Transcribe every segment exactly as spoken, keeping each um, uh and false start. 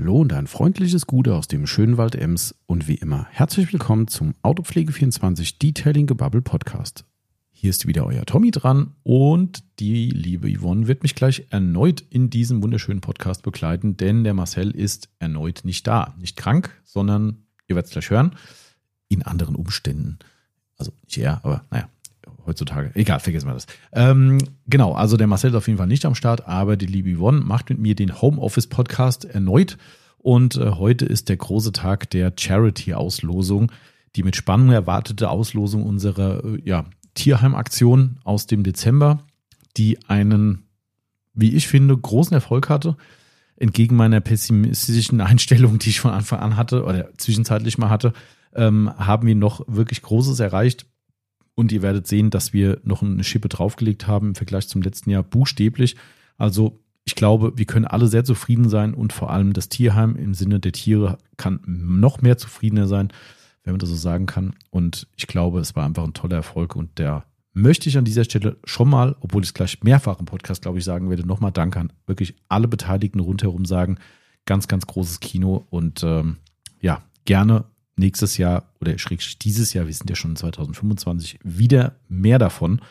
Hallo und ein freundliches Gute aus dem schönen Wald Ems und wie immer herzlich willkommen zum Autopflege vierundzwanzig Detailing Gebubble Podcast. Hier ist wieder euer Tommy dran und die liebe Yvonne wird mich gleich erneut in diesem wunderschönen Podcast begleiten, denn der Marcel ist erneut nicht da. Nicht krank, sondern, ihr werdet es gleich hören, in anderen Umständen. Also nicht er, aber naja. Heutzutage. Egal, vergessen wir das. Ähm, genau, also der Marcel ist auf jeden Fall nicht am Start, aber die liebe Yvonne macht mit mir den Homeoffice-Podcast erneut. Und äh, heute ist der große Tag der Charity-Auslosung, die mit Spannung erwartete Auslosung unserer äh, ja, Tierheim-Aktion aus dem Dezember, die einen, wie ich finde, großen Erfolg hatte. Entgegen meiner pessimistischen Einstellung, die ich von Anfang an hatte oder zwischenzeitlich mal hatte, ähm, haben wir noch wirklich Großes erreicht. Und ihr werdet sehen, dass wir noch eine Schippe draufgelegt haben im Vergleich zum letzten Jahr, buchstäblich. Also ich glaube, wir können alle sehr zufrieden sein und vor allem das Tierheim im Sinne der Tiere kann noch mehr zufriedener sein, wenn man das so sagen kann. Und ich glaube, es war einfach ein toller Erfolg und der möchte ich an dieser Stelle schon mal, obwohl ich es gleich mehrfach im Podcast, glaube ich, sagen werde, nochmal Dank an wirklich alle Beteiligten rundherum sagen. Ganz, ganz großes Kino und ähm, ja, gerne nächstes Jahr oder schrägstrich dieses Jahr, wir sind ja schon in zwanzig fünfundzwanzig, wieder mehr davon.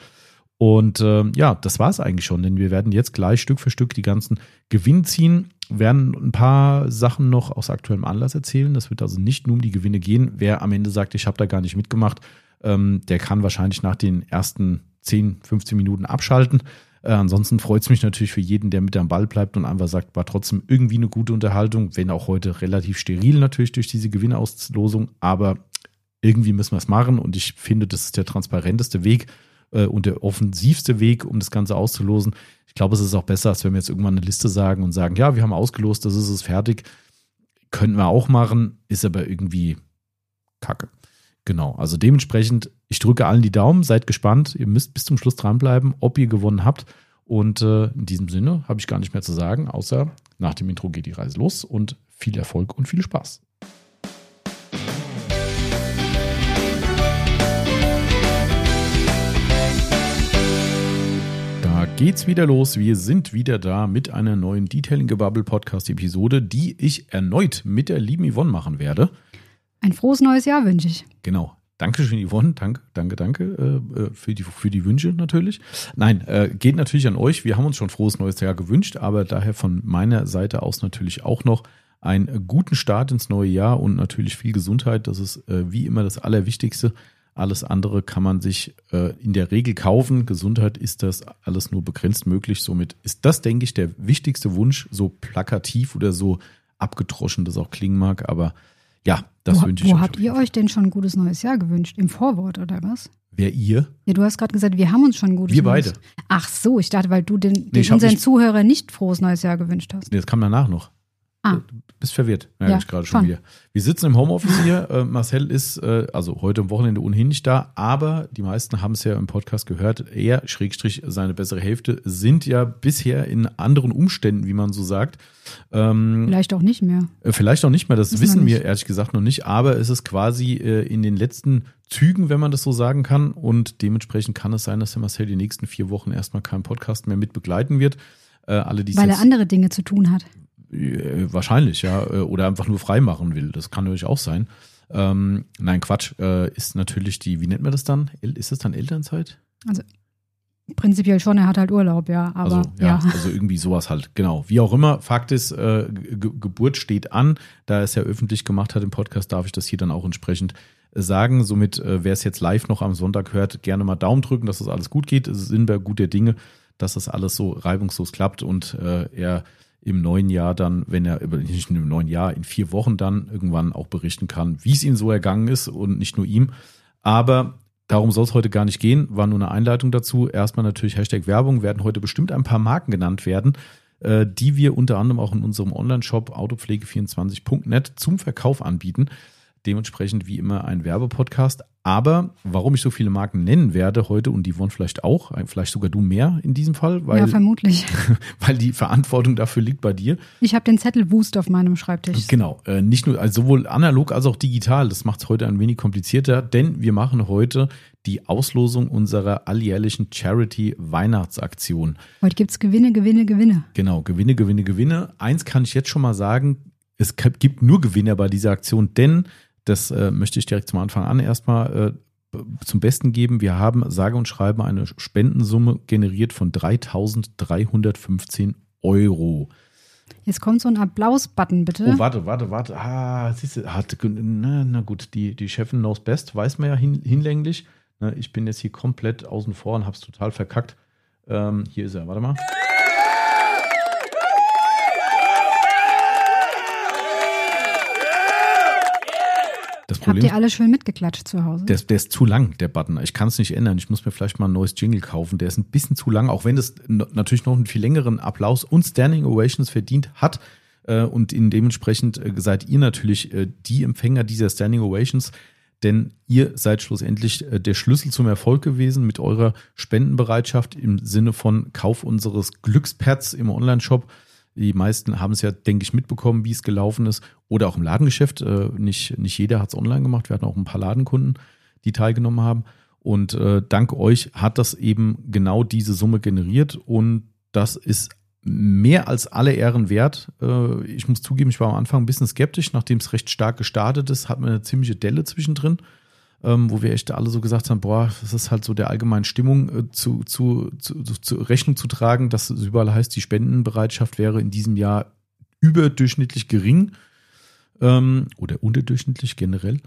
Und äh, ja, das war es eigentlich schon, denn wir werden jetzt gleich Stück für Stück die ganzen Gewinne ziehen, werden ein paar Sachen noch aus aktuellem Anlass erzählen. Das wird also nicht nur um die Gewinne gehen. Wer am Ende sagt, ich habe da gar nicht mitgemacht, ähm, der kann wahrscheinlich nach den ersten zehn, fünfzehn Minuten abschalten. Äh, ansonsten freut es mich natürlich für jeden, der mit am Ball bleibt und einfach sagt, war trotzdem irgendwie eine gute Unterhaltung, wenn auch heute relativ steril natürlich durch diese Gewinnauslosung, aber irgendwie müssen wir es machen und ich finde, das ist der transparenteste Weg äh, und der offensivste Weg, um das Ganze auszulosen. Ich glaube, es ist auch besser, als wenn wir jetzt irgendwann eine Liste sagen und sagen, ja, wir haben ausgelost, das ist es, fertig. Könnten wir auch machen, ist aber irgendwie Kacke. Genau, also dementsprechend, ich drücke allen die Daumen, seid gespannt, ihr müsst bis zum Schluss dranbleiben, ob ihr gewonnen habt. Und äh, in diesem Sinne habe ich gar nicht mehr zu sagen, außer nach dem Intro geht die Reise los und viel Erfolg und viel Spaß. Da geht's wieder los, wir sind wieder da mit einer neuen Detailing Gebubble Podcast Episode, die ich erneut mit der lieben Yvonne machen werde. Ein frohes neues Jahr wünsche ich. Genau. Dankeschön, Yvonne. Danke, danke, danke äh, für, die, für die Wünsche natürlich. Nein, äh, geht natürlich an euch. Wir haben uns schon frohes neues Jahr gewünscht, aber daher von meiner Seite aus natürlich auch noch einen guten Start ins neue Jahr und natürlich viel Gesundheit. Das ist äh, wie immer das Allerwichtigste. Alles andere kann man sich äh, in der Regel kaufen. Gesundheit ist das alles nur begrenzt möglich. Somit ist das, denke ich, der wichtigste Wunsch, so plakativ oder so abgedroschen das auch klingen mag, aber ja, das wo, wünsche ich wo euch. Wo habt ihr euch denn schon ein gutes neues Jahr gewünscht? Im Vorwort oder was? Wer ihr? Ja, du hast gerade gesagt, wir haben uns schon ein gutes wir neues Jahr. Wir beide. Ach so, ich dachte, weil du den, den nee, unseren nicht, Zuhörern nicht frohes neues Jahr gewünscht hast. Nee, das kam danach noch. Ah. Du bist verwirrt. Ja, ja ich gerade schon, schon wieder. Wir sitzen im Homeoffice hier. Äh, Marcel ist äh, also heute am Wochenende ohnehin nicht da, aber die meisten haben es ja im Podcast gehört. Er, Schrägstrich, seine bessere Hälfte, sind ja bisher in anderen Umständen, wie man so sagt. Ähm, vielleicht auch nicht mehr. Äh, vielleicht auch nicht mehr, das wissen, wissen wir ehrlich gesagt noch nicht, aber es ist quasi äh, in den letzten Zügen, wenn man das so sagen kann. Und dementsprechend kann es sein, dass der Marcel die nächsten vier Wochen erstmal keinen Podcast mehr mit begleiten wird. Äh, alle, Weil er andere Dinge zu tun hat. Wahrscheinlich, ja. Oder einfach nur frei machen will. Das kann natürlich auch sein. Ähm, nein, Quatsch. Äh, ist natürlich die, wie nennt man das dann? Ist das dann Elternzeit? Also prinzipiell schon, er hat halt Urlaub, ja. Aber also, ja, ja. Also irgendwie sowas halt, genau. Wie auch immer, Fakt ist, äh, Ge- Geburt steht an. Da er es ja öffentlich gemacht hat im Podcast, darf ich das hier dann auch entsprechend sagen. Somit, äh, wer es jetzt live noch am Sonntag hört, gerne mal Daumen drücken, dass das alles gut geht. Es sind wir guter Dinge, dass das alles so reibungslos klappt und äh, er im neuen Jahr dann, wenn er, nicht im neuen Jahr, in vier Wochen dann irgendwann auch berichten kann, wie es ihm so ergangen ist und nicht nur ihm. Aber darum soll es heute gar nicht gehen, war nur eine Einleitung dazu. Erstmal natürlich Hashtag Werbung, werden heute bestimmt ein paar Marken genannt werden, äh, die wir unter anderem auch in unserem Online-Shop autopflege vierundzwanzig punkt net zum Verkauf anbieten. Dementsprechend wie immer ein Werbepodcast. Aber warum ich so viele Marken nennen werde heute und die Yvonne vielleicht auch, vielleicht sogar du mehr in diesem Fall, weil, ja, vermutlich. weil die Verantwortung dafür liegt bei dir. Ich habe den Zettel Wust auf meinem Schreibtisch. Genau, äh, nicht nur, also sowohl analog als auch digital. Das macht es heute ein wenig komplizierter, denn wir machen heute die Auslosung unserer alljährlichen Charity-Weihnachtsaktion. Heute gibt es Gewinne, Gewinne, Gewinne. Genau, Gewinne, Gewinne, Gewinne. Eins kann ich jetzt schon mal sagen, es gibt nur Gewinner bei dieser Aktion, denn, das äh, möchte ich direkt zum Anfang an erstmal äh, zum Besten geben, wir haben sage und schreibe eine Spendensumme generiert von dreitausenddreihundertfünfzehn Euro. Jetzt kommt so ein Applaus-Button, bitte. Oh, warte, warte, warte. Ah, siehst du, hat, na, na gut, die, die Chefin knows best, weiß man ja hin, hinlänglich. Na, ich bin jetzt hier komplett außen vor und hab's total verkackt. Ähm, hier ist er, warte mal. Das Problem Habt ihr alle schön mitgeklatscht zu Hause? Der, der ist zu lang, der Button. Ich kann es nicht ändern. Ich muss mir vielleicht mal ein neues Jingle kaufen. Der ist ein bisschen zu lang, auch wenn es natürlich noch einen viel längeren Applaus und Standing Ovations verdient hat. Und in dementsprechend seid ihr natürlich die Empfänger dieser Standing Ovations, denn ihr seid schlussendlich der Schlüssel zum Erfolg gewesen mit eurer Spendenbereitschaft im Sinne von Kauf unseres Glückspads im Onlineshop. Die meisten haben es ja, denke ich, mitbekommen, wie es gelaufen ist. Oder auch im Ladengeschäft. Nicht, nicht jeder hat es online gemacht. Wir hatten auch ein paar Ladenkunden, die teilgenommen haben. Und äh, dank euch hat das eben genau diese Summe generiert. Und das ist mehr als alle Ehren wert. Äh, ich muss zugeben, ich war am Anfang ein bisschen skeptisch. Nachdem es recht stark gestartet ist, hat man eine ziemliche Delle zwischendrin. Ähm, wo wir echt alle so gesagt haben, boah, das ist halt so der allgemeinen Stimmung äh, zu, zu, zu, zu Rechnung zu tragen, dass es überall heißt, die Spendenbereitschaft wäre in diesem Jahr überdurchschnittlich gering ähm, oder unterdurchschnittlich generell.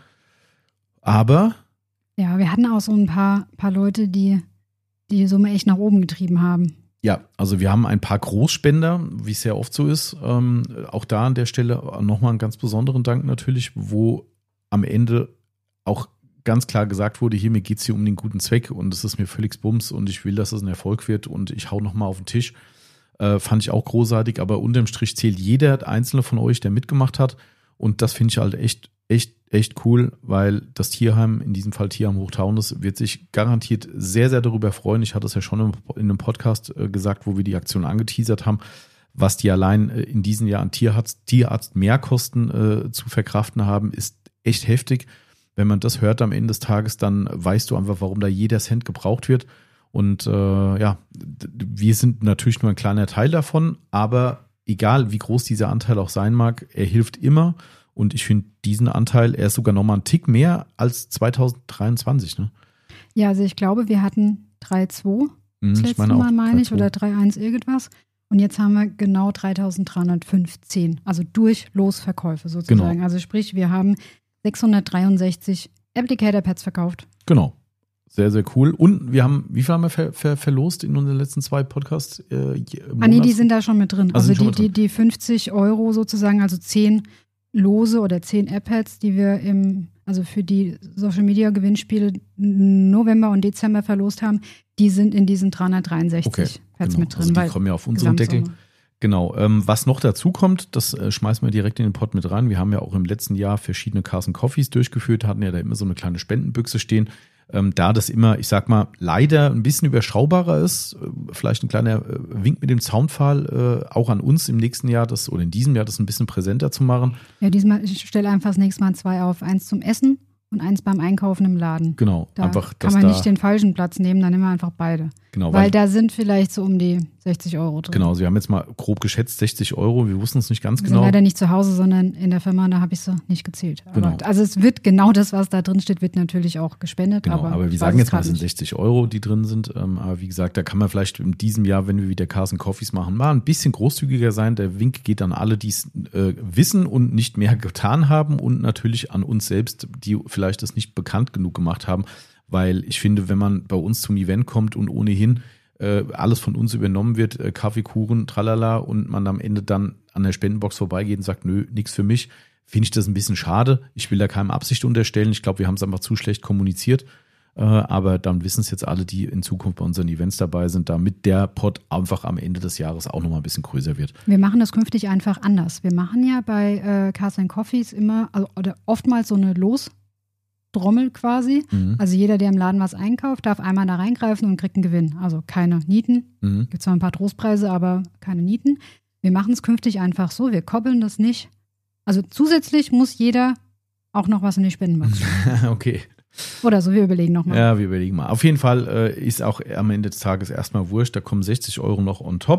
Aber ja, wir hatten auch so ein paar, paar Leute, die die Summe echt nach oben getrieben haben. Ja, also wir haben ein paar Großspender, wie es sehr oft so ist. Ähm, auch da an der Stelle nochmal einen ganz besonderen Dank natürlich, wo am Ende auch ganz klar gesagt wurde, hier, mir geht es hier um den guten Zweck und es ist mir völlig Bums und ich will, dass es ein Erfolg wird und ich hau nochmal auf den Tisch. Äh, fand ich auch großartig, aber unterm Strich zählt jeder einzelne von euch, der mitgemacht hat und das finde ich halt echt, echt, echt cool, weil das Tierheim, in diesem Fall Tierheim Hochtaunus, wird sich garantiert sehr, sehr darüber freuen. Ich hatte es ja schon in einem Podcast äh, gesagt, wo wir die Aktion angeteasert haben, was die allein äh, in diesem Jahr an Tierarzt, Tierarzt Mehrkosten äh, zu verkraften haben, ist echt heftig. Wenn man das hört am Ende des Tages, dann weißt du einfach, warum da jeder Cent gebraucht wird. Und äh, ja, wir sind natürlich nur ein kleiner Teil davon, aber egal, wie groß dieser Anteil auch sein mag, er hilft immer. Und ich finde diesen Anteil, er ist sogar nochmal einen Tick mehr als zwanzig dreiundzwanzig. Ne? Ja, also ich glaube, wir hatten drei Komma zwei Mhm, das ich letzte meine auch Mal, meine ich, drei Komma oder drei Komma eins irgendwas. Und jetzt haben wir genau dreitausenddreihundertfünfzehn, also durch Losverkäufe sozusagen. Genau. Also sprich, wir haben sechshundertdreiundsechzig Applicator-Pads verkauft. Genau. Sehr, sehr cool. Und wir haben, wie viel haben wir ver, ver, verlost in unseren letzten zwei Podcasts? Äh, ah nee, die sind da schon mit drin. Also Also die, mit drin. die, die fünfzig Euro sozusagen, also zehn Lose oder zehn iPads, die wir im, also für die Social-Media-Gewinnspiele November und Dezember verlost haben, die sind in diesen dreihundertdreiundsechzig Okay, Pads genau. mit drin. Also die weil kommen ja auf unseren Deckel. Gesamtsumme. Genau. Ähm, was noch dazu kommt, das äh, schmeißen wir direkt in den Pot mit rein. Wir haben ja auch im letzten Jahr verschiedene Carson Coffees durchgeführt, hatten ja da immer so eine kleine Spendenbüchse stehen. Ähm, da das immer, ich sag mal, leider ein bisschen überschaubarer ist, äh, vielleicht ein kleiner äh, Wink mit dem Zaunpfahl äh, auch an uns im nächsten Jahr, das oder in diesem Jahr das ein bisschen präsenter zu machen. Ja, diesmal, ich stelle einfach das nächste Mal zwei auf. Eins zum Essen und eins beim Einkaufen im Laden. Genau. Da einfach, kann dass man da, nicht den falschen Platz nehmen, dann nehmen wir einfach beide. Genau, weil, weil, da sind vielleicht so um die sechzig Euro drin. genau, Sie haben jetzt mal grob geschätzt sechzig Euro. Wir wussten es nicht ganz Wir sind genau. leider nicht zu Hause, sondern in der Firma, da habe ich so nicht gezählt. Aber, Genau. also es wird genau das, was da drin steht, wird natürlich auch gespendet. Genau, aber, aber wir ich sagen weiß jetzt mal, es grad sind nicht. sechzig Euro, die drin sind. Ähm, aber wie gesagt, da kann man vielleicht in diesem Jahr, wenn wir wieder Carson Coffees machen, mal ein bisschen großzügiger sein. Der Wink geht an alle, die es äh, wissen und nicht mehr getan haben und natürlich an uns selbst, die vielleicht das nicht bekannt genug gemacht haben. Weil ich finde, wenn man bei uns zum Event kommt und ohnehin äh, alles von uns übernommen wird, äh, Kaffeekuchen, tralala, und man am Ende dann an der Spendenbox vorbeigeht und sagt, nö, nichts für mich, finde ich das ein bisschen schade. Ich will da keinem Absicht unterstellen. Ich glaube, wir haben es einfach zu schlecht kommuniziert. Äh, aber dann wissen es jetzt alle, die in Zukunft bei unseren Events dabei sind, damit der Pot einfach am Ende des Jahres auch nochmal ein bisschen größer wird. Wir machen das künftig einfach anders. Wir machen ja bei äh, Carson Coffees immer, also oder oftmals so eine Lostrommel quasi. Mhm. Also jeder, der im Laden was einkauft, darf einmal da reingreifen und kriegt einen Gewinn. Also keine Nieten. Mhm. Gibt zwar ein paar Trostpreise, aber keine Nieten. Wir machen es künftig einfach so. Wir koppeln das nicht. Also zusätzlich muss jeder auch noch was in die Spendenbox. Okay. Oder so, wir überlegen nochmal. Ja, wir überlegen mal. Auf jeden Fall äh, ist auch am Ende des Tages erstmal wurscht. Da kommen sechzig Euro noch on top.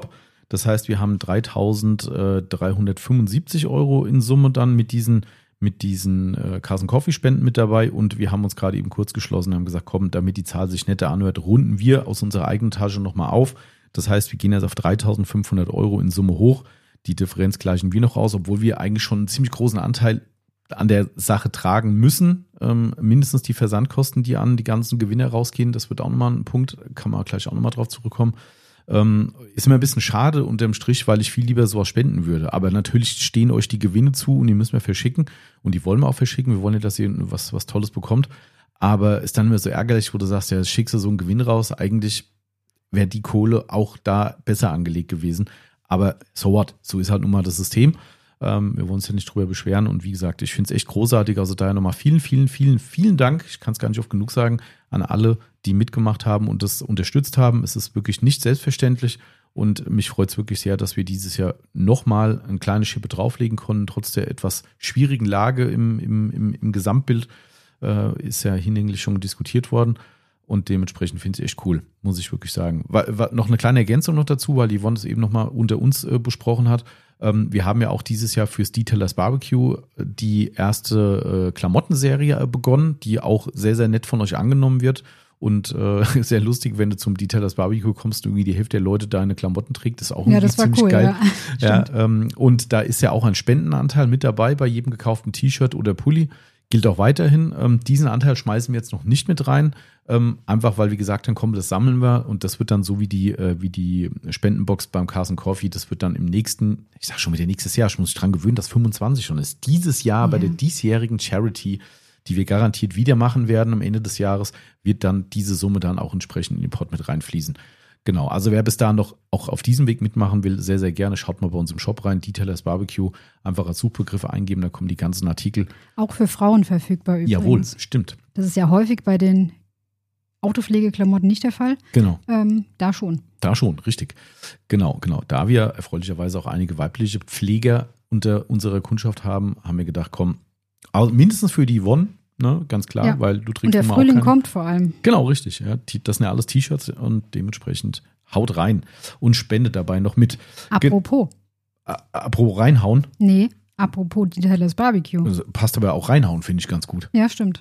Das heißt, wir haben dreitausenddreihundertfünfundsiebzig Euro in Summe dann mit diesen, mit diesen äh, Carson Coffee Spenden mit dabei. Und wir haben uns gerade eben kurz geschlossen und haben gesagt, komm, damit die Zahl sich netter anhört, runden wir aus unserer eigenen Tasche nochmal auf. Das heißt, wir gehen jetzt auf dreitausendfünfhundert Euro in Summe hoch. Die Differenz gleichen wir noch aus, obwohl wir eigentlich schon einen ziemlich großen Anteil an der Sache tragen müssen. Ähm, mindestens die Versandkosten, die an die ganzen Gewinne rausgehen. Das wird auch nochmal ein Punkt, kann man gleich auch nochmal drauf zurückkommen. Ähm, ist immer ein bisschen schade unterm Strich, weil ich viel lieber sowas spenden würde. Aber natürlich stehen euch die Gewinne zu und die müssen wir verschicken. Und die wollen wir auch verschicken. Wir wollen ja, dass ihr was, was Tolles bekommt. Aber ist dann immer so ärgerlich, wo du sagst, ja, schickst du so einen Gewinn raus. Eigentlich wäre die Kohle auch da besser angelegt gewesen. Aber so what? So ist halt nun mal das System. Ähm, wir wollen uns ja nicht drüber beschweren. Und wie gesagt, ich finde es echt großartig. Also daher nochmal vielen, vielen, vielen, vielen Dank. Ich kann es gar nicht oft genug sagen an alle, die mitgemacht haben und das unterstützt haben. Es ist wirklich nicht selbstverständlich. Und mich freut es wirklich sehr, dass wir dieses Jahr nochmal eine kleine Schippe drauflegen konnten. Trotz der etwas schwierigen Lage im, im, im, im Gesamtbild äh, ist ja hinlänglich schon diskutiert worden. Und dementsprechend finde ich echt cool, muss ich wirklich sagen. War, war noch eine kleine Ergänzung noch dazu, weil Yvonne es eben nochmal unter uns äh, besprochen hat. Ähm, wir haben ja auch dieses Jahr fürs Detailers Barbecue die erste äh, Klamottenserie äh, begonnen, die auch sehr, sehr nett von euch angenommen wird. Und äh, sehr lustig, wenn du zum Detailers Barbecue kommst, irgendwie die Hälfte der Leute deine Klamotten trägt. Das ist auch irgendwie ja, das ziemlich war cool, geil. Ja. Ja, ähm, und da ist ja auch ein Spendenanteil mit dabei bei jedem gekauften T-Shirt oder Pulli. Gilt auch weiterhin. Ähm, diesen Anteil schmeißen wir jetzt noch nicht mit rein. Ähm, einfach, weil wir gesagt haben, komm, das sammeln wir. Und das wird dann so wie die, äh, wie die Spendenbox beim Carson Coffee. Das wird dann im nächsten, ich sag schon wieder nächstes Jahr, ich muss mich dran gewöhnen, dass fünfundzwanzig schon ist. Dieses Jahr ja. Bei der diesjährigen Charity, die wir garantiert wieder machen werden am Ende des Jahres, wird dann diese Summe dann auch entsprechend in den Pot mit reinfließen. Genau, also wer bis dahin noch auch auf diesem Weg mitmachen will, sehr, sehr gerne, schaut mal bei uns im Shop rein, Detailers Barbecue, einfach als Suchbegriffe eingeben, da kommen die ganzen Artikel. Auch für Frauen verfügbar übrigens. Jawohl, stimmt. Das ist ja häufig bei den Autopflegeklamotten nicht der Fall. Genau. Ähm, da schon. Da schon, richtig. Genau, genau. Da wir erfreulicherweise auch einige weibliche Pfleger unter unserer Kundschaft haben, haben wir gedacht, komm, also mindestens für die Yvonne, ne, ganz klar, ja. Weil du trägst und der immer Frühling auch keine, kommt vor allem. Genau, richtig. Ja. Das sind ja alles T-Shirts und dementsprechend haut rein und spendet dabei noch mit. Apropos. Ge- Apropos reinhauen. Nee, apropos Detailers Barbecue. Also passt aber auch reinhauen, finde ich ganz gut. Ja, stimmt.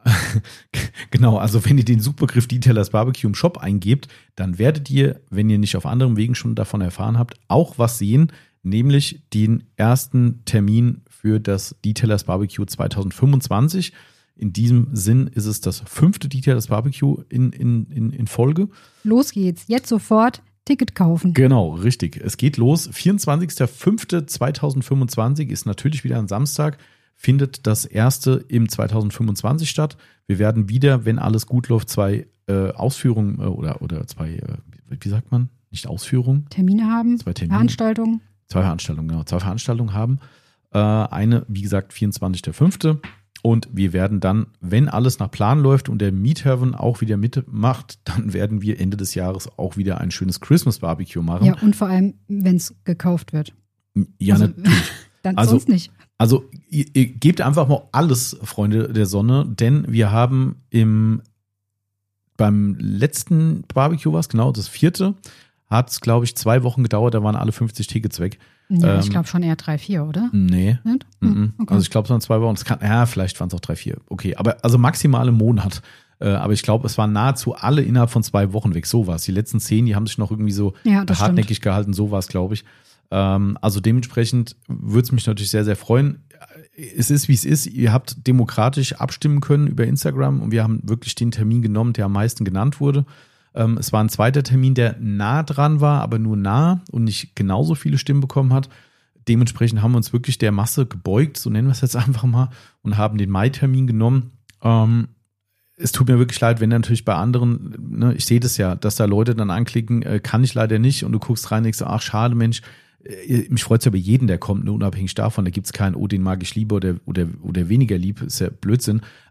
Genau, also wenn ihr den Suchbegriff Detailers Barbecue im Shop eingebt, dann werdet ihr, wenn ihr nicht auf anderen Wegen schon davon erfahren habt, auch was sehen, nämlich den ersten Termin für das Detailers Barbecue zwanzig fünfundzwanzig. In diesem Sinn ist es das fünfte Detailers Barbecue in, in, in, in Folge. Los geht's, jetzt sofort Ticket kaufen. Genau, richtig. Es geht los. vierundzwanzigster fünfter zweitausendfünfundzwanzig ist natürlich wieder ein Samstag. Findet das erste im zweitausendfünfundzwanzig statt. Wir werden wieder, wenn alles gut läuft, zwei äh, Ausführungen äh, oder, oder zwei, äh, wie sagt man? Nicht Ausführungen. Termine haben. Zwei Termine. Veranstaltungen. Zwei Veranstaltungen, genau. Zwei Veranstaltungen haben. Äh, eine, wie gesagt, vierundzwanzigster fünfter Und wir werden dann, wenn alles nach Plan läuft und der Meathaven auch wieder mitmacht, dann werden wir Ende des Jahres auch wieder ein schönes Christmas Barbecue machen. Ja, und vor allem, wenn es gekauft wird. Ja, also, natürlich. Dann also, sonst nicht. Also ihr, ihr gebt einfach mal alles, Freunde der Sonne, denn wir haben im beim letzten Barbecue was, genau, das vierte, hat es, glaube ich, zwei Wochen gedauert, da waren alle fünfzig Tickets weg. Ja, ähm, ich glaube schon eher drei, vier, oder? Nee. Hm, okay. Also ich glaube, es waren zwei Wochen. Es kann, ja, vielleicht waren es auch drei, vier. Okay, aber also maximal im Monat. Äh, aber ich glaube, es waren nahezu alle innerhalb von zwei Wochen weg. So war es. Die letzten zehn, die haben sich noch irgendwie so ja, hartnäckig stimmt. gehalten. So war es, glaube ich. Ähm, also dementsprechend würde es mich natürlich sehr, sehr freuen. Es ist, wie es ist. Ihr habt demokratisch abstimmen können über Instagram und wir haben wirklich den Termin genommen, der am meisten genannt wurde. Ähm, es war ein zweiter Termin, der nah dran war, aber nur nah und nicht genauso viele Stimmen bekommen hat. Dementsprechend haben wir uns wirklich der Masse gebeugt, so nennen wir es jetzt einfach mal, und haben den Mai-Termin genommen. Ähm, es tut mir wirklich leid, wenn natürlich bei anderen, ne, ich sehe das ja, dass da Leute dann anklicken, äh, kann ich leider nicht, und du guckst rein und denkst, ach schade Mensch, äh, mich freut es ja über jeden, der kommt, ne, unabhängig davon, da gibt es keinen, oh, den mag ich lieber oder, oder, oder weniger lieb, ist ja Blödsinn.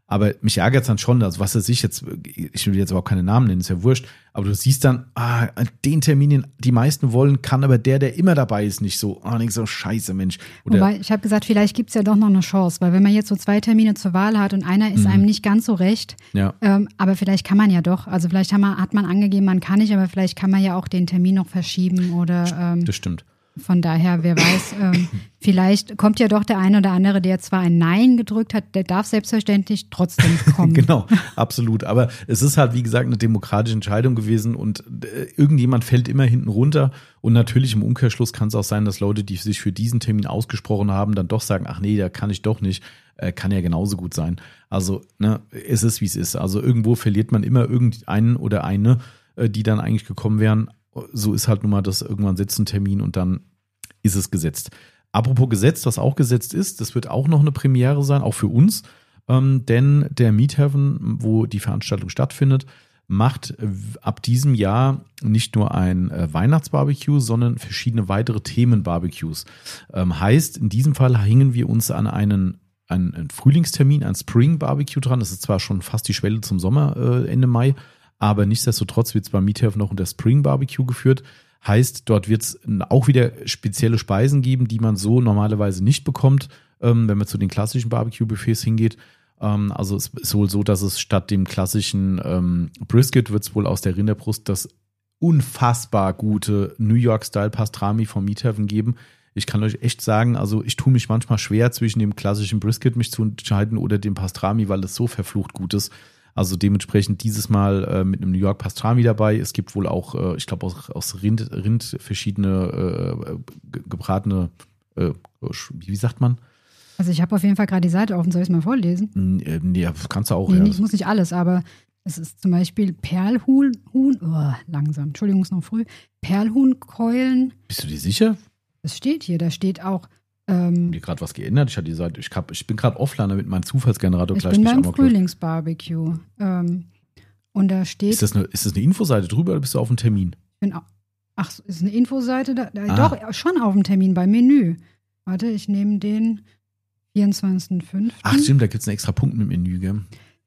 Aber mich ärgert es dann schon, also was weiß ich jetzt, ich will jetzt überhaupt keine Namen nennen, ist ja wurscht, aber du siehst dann, ah, den Termin, den die meisten wollen, kann aber der, der immer dabei ist, nicht so, ah, nicht so scheiße, Mensch. Oder Wobei, ich habe gesagt, vielleicht gibt es ja doch noch eine Chance, weil wenn man jetzt so zwei Termine zur Wahl hat und einer ist mhm. einem nicht ganz so recht, ja. ähm, aber vielleicht kann man ja doch, also vielleicht haben wir, hat man angegeben, man kann nicht, aber vielleicht kann man ja auch den Termin noch verschieben oder ähm, das stimmt. Von daher, wer weiß, ähm, vielleicht kommt ja doch der eine oder andere, der zwar ein Nein gedrückt hat, der darf selbstverständlich trotzdem kommen. Genau, absolut. Aber es ist halt, wie gesagt, eine demokratische Entscheidung gewesen und äh, irgendjemand fällt immer hinten runter. Und natürlich im Umkehrschluss kann es auch sein, dass Leute, die sich für diesen Termin ausgesprochen haben, dann doch sagen, ach nee, da kann ich doch nicht. Äh, kann ja genauso gut sein. Also, ne, es ist, wie es ist. Also irgendwo verliert man immer irgendeinen oder eine, äh, die dann eigentlich gekommen wären. So ist halt nun mal das, irgendwann setzt ein Termin und dann ist es gesetzt. Apropos gesetzt, was auch gesetzt ist, das wird auch noch eine Premiere sein, auch für uns, ähm, denn der Meathaven, wo die Veranstaltung stattfindet, macht ab diesem Jahr nicht nur ein äh, Weihnachtsbarbecue, sondern verschiedene weitere Themenbarbecues. Ähm, heißt, in diesem Fall hängen wir uns an einen, einen, einen Frühlingstermin, ein Spring Barbecue dran. Das ist zwar schon fast die Schwelle zum Sommer, äh, Ende Mai, aber nichtsdestotrotz wird es beim Meathaven noch unter Spring Barbecue geführt. Heißt, dort wird es auch wieder spezielle Speisen geben, die man so normalerweise nicht bekommt, ähm, wenn man zu den klassischen Barbecue-Buffets hingeht. Ähm, also es ist wohl so, dass es statt dem klassischen ähm, Brisket wird es wohl aus der Rinderbrust das unfassbar gute New York-Style Pastrami vom Meathaven geben. Ich kann euch echt sagen, also ich tue mich manchmal schwer zwischen dem klassischen Brisket mich zu entscheiden oder dem Pastrami, weil es so verflucht gut ist. Also dementsprechend dieses Mal äh, mit einem New York Pastrami dabei. Es gibt wohl auch, äh, ich glaube, aus, aus Rind, Rind verschiedene äh, gebratene, äh, wie sagt man? Also ich habe auf jeden Fall gerade die Seite offen. Soll ich es mal vorlesen? Äh, nee, kannst du auch. Nee, Ja. ich muss nicht alles, aber es ist zum Beispiel Perlhuhn, Huhn, oh, langsam, Entschuldigung, ist noch früh. Perlhuhnkeulen. Bist du dir sicher? Es steht hier, da steht auch Ähm, mir gerade was geändert. Ich hatte die Seite, ich, hab, ich bin gerade offline, damit mein Zufallsgenerator ich gleich bin nicht beim amok läuft. Frühlingsbarbecue. Ähm, und da steht. Ist das, eine, ist das eine Infoseite drüber oder bist du auf dem Termin? Ich bin, ach, ist eine Infoseite da? da Ah. Doch, schon auf dem Termin beim Menü. Warte, ich nehme den vierundzwanzigsten fünften Ach stimmt, da gibt es einen extra Punkt mit Menü, gell?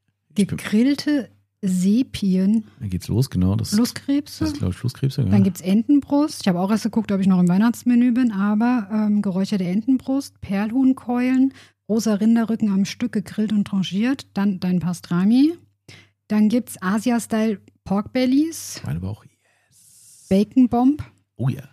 Gegrillte Sepien. Da geht's los, genau. Das, Flusskrebse. das ist, glaube ich, Flusskrebse. Ja. Dann gibt es Entenbrust. Ich habe auch erst geguckt, ob ich noch im Weihnachtsmenü bin, aber ähm, geräucherte Entenbrust, Perlhuhnkeulen, rosa Rinderrücken am Stück gegrillt und tranchiert, dann dein Pastrami. Dann gibt es Asia-Style Pork Bellies. Meine Bauch, yes. Bacon Bomb. Oh ja.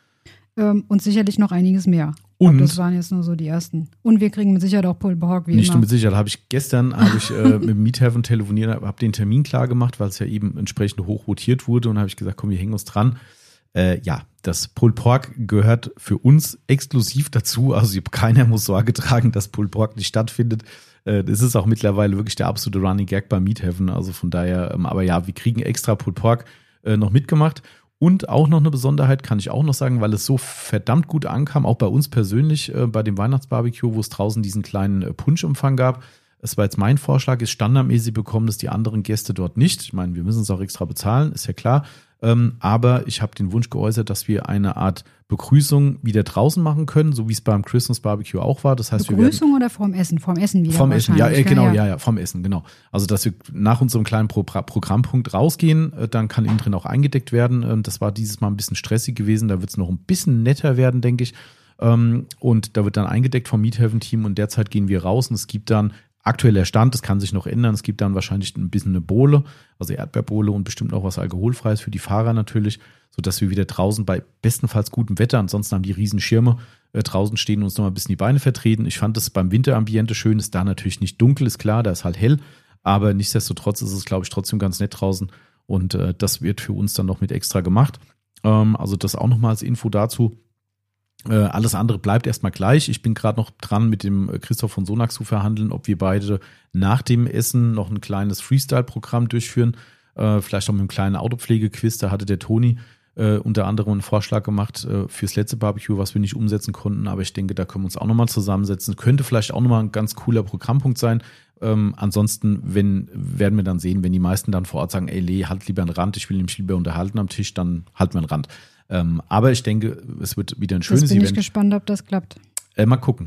Ähm, und sicherlich noch einiges mehr. Und das waren jetzt nur so die ersten. Und wir kriegen mit Sicherheit auch Pulled Pork, wie nicht immer. nur mit Sicherheit, habe ich gestern habe ich äh, mit dem Meathaven telefoniert, habe den Termin klar gemacht, weil es ja eben entsprechend hoch rotiert wurde und habe ich gesagt, komm, wir hängen uns dran. Äh, ja, das Pulled Pork gehört für uns exklusiv dazu. Also keiner muss Sorge tragen, dass Pulled Pork nicht stattfindet. Äh, das ist auch mittlerweile wirklich der absolute Running Gag beim Meathaven. Also von daher, ähm, aber ja, wir kriegen extra Pulled Pork äh, noch mitgemacht. Und auch noch eine Besonderheit kann ich auch noch sagen, weil es so verdammt gut ankam, auch bei uns persönlich äh, bei dem Weihnachtsbarbecue, wo es draußen diesen kleinen äh, Punschempfang gab. Es war jetzt mein Vorschlag, ist standardmäßig, bekommen das die anderen Gäste dort nicht. Ich meine, wir müssen es auch extra bezahlen, ist ja klar. Ähm, aber ich habe den Wunsch geäußert, dass wir eine Art Begrüßung wieder draußen machen können, so wie es beim Christmas Barbecue auch war. Das heißt, Begrüßung wir werden, oder vorm Essen? Vorm Essen wieder Vorm Essen, ja, äh, genau, ja, ja, ja, vom Essen, genau. Also, dass wir nach unserem kleinen Pro- Programmpunkt rausgehen, äh, dann kann innen drin auch eingedeckt werden. Ähm, das war dieses Mal ein bisschen stressig gewesen, da wird es noch ein bisschen netter werden, denke ich. Ähm, und da wird dann eingedeckt vom Meathaven-Team und derzeit gehen wir raus und es gibt dann aktueller Stand, das kann sich noch ändern. Es gibt dann wahrscheinlich ein bisschen eine Bowle, also Erdbeerbowle und bestimmt noch was Alkoholfreies für die Fahrer natürlich, sodass wir wieder draußen bei bestenfalls gutem Wetter, ansonsten haben die riesen Schirme äh, draußen stehen und uns noch mal ein bisschen die Beine vertreten. Ich fand das beim Winterambiente schön, ist da natürlich nicht dunkel, ist klar, da ist halt hell, aber nichtsdestotrotz ist es, glaube ich, trotzdem ganz nett draußen und äh, das wird für uns dann noch mit extra gemacht. Ähm, also das auch nochmal als Info dazu. Äh, alles andere bleibt erstmal gleich. Ich bin gerade noch dran, mit dem Christoph von Sonax zu verhandeln, ob wir beide nach dem Essen noch ein kleines Freestyle-Programm durchführen. Äh, vielleicht auch mit einem kleinen Autopflegequiz. Da hatte der Toni äh, unter anderem einen Vorschlag gemacht äh, fürs letzte Barbecue, was wir nicht umsetzen konnten. Aber ich denke, da können wir uns auch nochmal zusammensetzen. Könnte vielleicht auch nochmal ein ganz cooler Programmpunkt sein. Ähm, ansonsten, wenn, werden wir dann sehen, wenn die meisten dann vor Ort sagen, ey, Lee, halt lieber einen Rand, ich will nämlich lieber unterhalten am Tisch, dann halt mal einen Rand. Ähm, aber ich denke, es wird wieder ein schönes Event. Bin ich Event. gespannt, ob das klappt. Äh, mal gucken.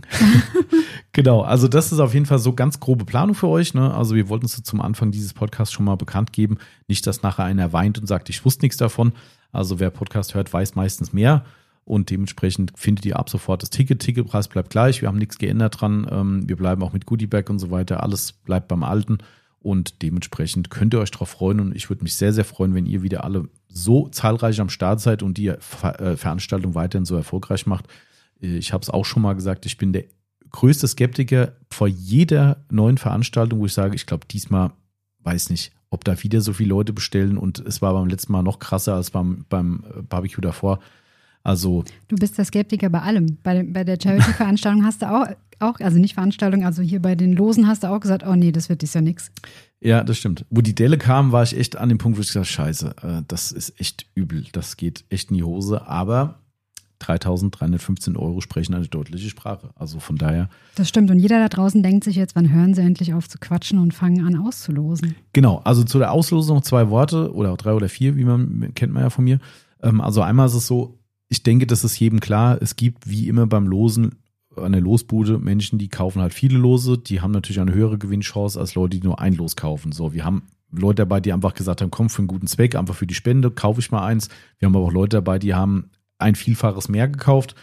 Genau, also das ist auf jeden Fall so ganz grobe Planung für euch. Ne? Also wir wollten es zum Anfang dieses Podcasts schon mal bekannt geben. Nicht, dass nachher einer weint und sagt, ich wusste nichts davon. Also wer Podcast hört, weiß meistens mehr. Und dementsprechend findet ihr ab sofort das Ticket. Ticketpreis bleibt gleich. Wir haben nichts geändert dran. Ähm, wir bleiben auch mit Goodiebag und so weiter. Alles bleibt beim Alten. Und dementsprechend könnt ihr euch darauf freuen. Und ich würde mich sehr, sehr freuen, wenn ihr wieder alle so zahlreich am Start seid und die Ver- äh, Veranstaltung weiterhin so erfolgreich macht. Ich habe es auch schon mal gesagt, ich bin der größte Skeptiker vor jeder neuen Veranstaltung, wo ich sage, ich glaube diesmal, weiß nicht, ob da wieder so viele Leute bestellen und es war beim letzten Mal noch krasser als beim, beim Barbecue davor. Also du bist der Skeptiker bei allem. Bei, bei der Charity-Veranstaltung hast du auch, auch, also nicht Veranstaltung, also hier bei den Losen hast du auch gesagt, oh nee, das wird dies ja nix. Ja, das stimmt. Wo die Delle kam, war ich echt an dem Punkt, wo ich gesagt habe, scheiße, das ist echt übel, das geht echt in die Hose, aber dreitausenddreihundertfünfzehn Euro sprechen eine deutliche Sprache. Also von daher. Das stimmt. Und jeder da draußen denkt sich jetzt, wann hören sie endlich auf zu quatschen und fangen an auszulosen? Genau. Also zu der Auslosung zwei Worte oder drei oder vier, wie man kennt man ja von mir. Also einmal ist es so, ich denke, das ist jedem klar. Es gibt wie immer beim Losen an der Losbude Menschen, die kaufen halt viele Lose. Die haben natürlich eine höhere Gewinnchance als Leute, die nur ein Los kaufen. So, wir haben Leute dabei, die einfach gesagt haben, komm, für einen guten Zweck, einfach für die Spende, kaufe ich mal eins. Wir haben aber auch Leute dabei, die haben ein Vielfaches mehr gekauft.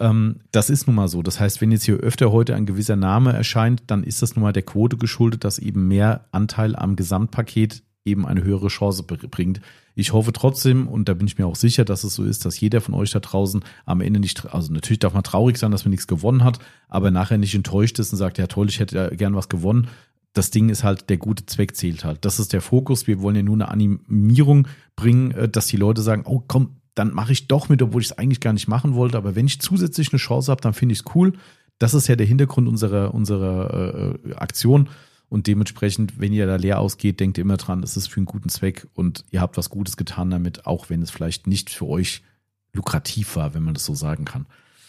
Das ist nun mal so. Das heißt, wenn jetzt hier öfter heute ein gewisser Name erscheint, dann ist das nun mal der Quote geschuldet, dass eben mehr Anteil am Gesamtpaket eben eine höhere Chance bringt. Ich hoffe trotzdem, und da bin ich mir auch sicher, dass es so ist, dass jeder von euch da draußen am Ende nicht, also natürlich darf man traurig sein, dass man nichts gewonnen hat, aber nachher nicht enttäuscht ist und sagt, ja toll, ich hätte ja gern was gewonnen. Das Ding ist halt, der gute Zweck zählt halt. Das ist der Fokus. Wir wollen ja nur eine Animierung bringen, dass die Leute sagen, oh komm, dann mache ich doch mit, obwohl ich es eigentlich gar nicht machen wollte. Aber wenn ich zusätzlich eine Chance habe, dann finde ich es cool. Das ist ja der Hintergrund unserer, unserer äh, Aktion. Und dementsprechend, wenn ihr da leer ausgeht, denkt ihr immer dran, es ist für einen guten Zweck und ihr habt was Gutes getan damit, auch wenn es vielleicht nicht für euch lukrativ war, wenn man das so sagen kann.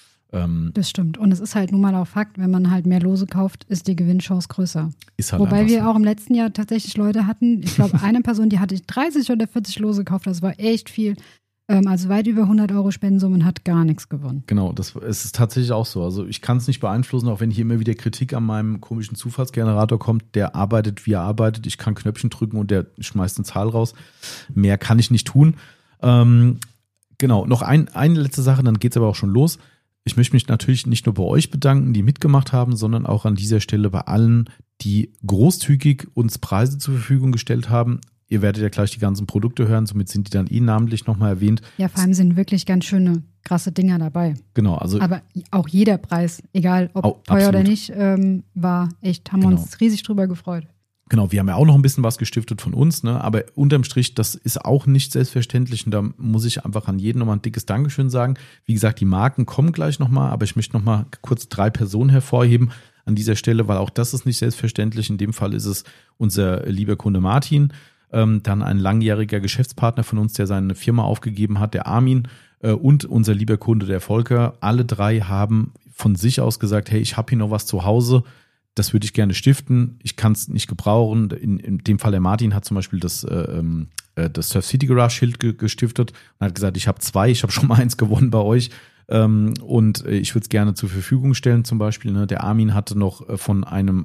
Ähm, das stimmt. Und es ist halt nun mal auch Fakt, wenn man halt mehr Lose kauft, ist die Gewinnchance größer. Ist halt Wobei wir so. auch im letzten Jahr tatsächlich Leute hatten, ich glaube, eine Person, die hatte dreißig oder vierzig Lose gekauft, das war echt viel. Also weit über hundert Euro Spendensummen, hat gar nichts gewonnen. Genau, das es ist tatsächlich auch so. Also ich kann es nicht beeinflussen, auch wenn hier immer wieder Kritik an meinem komischen Zufallsgenerator kommt. Der arbeitet, wie er arbeitet. Ich kann Knöpfchen drücken und der schmeißt eine Zahl raus. Mehr kann ich nicht tun. Ähm, genau, noch ein, eine letzte Sache, dann geht es aber auch schon los. Ich möchte mich natürlich nicht nur bei euch bedanken, die mitgemacht haben, sondern auch an dieser Stelle bei allen, die großzügig uns Preise zur Verfügung gestellt haben. Ihr werdet ja gleich die ganzen Produkte hören, somit sind die dann eh namentlich nochmal erwähnt. Ja, vor allem sind wirklich ganz schöne, krasse Dinger dabei. Genau, also. Aber auch jeder Preis, egal ob oh, teuer absolut. oder nicht, ähm, war echt, haben wir genau. uns riesig drüber gefreut. Genau, wir haben ja auch noch ein bisschen was gestiftet von uns, ne? Aber unterm Strich, das ist auch nicht selbstverständlich und da muss ich einfach an jeden nochmal ein dickes Dankeschön sagen. Wie gesagt, die Marken kommen gleich nochmal, aber ich möchte nochmal kurz drei Personen hervorheben an dieser Stelle, weil auch das ist nicht selbstverständlich. In dem Fall ist es unser lieber Kunde Martin, ähm, dann ein langjähriger Geschäftspartner von uns, der seine Firma aufgegeben hat, der Armin, äh, und unser lieber Kunde, der Volker. Alle drei haben von sich aus gesagt, hey, ich habe hier noch was zu Hause, das würde ich gerne stiften, ich kann es nicht gebrauchen. In, in dem Fall der Martin hat zum Beispiel das, äh, das Surf City Garage Schild ge- gestiftet und hat gesagt, ich habe zwei, ich habe schon mal eins gewonnen bei euch ähm, und ich würde es gerne zur Verfügung stellen zum Beispiel. Ne? Der Armin hatte noch äh, von einem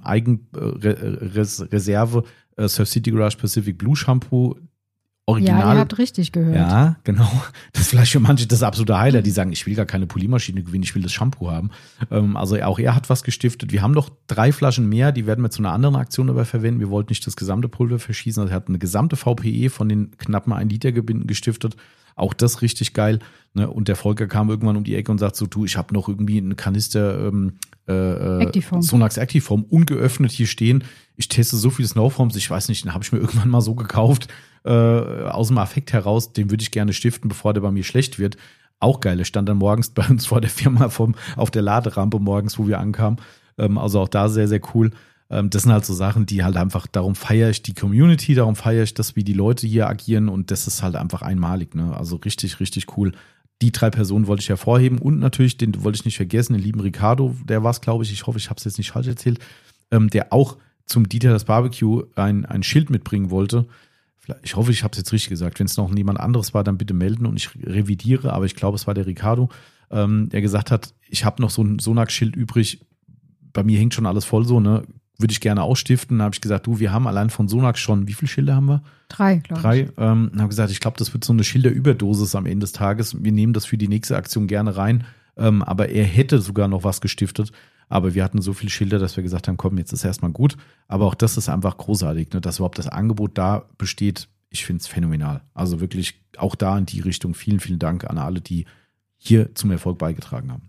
Eigenreserve äh, Surf City Garage Pacific Blue Shampoo Original. Ja, ihr habt richtig gehört. Ja, genau. Das ist vielleicht für manche das absolute Highlight, die sagen, ich will gar keine Poliermaschine gewinnen, ich will das Shampoo haben. Ähm, also auch er hat was gestiftet. Wir haben noch drei Flaschen mehr, die werden wir zu einer anderen Aktion aber verwenden. Wir wollten nicht das gesamte Pulver verschießen. Also er hat eine gesamte V P E von den knappen ein Liter Gebinden gestiftet. Auch das richtig geil. Ne? Und der Volker kam irgendwann um die Ecke und sagt so, du, ich habe noch irgendwie einen Kanister ähm, äh, Actifoam. Sonax Actifoam ungeöffnet hier stehen. Ich teste so viele Snowforms, ich weiß nicht, den habe ich mir irgendwann mal so gekauft, äh, aus dem Affekt heraus, den würde ich gerne stiften, bevor der bei mir schlecht wird. Auch geil, der stand dann morgens bei uns vor der Firma vom, auf der Laderampe morgens, wo wir ankamen. Ähm, also auch da sehr, sehr cool. Ähm, das sind halt so Sachen, die halt einfach, darum feiere ich die Community, darum feiere ich das, wie die Leute hier agieren und das ist halt einfach einmalig, ne? Also richtig, richtig cool. Die drei Personen wollte ich hervorheben und natürlich, den wollte ich nicht vergessen, den lieben Ricardo, der war es, glaube ich, ich hoffe, ich habe es jetzt nicht falsch erzählt, ähm, der auch zum Dieter das Barbecue ein, ein Schild mitbringen wollte. Ich hoffe, ich habe es jetzt richtig gesagt. Wenn es noch niemand anderes war, dann bitte melden und ich revidiere, aber ich glaube, es war der Ricardo. ähm, der gesagt hat, ich habe noch so ein Sonax-Schild übrig, bei mir hängt schon alles voll so, ne? Würde ich gerne ausstiften. Da habe ich gesagt, du, wir haben allein von Sonax schon, wie viele Schilder haben wir? Drei, glaube ich. Drei. Ähm, habe gesagt, ich glaube, das wird so eine Schilderüberdosis am Ende des Tages. Wir nehmen das für die nächste Aktion gerne rein. Ähm, aber er hätte sogar noch was gestiftet. Aber wir hatten so viele Schilder, dass wir gesagt haben, komm, jetzt ist erstmal gut. Aber auch das ist einfach großartig, ne? Dass überhaupt das Angebot da besteht. Ich finde es phänomenal. Also wirklich auch da in die Richtung. Vielen, vielen Dank an alle, die hier zum Erfolg beigetragen haben.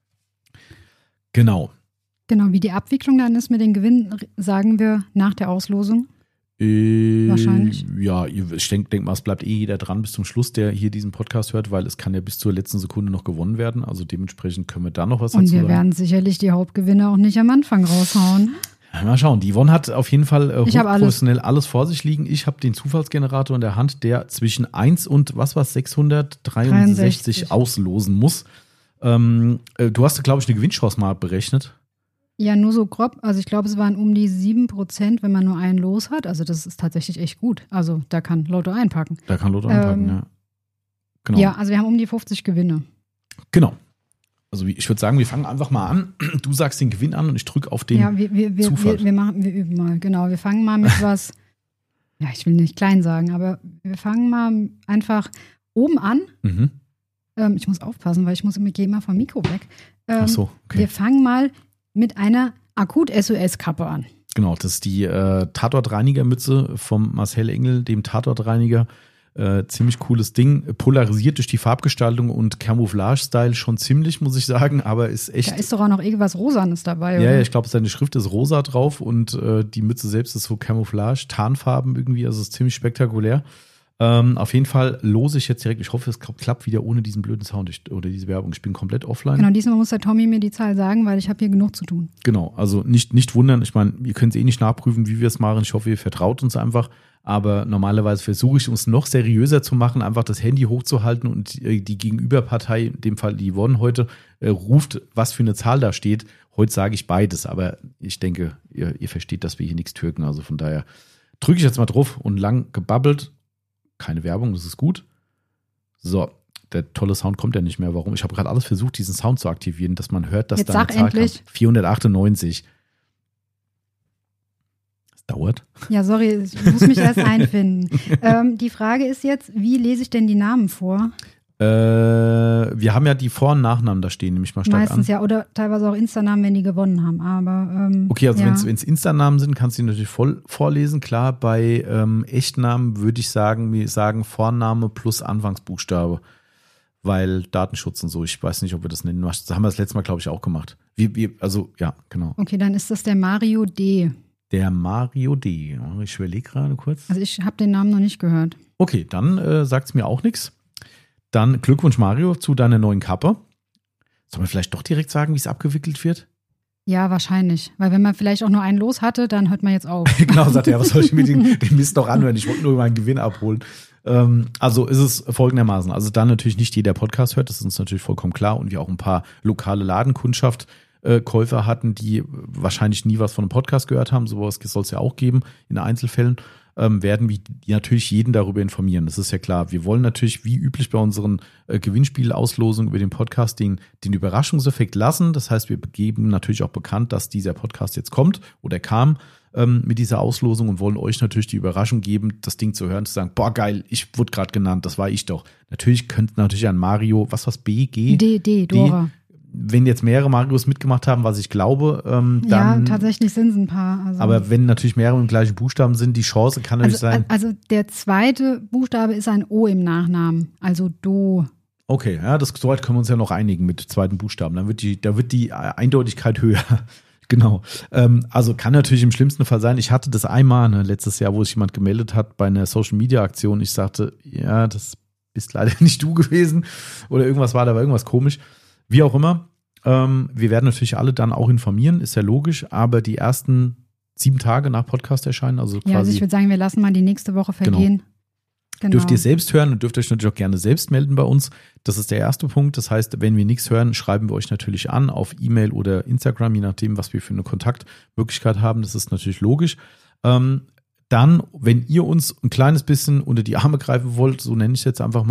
Genau. Genau, wie die Abwicklung dann ist mit den Gewinnen, sagen wir nach der Auslosung. Äh, Wahrscheinlich. Ja, ich denke denk mal, es bleibt eh jeder dran bis zum Schluss, der hier diesen Podcast hört, weil es kann ja bis zur letzten Sekunde noch gewonnen werden. Also dementsprechend können wir da noch was Und dazu wir sagen. werden sicherlich die Hauptgewinne auch nicht am Anfang raushauen. Ja, mal schauen. Die Yvonne hat auf jeden Fall äh, Ich hab hochprofessionell alles. alles vor sich liegen. Ich habe den Zufallsgenerator in der Hand, der zwischen eins und was war sechshundertdreiundsechzig dreiundsechzig. auslosen muss. Ähm, äh, du hast, glaube ich, eine Gewinnchance mal berechnet. Ja, nur so grob. Also ich glaube, es waren um die sieben Prozent, wenn man nur ein Los hat. Also das ist tatsächlich echt gut. Also da kann Lotto einpacken. Da kann Lotto einpacken, Ähm, ja. Genau. Ja, also wir haben um die fünfzig Gewinne. Genau. Also wie- ich würde sagen, wir fangen einfach mal an. Du sagst den Gewinn an und ich drücke auf den Ja, wir, wir, wir, Zufall. wir, wir, machen, wir üben mal. Genau, wir fangen mal mit was, ja, ich will nicht klein sagen, aber wir fangen mal einfach oben an. Mhm. Ähm, ich muss aufpassen, weil ich muss immer, gehe immer vom Mikro weg. Ähm, Ach so, okay. Wir fangen mal mit einer Akut-S O S-Kappe an. Genau, das ist die äh, Tatortreinigermütze vom Marcel Engel, dem Tatortreiniger. Äh, ziemlich cooles Ding. Polarisiert durch die Farbgestaltung und Camouflage-Style schon ziemlich, muss ich sagen, aber ist echt. Da ist doch auch noch irgendwas Rosanes dabei, Ja, oder? ja, ich glaube, seine Schrift ist rosa drauf und äh, die Mütze selbst ist so Camouflage, Tarnfarben irgendwie, also ist ziemlich spektakulär. Ähm, auf jeden Fall lose ich jetzt direkt, ich hoffe, es klappt wieder ohne diesen blöden Sound ich, oder diese Werbung. Ich bin komplett offline. Genau, diesmal muss der Tommy mir die Zahl sagen, weil ich habe hier genug zu tun. Genau, also nicht, nicht wundern, ich meine, ihr könnt es eh nicht nachprüfen, wie wir es machen. Ich hoffe, ihr vertraut uns einfach. Aber normalerweise versuche ich uns noch seriöser zu machen, einfach das Handy hochzuhalten und äh, die Gegenüberpartei, in dem Fall die Yvonne heute, äh, ruft, was für eine Zahl da steht. Heute sage ich beides, aber ich denke, ihr, ihr versteht, dass wir hier nichts türken. Also von daher drücke ich jetzt mal drauf und lang gebabbelt. Keine Werbung, das ist gut. So, der tolle Sound kommt ja nicht mehr. Warum? Ich habe gerade alles versucht, diesen Sound zu aktivieren, dass man hört, dass Jetzt da eine sag Zahl endlich. kam. vierhundertachtundneunzig. Das dauert. Ja, sorry, ich muss mich erst einfinden. Ähm, die Frage ist jetzt, wie lese ich denn die Namen vor? Äh, wir haben ja die Vor- und Nachnamen da stehen, nehme ich mal stark Meistens an. ja, oder teilweise auch Insta-Namen, wenn die gewonnen haben. Aber ähm, Okay, also ja. wenn es Insta-Namen sind, kannst du die natürlich voll vorlesen. Klar, bei ähm, Echtnamen würde ich sagen, wir sagen Vorname plus Anfangsbuchstabe, weil Datenschutz und so, ich weiß nicht, ob wir das nennen. Das haben wir das letzte Mal, glaube ich, auch gemacht. Wir, wir, also, ja, genau. Okay, dann ist das der Mario D. Der Mario D. Ich überlege gerade kurz. Also ich habe den Namen noch nicht gehört. Okay, dann äh, sagt es mir auch nichts. Dann Glückwunsch, Mario, zu deiner neuen Kappe. Sollen wir vielleicht doch direkt sagen, wie es abgewickelt wird? Ja, wahrscheinlich. Weil wenn man vielleicht auch nur einen Los hatte, dann hört man jetzt auf. Genau, sagt er, was soll ich mit dem, dem Mist noch anhören? Ich wollte nur meinen Gewinn abholen. Ähm, also ist es folgendermaßen. Also da natürlich nicht jeder Podcast hört, das ist uns natürlich vollkommen klar. Und wir auch ein paar lokale Ladenkundschaft äh, Käufer hatten, die wahrscheinlich nie was von einem Podcast gehört haben. Sowas soll es ja auch geben in Einzelfällen. Ähm, werden wir natürlich jeden darüber informieren. Das ist ja klar. Wir wollen natürlich wie üblich bei unseren äh, Gewinnspielauslosungen über den Podcast den, den Überraschungseffekt lassen. Das heißt, wir geben natürlich auch bekannt, dass dieser Podcast jetzt kommt oder kam ähm, mit dieser Auslosung und wollen euch natürlich die Überraschung geben, das Ding zu hören, zu sagen, boah geil, ich wurde gerade genannt, das war ich doch. Natürlich könnte natürlich ein Mario, was war's, B, G? D, D, Dora. Wenn jetzt mehrere Marios mitgemacht haben, was ich glaube, ähm, dann. Ja, tatsächlich sind es ein paar. Also. Aber wenn natürlich mehrere im gleichen Buchstaben sind, die Chance kann natürlich also, sein. Also der zweite Buchstabe ist ein O im Nachnamen, also Do. Okay, ja, das soweit können wir uns ja noch einigen mit zweiten Buchstaben. Dann wird die, da wird die Eindeutigkeit höher. Genau. Ähm, also kann natürlich im schlimmsten Fall sein. Ich hatte das einmal, ne, letztes Jahr, wo sich jemand gemeldet hat bei einer Social Media Aktion. Ich sagte, ja, das bist leider nicht du gewesen. Oder irgendwas war, da war irgendwas komisch. Wie auch immer, ähm, wir werden natürlich alle dann auch informieren, ist ja logisch, aber die ersten sieben Tage nach Podcast erscheinen, also quasi. Ja, also ich würde sagen, wir lassen mal die nächste Woche vergehen. Genau. Dürft ihr selbst hören und dürft euch natürlich auch gerne selbst melden bei uns. Das ist der erste Punkt. Das heißt, wenn wir nichts hören, schreiben wir euch natürlich an auf E-Mail oder Instagram, je nachdem, was wir für eine Kontaktmöglichkeit haben. Das ist natürlich logisch. Ähm, dann, wenn ihr uns ein kleines bisschen unter die Arme greifen wollt, so nenne ich es jetzt einfach mal,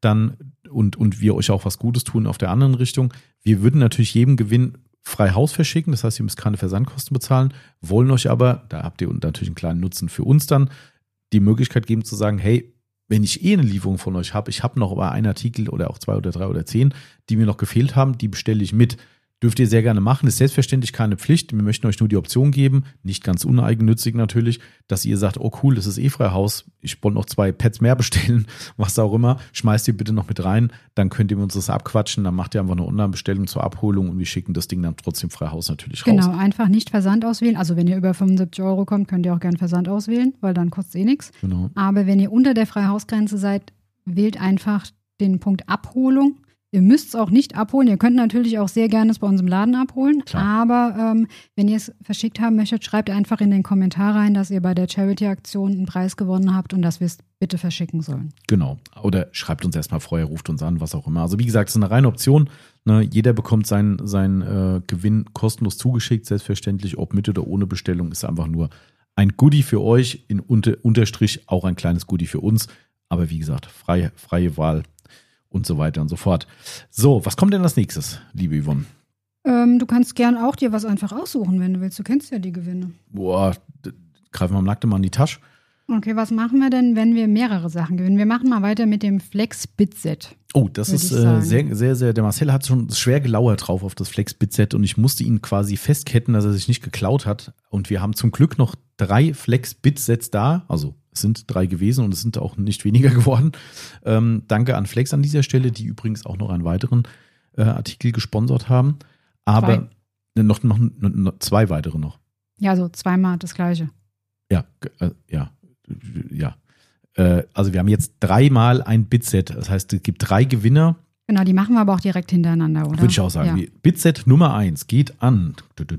dann und, und wir euch auch was Gutes tun auf der anderen Richtung. Wir würden natürlich jedem Gewinn frei Haus verschicken, das heißt, ihr müsst keine Versandkosten bezahlen, wollen euch aber, da habt ihr natürlich einen kleinen Nutzen für uns dann, die Möglichkeit geben zu sagen, hey, wenn ich eh eine Lieferung von euch habe, ich habe noch aber einen Artikel oder auch zwei oder drei oder zehn, die mir noch gefehlt haben, die bestelle ich mit. Dürft ihr sehr gerne machen, ist selbstverständlich keine Pflicht. Wir möchten euch nur die Option geben, nicht ganz uneigennützig natürlich, dass ihr sagt, oh cool, das ist eh frei Haus, ich wollte noch zwei Pads mehr bestellen, was auch immer, schmeißt ihr bitte noch mit rein, dann könnt ihr uns das abquatschen, dann macht ihr einfach eine Online-Bestellung zur Abholung und wir schicken das Ding dann trotzdem frei Haus natürlich raus. Genau, einfach nicht Versand auswählen. Also wenn ihr über fünfundsiebzig Euro kommt, könnt ihr auch gerne Versand auswählen, weil dann kostet es eh nichts. Genau. Aber wenn ihr unter der Freihausgrenze seid, wählt einfach den Punkt Abholung. Ihr müsst es auch nicht abholen. Ihr könnt natürlich auch sehr gerne es bei uns im Laden abholen. Klar. Aber ähm, wenn ihr es verschickt haben möchtet, schreibt einfach in den Kommentar rein, dass ihr bei der Charity-Aktion einen Preis gewonnen habt und dass wir es bitte verschicken sollen. Genau. Oder schreibt uns erstmal vorher, ruft uns an, was auch immer. Also wie gesagt, es ist eine reine Option. Ne? Jeder bekommt seinen sein, äh, Gewinn kostenlos zugeschickt, selbstverständlich, ob mit oder ohne Bestellung. Ist einfach nur ein Goodie für euch, in unter, Unterstrich auch ein kleines Goodie für uns. Aber wie gesagt, freie, freie Wahl. Und so weiter und so fort. So, was kommt denn als nächstes, liebe Yvonne? Ähm, du kannst gern auch dir was einfach aussuchen, wenn du willst. Du kennst ja die Gewinne. Boah, greifen wir am nackten Mann in die Tasche. Okay, was machen wir denn, wenn wir mehrere Sachen gewinnen? Wir machen mal weiter mit dem Flex-Bit-Set. Oh, das ist äh, sehr, sehr, sehr, der Marcel hat schon schwer gelauert drauf auf das Flex-Bit-Set und ich musste ihn quasi festketten, dass er sich nicht geklaut hat. Und wir haben zum Glück noch drei Flex-Bit-Sets da, also es sind drei gewesen und es sind auch nicht weniger geworden. Ähm, danke an Flex an dieser Stelle, die übrigens auch noch einen weiteren äh, Artikel gesponsert haben. Aber äh, noch, noch, noch zwei weitere noch. Ja, so zweimal das Gleiche. Ja, äh, ja, ja. Äh, also wir haben jetzt dreimal ein Bitset. Das heißt, es gibt drei Gewinner. Genau, die machen wir aber auch direkt hintereinander, oder? Würde ich auch sagen. Ja. Bitset Nummer eins geht an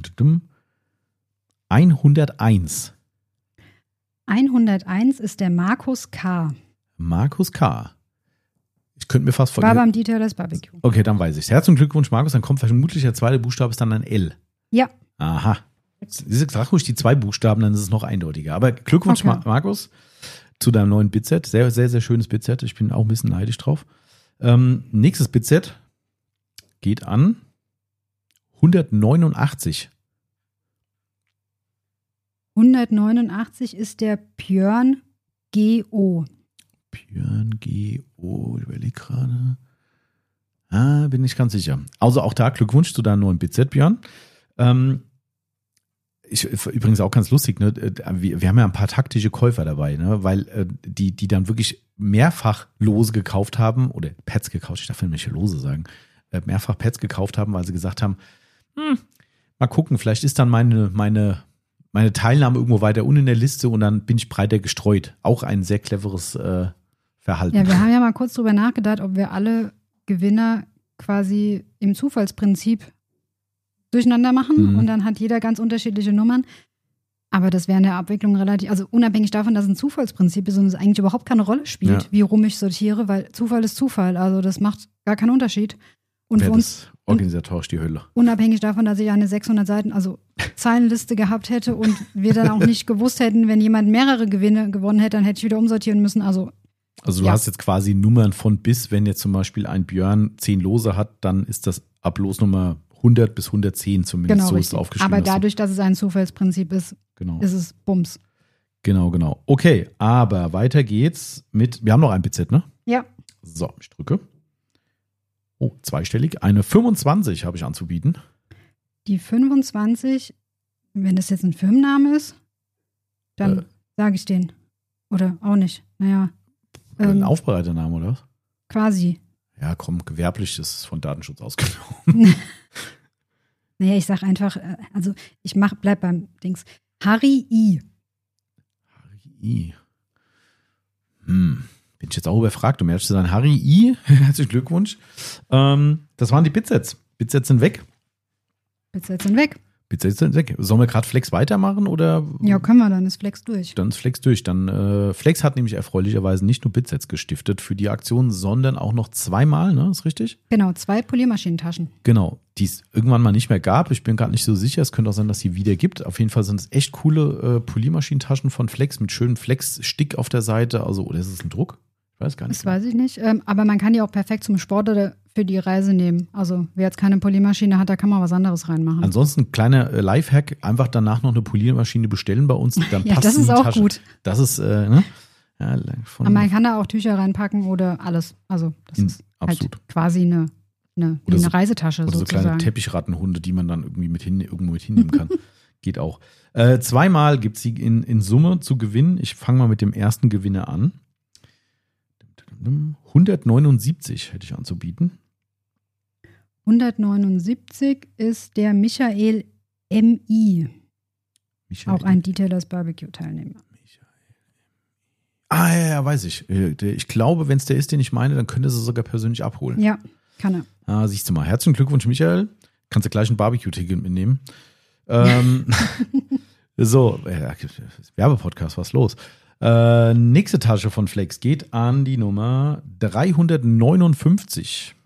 hunderteins. hunderteins ist der Markus K. Markus K. Ich könnte mir fast War vorstellen. beim Detailers Barbecue. Okay, dann weiß ich. Herzlichen Glückwunsch, Markus. Dann kommt vermutlich der zweite Buchstabe, ist dann ein L. Ja. Aha. Sag ruhig die zwei Buchstaben, dann ist es noch eindeutiger. Aber Glückwunsch, Okay. Markus, zu deinem neuen Bitset. Sehr, sehr, sehr schönes Bitset. Ich bin auch ein bisschen neidisch drauf. Ähm, nächstes Bitset geht an hundertneunundachtzig. hundertneunundachtzig ist der Björn G O. Björn G O, ich überlege gerade. Ah, bin nicht ganz sicher. Also auch da Glückwunsch zu deinem neuen Bitset, Björn. Ähm, ich, übrigens auch ganz lustig, ne? wir, wir haben ja ein paar taktische Käufer dabei, ne? Weil äh, die, die dann wirklich mehrfach Lose gekauft haben, oder Pads gekauft, ich darf nicht Lose sagen, äh, mehrfach Pads gekauft haben, weil sie gesagt haben, hm, mal gucken, vielleicht ist dann meine, meine, meine Teilnahme irgendwo weiter unten in der Liste und dann bin ich breiter gestreut. Auch ein sehr cleveres äh, Verhalten. Ja, wir haben ja mal kurz drüber nachgedacht, ob wir alle Gewinner quasi im Zufallsprinzip durcheinander machen Mhm. und dann hat jeder ganz unterschiedliche Nummern. Aber das wäre in der Abwicklung relativ, also unabhängig davon, dass es ein Zufallsprinzip ist und es eigentlich überhaupt keine Rolle spielt, Ja. wie rum ich sortiere, weil Zufall ist Zufall. Also das macht gar keinen Unterschied. Und für Wäre uns, das organisatorisch die Hölle. unabhängig davon, dass ich eine sechshundert Seiten, also Zeilenliste gehabt hätte und wir dann auch nicht gewusst hätten, wenn jemand mehrere Gewinne gewonnen hätte, dann hätte ich wieder umsortieren müssen. Also Also du Ja. hast jetzt quasi Nummern von bis, wenn jetzt zum Beispiel ein Björn zehn Lose hat, dann ist das ab Losnummer hundert bis hundertzehn zumindest, genau so ist es richtig. aufgeschrieben. Aber dass du- dadurch, dass es ein Zufallsprinzip ist, genau, ist es Bums. genau, genau. Okay, aber weiter geht's mit, wir haben noch ein B Z, ne? Ja. So, ich drücke. Oh, zweistellig. Eine fünfundzwanzig habe ich anzubieten. Die fünfundzwanzig, wenn das jetzt ein Firmenname ist, dann Äh. sage ich den. Oder auch nicht. Naja, Ein ähm, Aufbereitername, oder was? quasi. Ja, komm, gewerblich, das ist von Datenschutz ausgenommen. Naja, ich sag einfach, äh, also ich mach, bleib beim Dings. Harry I. Harry I. Hm, bin ich jetzt auch überfragt, um ehrlich zu sein. Harry I, herzlichen Glückwunsch. Ähm, das waren die Bitsets. Bitsets sind weg. Bitte jetzt sind weg. Bitsets sind weg. Sollen wir gerade Flex weitermachen oder? Ja, können wir, dann ist Flex durch. Dann ist Flex durch. Dann äh, Flex hat nämlich erfreulicherweise nicht nur Bitsets gestiftet für die Aktion, sondern auch noch zweimal, ne? Ist richtig? Genau, zwei Poliermaschinentaschen. Genau, die es irgendwann mal nicht mehr gab. Ich bin gerade nicht so sicher. Es könnte auch sein, dass sie wieder gibt. Auf jeden Fall sind es echt coole äh, Poliermaschinentaschen von Flex mit schönem Flex-Stick auf der Seite. Also, oder ist es ein Druck? Ich weiß gar nicht. Das weiß ich nicht. Ähm, aber man kann die auch perfekt zum Sport oder für die Reise nehmen. Also wer jetzt keine Poliermaschine hat, da kann man was anderes reinmachen. Ansonsten kleiner äh, Lifehack, einfach danach noch eine Poliermaschine bestellen bei uns. Dann ja, passt das in ist die auch Tasche. gut. Das ist, äh, ne? Ja, von, aber man kann da auch Tücher reinpacken oder alles. Also das in, ist absolut. halt quasi eine, eine, oder eine so, Reisetasche oder sozusagen. so kleine Teppichrattenhunde, die man dann irgendwie mit hin, irgendwo mit hinnehmen kann. Geht auch. Äh, zweimal gibt es sie in, in Summe zu gewinnen. Ich fange mal mit dem ersten Gewinner an. hundertneunundsiebzig hätte ich anzubieten. hundertneunundsiebzig ist der Michael M I. Michael. Auch ein Detailers Barbecue-Teilnehmer. Ah, ja, ja, weiß ich. Ich glaube, wenn es der ist, den ich meine, dann könnte sie sogar persönlich abholen. Ja, kann er. Ah, siehst du mal. Herzlichen Glückwunsch, Michael. Kannst du gleich ein Barbecue-Ticket mitnehmen. Ähm, so, äh, Werbepodcast, was ist los? Äh, nächste Tasche von Flex geht an die Nummer dreihundertneunundfünfzig.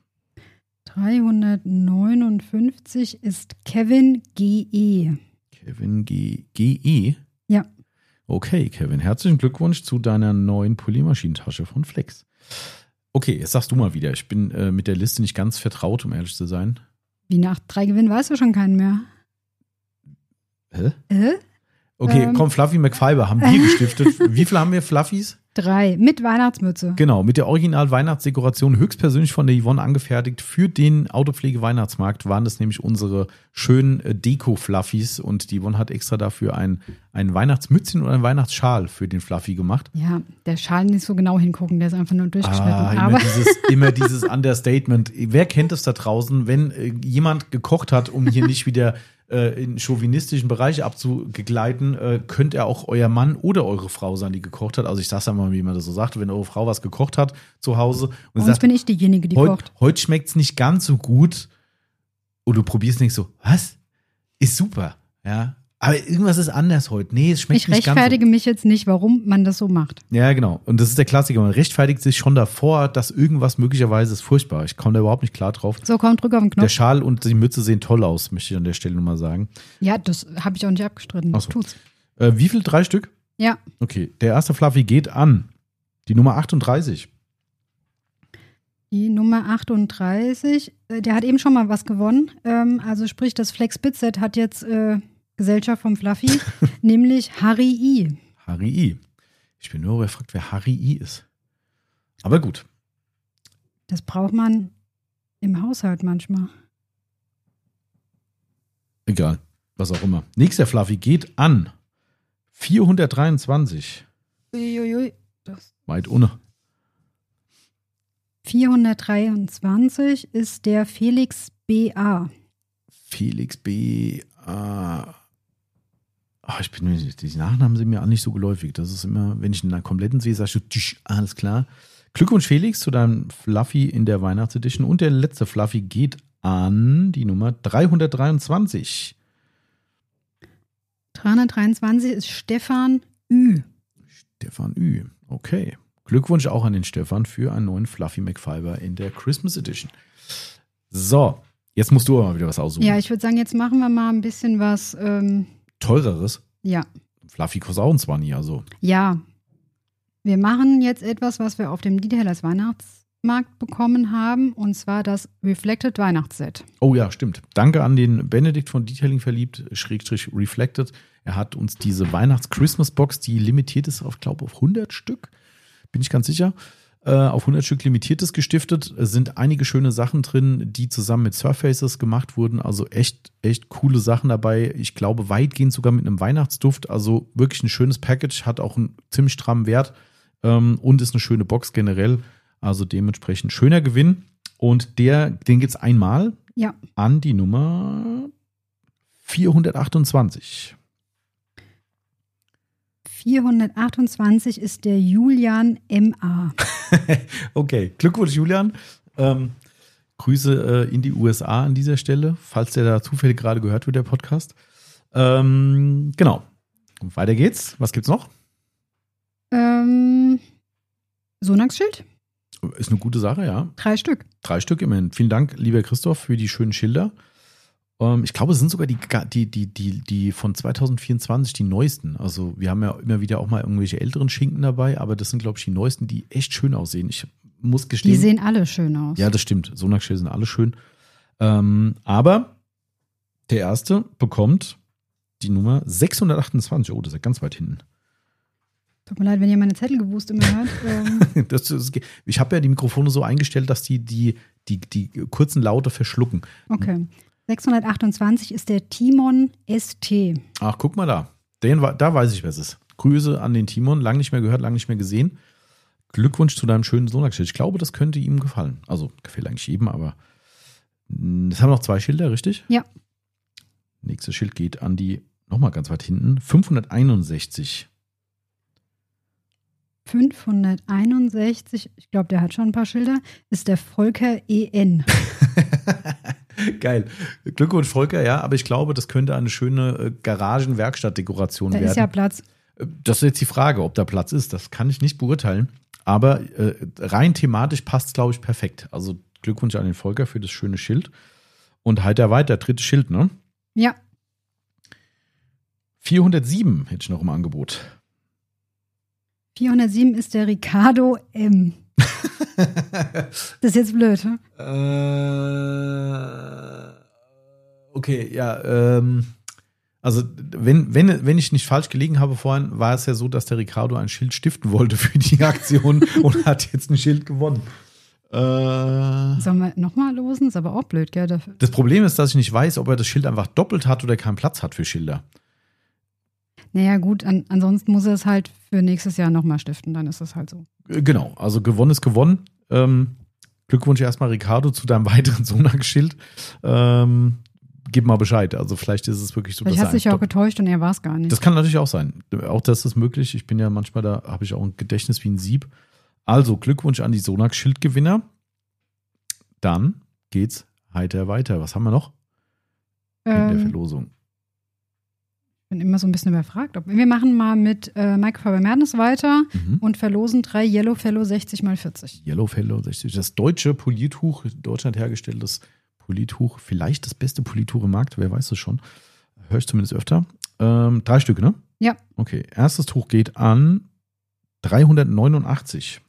dreihundertneunundfünfzig ist Kevin G E. Kevin G. E? Ja. Okay, Kevin, herzlichen Glückwunsch zu deiner neuen Poliermaschinentasche von Flex. Okay, jetzt sagst du mal wieder. Ich bin äh, mit der Liste nicht ganz vertraut, um ehrlich zu sein. Wie nach drei Gewinnen weißt du schon keinen mehr. Hä? Äh? Okay, Ähm. komm, Fluffy McFiber haben wir gestiftet. Wie viele haben wir Fluffys? Drei. Mit Weihnachtsmütze. Genau, mit der Original-Weihnachtsdekoration höchstpersönlich von der Yvonne angefertigt. Für den Autopflege-Weihnachtsmarkt waren das nämlich unsere schönen äh, Deko-Fluffys. Und die Yvonne hat extra dafür ein, ein Weihnachtsmützchen und einen Weihnachtsschal für den Fluffy gemacht. Ja, der Schal nicht so genau hingucken, der ist einfach nur durchgeschnitten. Ah, immer, Aber dieses, immer dieses Understatement. Wer kennt es da draußen, wenn äh, jemand gekocht hat, um hier nicht wieder äh, in chauvinistischen Bereich abzugegleiten, äh, könnt er auch euer Mann oder eure Frau sein, die gekocht hat. Also ich sag's einmal, wie man das so sagt, wenn eure Frau was gekocht hat zu Hause und sonst sagt, bin ich diejenige, die heut, kocht. heute schmeckt's nicht ganz so gut und du probierst nicht so, was? Ist super, ja. Aber irgendwas ist anders heute. Nee, es schmeckt Ich nicht ganz so. rechtfertige mich jetzt nicht, warum man das so macht. Ja, genau. Und das ist der Klassiker. Man rechtfertigt sich schon davor, dass irgendwas möglicherweise ist furchtbar. Ich komme da überhaupt nicht klar drauf. So, komm, drück auf den Der Knopf. Schal und die Mütze sehen toll aus, möchte ich an der Stelle nochmal sagen. Ja, das habe ich auch nicht abgestritten. Das Ach so. tut's. Äh, wie viel? Drei Stück? Ja, Okay. Der erste Fluffy geht an die Nummer achtunddreißig. die Nummer achtunddreißig, äh, der hat eben schon mal was gewonnen. Ähm, also sprich, das Flex Bitset hat jetzt äh, Gesellschaft vom Fluffy, nämlich Harry I. Harry I. Ich bin nur gefragt, wer Harry I ist. Aber gut. Das braucht man im Haushalt manchmal. Egal. Was auch immer. Nächster Fluffy geht an vierhundertdreiundzwanzig. Uiuiui. Das Weit ohne. vierhundertdreiundzwanzig ist der Felix B A. Felix B. Ah. Ach, ich bin mir, die Nachnamen sind mir auch nicht so geläufig. Das ist immer, wenn ich einen kompletten sehe, sagst du, tsch, alles klar. Glückwunsch, Felix, zu deinem Fluffy in der Weihnachtsedition. Und der letzte Fluffy geht an die Nummer dreihundertdreiundzwanzig. dreihundertdreiundzwanzig ist Stefan Ü. Stefan Ü. Okay. Glückwunsch auch an den Stefan für einen neuen Fluffy McFiber in der Christmas Edition. So, jetzt musst du aber mal wieder was aussuchen. Ja, ich würde sagen, jetzt machen wir mal ein bisschen was. Ähm, Teureres. ja. Fluffy kostet auch ein zwanzig, also. Ja. Wir machen jetzt etwas, was wir auf dem Detailers Weihnachtsmarkt bekommen haben, und zwar das Reflected Weihnachtsset. Oh ja, stimmt. Danke an den Benedikt von Detailing verliebt, Schrägstrich Reflected. Er hat uns diese Weihnachts-Christmas-Box, die limitiert ist auf, glaube ich, auf hundert Stück, bin ich ganz sicher, äh, auf hundert Stück limitiertes gestiftet. Es sind einige schöne Sachen drin, die zusammen mit Surfaces gemacht wurden. Also echt, echt coole Sachen dabei. Ich glaube, weitgehend sogar mit einem Weihnachtsduft. Also wirklich ein schönes Package, hat auch einen ziemlich strammen Wert ähm, und ist eine schöne Box generell. Also dementsprechend schöner Gewinn. Und der, den gibt es einmal Ja. an die Nummer vierhundertachtundzwanzig. vierhundertachtundzwanzig ist der Julian M A. Okay, Glückwunsch, Julian. Ähm, Grüße äh, in die U S A an dieser Stelle, falls der da zufällig gerade gehört wird, der Podcast. Ähm, genau. Und weiter geht's. Was gibt's noch? Ähm, Sonax-Schild? Ist eine gute Sache, ja. Drei Stück. Drei Stück immerhin. Vielen Dank, lieber Christoph, für die schönen Schilder. Ähm, ich glaube, es sind sogar die, die, die, die, die von zwanzig vierundzwanzig die neuesten. Also wir haben ja immer wieder auch mal irgendwelche älteren Schinken dabei, aber das sind, glaube ich, die neuesten, die echt schön aussehen. Ich muss gestehen. Die sehen alle schön aus. Ja, das stimmt. Sonax-Schilde sind alle schön. Ähm, aber der erste bekommt die Nummer sechshundertachtundzwanzig. Oh, das ist ja ganz weit hinten. Tut mir leid, wenn ihr meine Zettelgewust immer hört. Ähm. das, das, ich habe ja die Mikrofone so eingestellt, dass die die, die die kurzen Laute verschlucken. Okay. sechshundertachtundzwanzig ist der Timon S T. Ach, guck mal da. Den, da weiß ich, wer es ist. Grüße an den Timon. Lang nicht mehr gehört, lang nicht mehr gesehen. Glückwunsch zu deinem schönen Sonax-Schild. Ich glaube, das könnte ihm gefallen. Also, gefällt eigentlich jedem, aber es haben noch zwei Schilder, richtig? Ja. Nächstes Schild geht an die, nochmal ganz weit hinten, fünfhunderteinundsechzig. fünfhunderteinundsechzig, ich glaube, der hat schon ein paar Schilder, ist der Volker E N. Geil. Glückwunsch, Volker, ja, aber ich glaube, das könnte eine schöne Garagen-Werkstatt-Dekoration werden. Da ist ja Platz. Das ist jetzt die Frage, ob da Platz ist. Das kann ich nicht beurteilen. Aber äh, rein thematisch passt es, glaube ich, perfekt. Also Glückwunsch an den Volker für das schöne Schild. Und heiter weiter, drittes Schild, ne? Ja. vierhundertsieben hätte ich noch im Angebot. vierhundertsieben ist der Ricardo M. Das ist jetzt blöd, hm? Äh, okay, ja, ähm, also wenn, wenn, wenn ich nicht falsch gelegen habe vorhin, war es ja so, dass der Ricardo ein Schild stiften wollte für die Aktion und hat jetzt ein Schild gewonnen. Äh, Sollen wir nochmal losen? Ist aber auch blöd, gell? Dafür. Das Problem ist, dass ich nicht weiß, ob er das Schild einfach doppelt hat oder keinen Platz hat für Schilder. Naja, gut, an, ansonsten muss er es halt für nächstes Jahr nochmal stiften, dann ist es halt so. Genau, also gewonnen ist gewonnen. Ähm, Glückwunsch erstmal, Ricardo, zu deinem weiteren Sonax-Schild. Ähm, gib mal Bescheid. Also vielleicht ist es wirklich so, vielleicht dass hat sich ja auch getäuscht und er war es gar nicht. Das kann natürlich auch sein. Auch das ist möglich. Ich bin ja manchmal, da habe ich auch ein Gedächtnis wie ein Sieb. Also Glückwunsch an die Sonax-Schildgewinner. Dann geht's heiter weiter. Was haben wir noch in ähm, der Verlosung? Ich bin immer so ein bisschen überfragt. Ob, wir machen mal mit äh, Microfiber Madness weiter Mhm. und verlosen drei Yellow Fellow sechzig mal vierzig. Yellow Fellow sechzig. Das deutsche Polittuch, in Deutschland hergestelltes Polittuch. Vielleicht das beste Polittuch im Markt, wer weiß es schon. Höre ich zumindest öfter. Ähm, drei Stücke, ne? Ja. Okay, erstes Tuch geht an dreihundertneunundachtzig.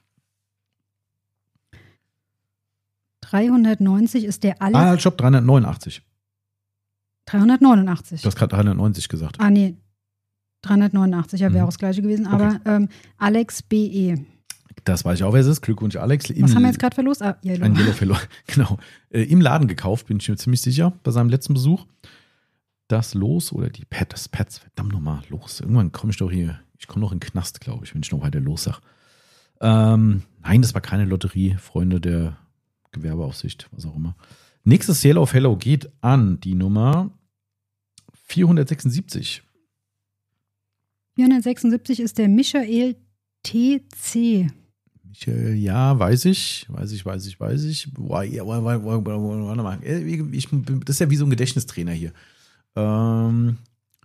dreihundertneunzig ist der Alex. Ah, stopp, dreihundertneunundachtzig. dreihundertneunundachtzig. Du hast gerade dreihundertneunzig gesagt. Ah, nee. dreihundertneunundachtzig, ja, wäre Mhm. auch das gleiche gewesen. Aber ähm, Alex B E. Das weiß ich auch, wer es ist. Glückwunsch, Alex. Im Was haben wir jetzt gerade verlost? Ah, Yellow. Ein Yellow Fellow, genau. Äh, Im Laden gekauft, bin ich mir ziemlich sicher, bei seinem letzten Besuch. Das Los oder die Pad, das Pads, verdammt nochmal, Los. Irgendwann komme ich doch hier, ich komme noch in den Knast, glaube ich, wenn ich noch weiter los sage. Ähm, nein, das war keine Lotterie, Freunde der Gewerbeaufsicht, was auch immer. Nächstes Yellow Fellow geht an die Nummer vierhundertsechsundsiebzig. vierhundertsechsundsiebzig ist der Michael T C. Michael, ja, weiß ich, weiß ich, weiß ich, weiß ich. Boah, ja, warte mal. Ich, das ist ja wie so ein Gedächtnistrainer hier. Ähm,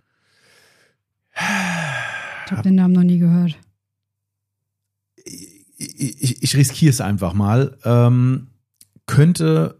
Ich habe den Namen noch nie gehört. ich, ich, ich riskiere es einfach mal. Ähm, könnte,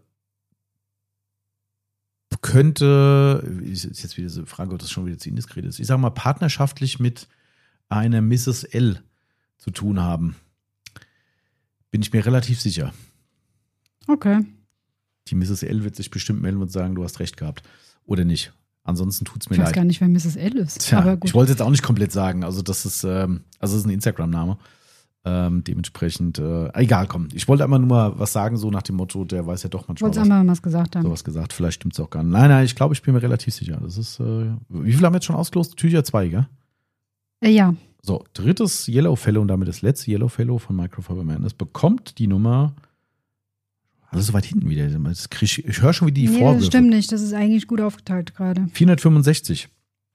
könnte, ist jetzt wieder so eine Frage, ob das schon wieder zu indiskret ist. Ich sage mal, partnerschaftlich mit einer Misses L zu tun haben. Bin ich mir relativ sicher. Okay. Die Misses L wird sich bestimmt melden und sagen, du hast recht gehabt. Oder nicht. Ansonsten tut es mir Ich weiß leid. gar nicht, wer Misses L ist. Tja, aber gut. ich wollte es jetzt auch nicht komplett sagen. Also das ist, ähm, also das ist ein Instagram-Name. Ähm, dementsprechend, äh, egal, komm. Ich wollte einfach nur mal was sagen, so nach dem Motto, der weiß ja doch Ich manchmal wollte was. einmal was gesagt haben. Sowas gesagt. Vielleicht stimmt es auch gar nicht. Nein, nein, ich glaube, ich bin mir relativ sicher. Das ist, äh, wie viel haben wir jetzt schon ausgelost? Tücher zwei, gell? Äh, ja. So, drittes Yellow Fellow und damit das letzte Yellow Fellow von Microfiber Madness bekommt die Nummer, also so weit hinten wieder. Das krieg ich ich höre schon wieder die Nee, Vorwürfe. das stimmt nicht. Das ist eigentlich gut aufgeteilt gerade. vierhundertfünfundsechzig.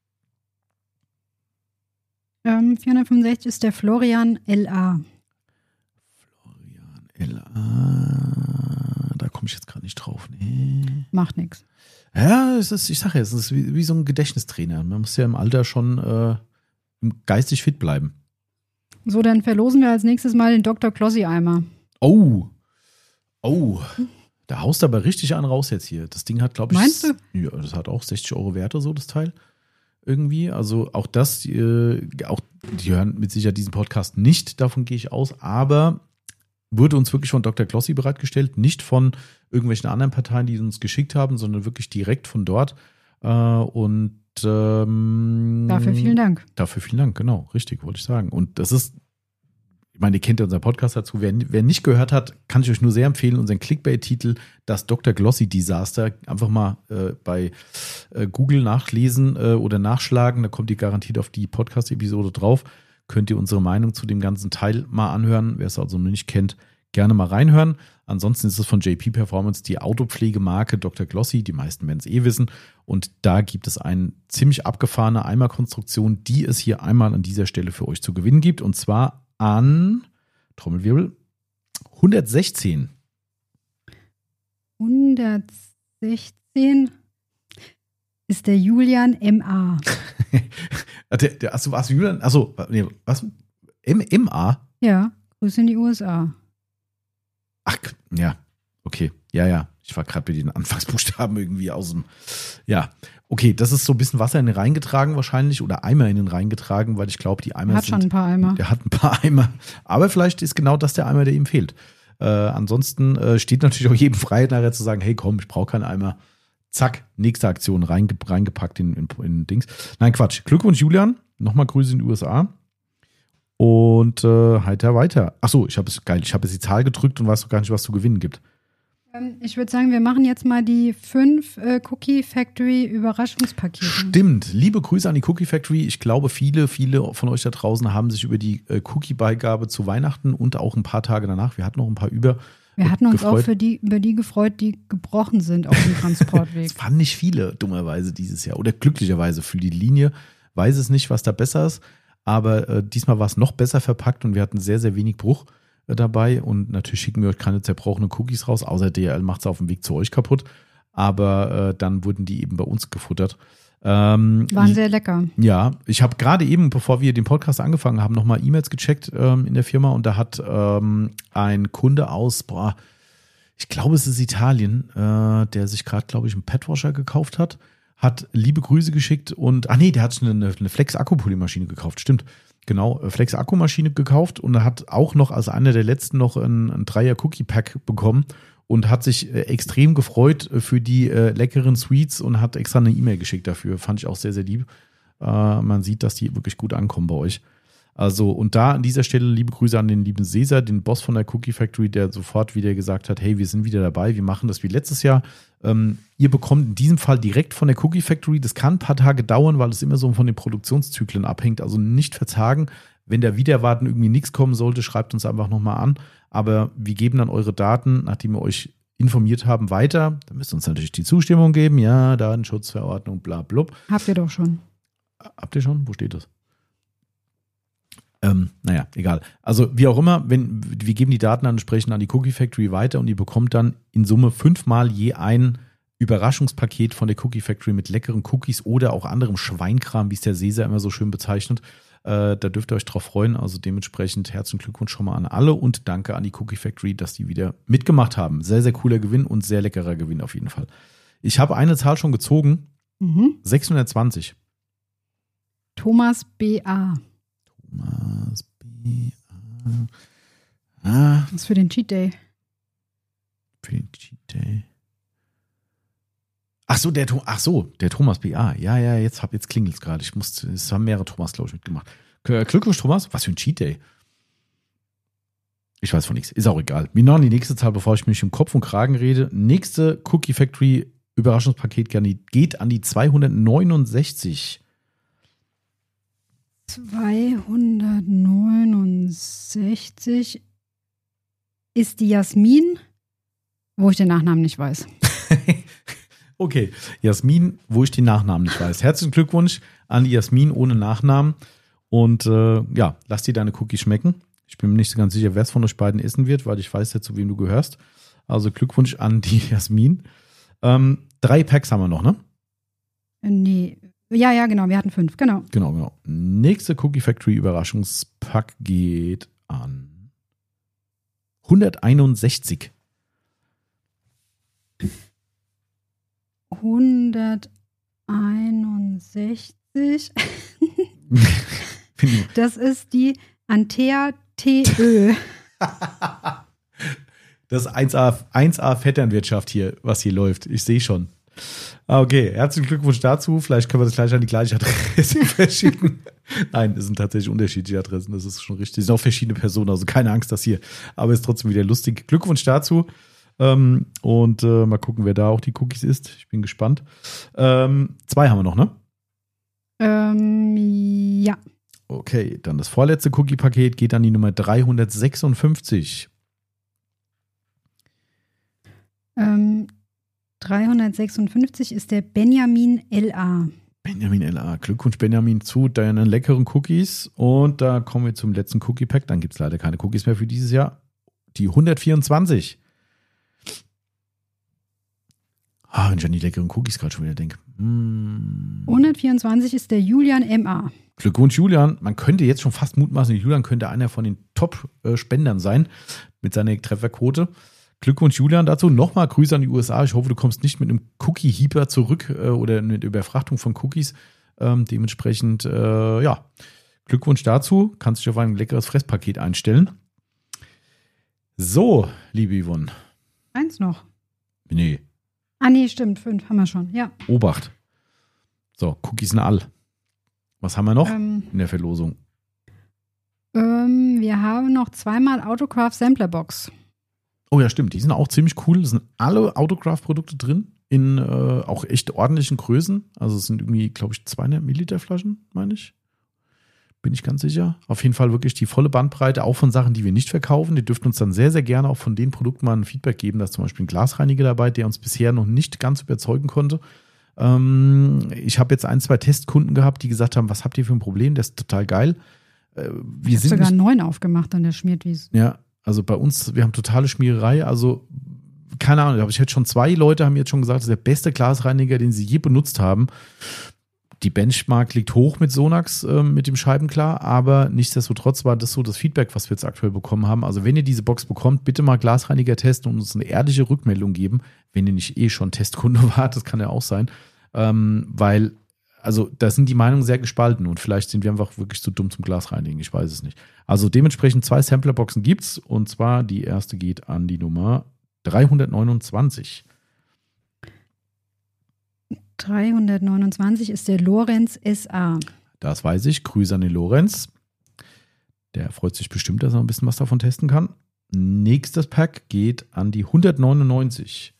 Ähm, vierhundertfünfundsechzig ist der Florian L A. Florian L A. Da komme ich jetzt gerade nicht drauf. Nee. Macht nichts. Ja, es ist, ich sage ja, es ist wie, wie so ein Gedächtnistrainer. Man muss ja im Alter schon äh, geistig fit bleiben. So, dann verlosen wir als nächstes mal den Doktor Klossi-Eimer. Oh. Oh. Da haust du aber richtig einen raus jetzt hier. Das Ding hat, glaube ich. Meinst du? Ja, das hat auch sechzig Euro Werte, so das Teil. Irgendwie. Also auch das, äh, auch die hören mit Sicherheit diesen Podcast nicht, davon gehe ich aus, aber wurde uns wirklich von Doktor Glossy bereitgestellt, nicht von irgendwelchen anderen Parteien, die uns geschickt haben, sondern wirklich direkt von dort. Äh, und ähm, Dafür vielen Dank. Dafür vielen Dank, genau, richtig, wollte ich sagen. Und das ist, ich meine, ihr kennt ja unseren Podcast dazu. Wer, wer nicht gehört hat, kann ich euch nur sehr empfehlen, unseren Clickbait-Titel, das Doktor Glossy-Desaster, einfach mal äh, bei äh, Google nachlesen äh, oder nachschlagen. Da kommt ihr garantiert auf die Podcast-Episode drauf. Könnt ihr unsere Meinung zu dem ganzen Teil mal anhören. Wer es also noch nicht kennt, gerne mal reinhören. Ansonsten ist es von J P Performance die Autopflegemarke Doktor Glossy. Die meisten werden es eh wissen. Und da gibt es eine ziemlich abgefahrene Eimerkonstruktion, die es hier einmal an dieser Stelle für euch zu gewinnen gibt. Und zwar an, Trommelwirbel, hundertsechzehn. hundertsechzehn ist der Julian M A. der, der, achso, was, Julian? Achso, nee, was? M, M A? Ja, Grüße in die U S A. Ach, ja, okay. Ja, ja. Ich war gerade mit den Anfangsbuchstaben irgendwie aus dem. Ja, okay, das ist so ein bisschen Wasser in den Rhein getragen wahrscheinlich oder Eimer in den Rhein getragen, weil ich glaube, die Eimer hat sind. Hat schon ein paar Eimer. Der hat ein paar Eimer. Aber vielleicht ist genau das der Eimer, der ihm fehlt. Äh, ansonsten äh, steht natürlich auch jedem frei, nachher zu sagen, hey komm, ich brauche keinen Eimer. Zack, nächste Aktion reinge reingepackt in, in, in Dings. Nein, Quatsch. Glückwunsch, Julian. Nochmal Grüße in die U S A. Und äh, heiter weiter. Achso, ich habe es geil. Ich habe jetzt die Zahl gedrückt und weiß noch gar nicht, was zu gewinnen gibt. Ich würde sagen, wir machen jetzt mal die fünf äh, Cookie Factory Überraschungspakete. Stimmt. Liebe Grüße an die Cookie Factory. Ich glaube, viele, viele von euch da draußen haben sich über die äh, Cookie-Beigabe zu Weihnachten und auch ein paar Tage danach, wir hatten noch ein paar über. Wir hatten uns gefreut. auch für die, über die gefreut, die gebrochen sind auf dem Transportweg. Es waren nicht viele, dummerweise, dieses Jahr. Oder glücklicherweise für die Linie. Weiß es nicht, was da besser ist. Aber äh, diesmal war es noch besser verpackt und wir hatten sehr, sehr wenig Bruch äh, dabei. Und natürlich schicken wir euch keine zerbrochenen Cookies raus, außer D H L macht es auf dem Weg zu euch kaputt. Aber äh, dann wurden die eben bei uns gefuttert. Ähm, Waren sehr lecker. Ja, ich habe gerade eben, bevor wir den Podcast angefangen haben, nochmal E-Mails gecheckt ähm, in der Firma und da hat ähm, ein Kunde aus, boah, ich glaube, es ist Italien, äh, der sich gerade, glaube ich, einen Petwasher gekauft hat, hat liebe Grüße geschickt und, ah nee, der hat eine, eine Flex-Akku-Polymaschine gekauft, stimmt. Genau, Flex-Akku-Maschine gekauft und er hat auch noch als einer der letzten noch ein, ein Dreier-Cookie-Pack bekommen und hat sich äh, extrem gefreut für die äh, leckeren Sweets und hat extra eine E-Mail geschickt dafür. Fand ich auch sehr, sehr lieb. Äh, man sieht, dass die wirklich gut ankommen bei euch. Also, und da an dieser Stelle liebe Grüße an den lieben Cesar, den Boss von der Cookie Factory, der sofort wieder gesagt hat, hey, wir sind wieder dabei, wir machen das wie letztes Jahr. Ähm, ihr bekommt in diesem Fall direkt von der Cookie Factory, das kann ein paar Tage dauern, weil es immer so von den Produktionszyklen abhängt, also nicht verzagen. Wenn da wieder warten irgendwie nichts kommen sollte, schreibt uns einfach nochmal an. Aber wir geben dann eure Daten, nachdem wir euch informiert haben, weiter. Da müsst ihr uns natürlich die Zustimmung geben. Ja, Datenschutzverordnung, bla, blub. Habt ihr doch schon. Habt ihr schon? Wo steht das? Ähm, naja, egal. Also wie auch immer, wenn wir geben die Daten dann entsprechend an die Cookie Factory weiter und ihr bekommt dann in Summe fünfmal je ein Überraschungspaket von der Cookie Factory mit leckeren Cookies oder auch anderem Schweinkram, wie es der Cesar immer so schön bezeichnet. Äh, da dürft ihr euch drauf freuen. Also dementsprechend herzlichen Glückwunsch schon mal an alle und danke an die Cookie Factory, dass die wieder mitgemacht haben. Sehr, sehr cooler Gewinn und sehr leckerer Gewinn auf jeden Fall. Ich habe eine Zahl schon gezogen. Mhm. sechshundertzwanzig. Thomas B A. Thomas B A. Ah. Das ist für den Cheat Day. Für den Cheat Day. Ach so, der, ach so, der Thomas B A. Ja, ja, jetzt, jetzt klingelt es gerade. Ich musste, es haben mehrere Thomas, glaube ich, mitgemacht. Glückwunsch, Thomas. Was für ein Cheat Day. Ich weiß von nichts. Ist auch egal. Wir machen die nächste Zahl, bevor ich mich um Kopf und Kragen rede. Nächste Cookie Factory Überraschungspaket geht an die zweihundertneunundsechzig. zweihundertneunundsechzig ist die Jasmin, wo ich den Nachnamen nicht weiß. Okay, Jasmin, wo ich den Nachnamen nicht weiß. Herzlichen Glückwunsch an die Jasmin ohne Nachnamen. Und äh, ja, lass dir deine Cookies schmecken. Ich bin mir nicht so ganz sicher, wer es von euch beiden essen wird, weil ich weiß ja, zu wem du gehörst. Also Glückwunsch an die Jasmin. Ähm, drei Packs haben wir noch, ne? Nee. Ja, ja, genau. Wir hatten fünf. Genau. Genau, genau. Nächste Cookie Factory Überraschungspack geht an hunderteinundsechzig. hunderteinundsechzig. Das ist die Antea T Ö. Das ist eins A, eins A Vetternwirtschaft hier, was hier läuft. Ich sehe schon. Okay, herzlichen Glückwunsch dazu. Vielleicht können wir das gleich an die gleiche Adresse verschicken. Nein, es sind tatsächlich unterschiedliche Adressen. Das ist schon richtig. Es sind auch verschiedene Personen, also keine Angst, das hier. Aber es ist trotzdem wieder lustig. Glückwunsch dazu. Ähm, und äh, mal gucken, wer da auch die Cookies isst. Ich bin gespannt. Ähm, zwei haben wir noch, ne? Ähm, ja. Okay, dann das vorletzte Cookie-Paket geht an die Nummer dreihundertsechsundfünfzig. Ähm, dreihundertsechsundfünfzig ist der Benjamin L A. Benjamin L A. Glückwunsch, Benjamin, zu deinen leckeren Cookies. Und da kommen wir zum letzten Cookie-Pack. Dann gibt es leider keine Cookies mehr für dieses Jahr. Die hundertvierundzwanzig. Ah, wenn ich an die leckeren Cookies gerade schon wieder denke. Mm. hundertvierundzwanzig ist der Julian M A. Glückwunsch, Julian. Man könnte jetzt schon fast mutmaßen, Julian könnte einer von den Top-Spendern sein mit seiner Trefferquote. Glückwunsch, Julian, dazu. Nochmal Grüße an die U S A. Ich hoffe, du kommst nicht mit einem Cookie-Heaper zurück äh, oder mit Überfrachtung von Cookies. Ähm, dementsprechend, äh, ja, Glückwunsch dazu. Kannst dich auf ein leckeres Fresspaket einstellen. So, liebe Yvonne. Eins noch. Nee. Ah, nee, stimmt. Fünf haben wir schon, ja. Obacht. So, Cookies sind all. Was haben wir noch Ähm, in der Verlosung? ähm, wir haben noch zweimal Autograph Sampler Box. Oh ja, stimmt. Die sind auch ziemlich cool. Es sind alle Autograph-Produkte drin in äh, auch echt ordentlichen Größen. Also es sind irgendwie, glaube ich, zweihundert Milliliter Flaschen, meine ich. Bin ich ganz sicher. Auf jeden Fall wirklich die volle Bandbreite, auch von Sachen, die wir nicht verkaufen. Die dürften uns dann sehr, sehr gerne auch von den Produkten mal ein Feedback geben. Da ist zum Beispiel ein Glasreiniger dabei, der uns bisher noch nicht ganz überzeugen konnte. Ähm, ich habe jetzt ein, zwei Testkunden gehabt, die gesagt haben, was habt ihr für ein Problem? Das ist total geil. Äh, wir Ich sind habe sogar nicht, einen neuen aufgemacht an der Schmiertwies. ja, also bei uns, wir haben totale Schmiererei. Also keine Ahnung, aber ich hätte schon zwei Leute haben jetzt schon gesagt, das ist der beste Glasreiniger, den sie je benutzt haben. Die Benchmark liegt hoch mit Sonax, äh, mit dem Scheibenklar, aber nichtsdestotrotz war das so das Feedback, was wir jetzt aktuell bekommen haben. Also wenn ihr diese Box bekommt, bitte mal Glasreiniger testen und uns eine ehrliche Rückmeldung geben, wenn ihr nicht eh schon Testkunde wart, das kann ja auch sein, ähm, weil, also da sind die Meinungen sehr gespalten und vielleicht sind wir einfach wirklich zu dumm zum Glasreinigen, ich weiß es nicht. Also dementsprechend zwei Samplerboxen gibt's und zwar die erste geht an die Nummer dreihundertneunundzwanzig. dreihundertneunundzwanzig ist der Lorenz S A. Das weiß ich. Grüße an den Lorenz. Der freut sich bestimmt, dass er ein bisschen was davon testen kann. Nächstes Pack geht an die hundertneunundneunzig.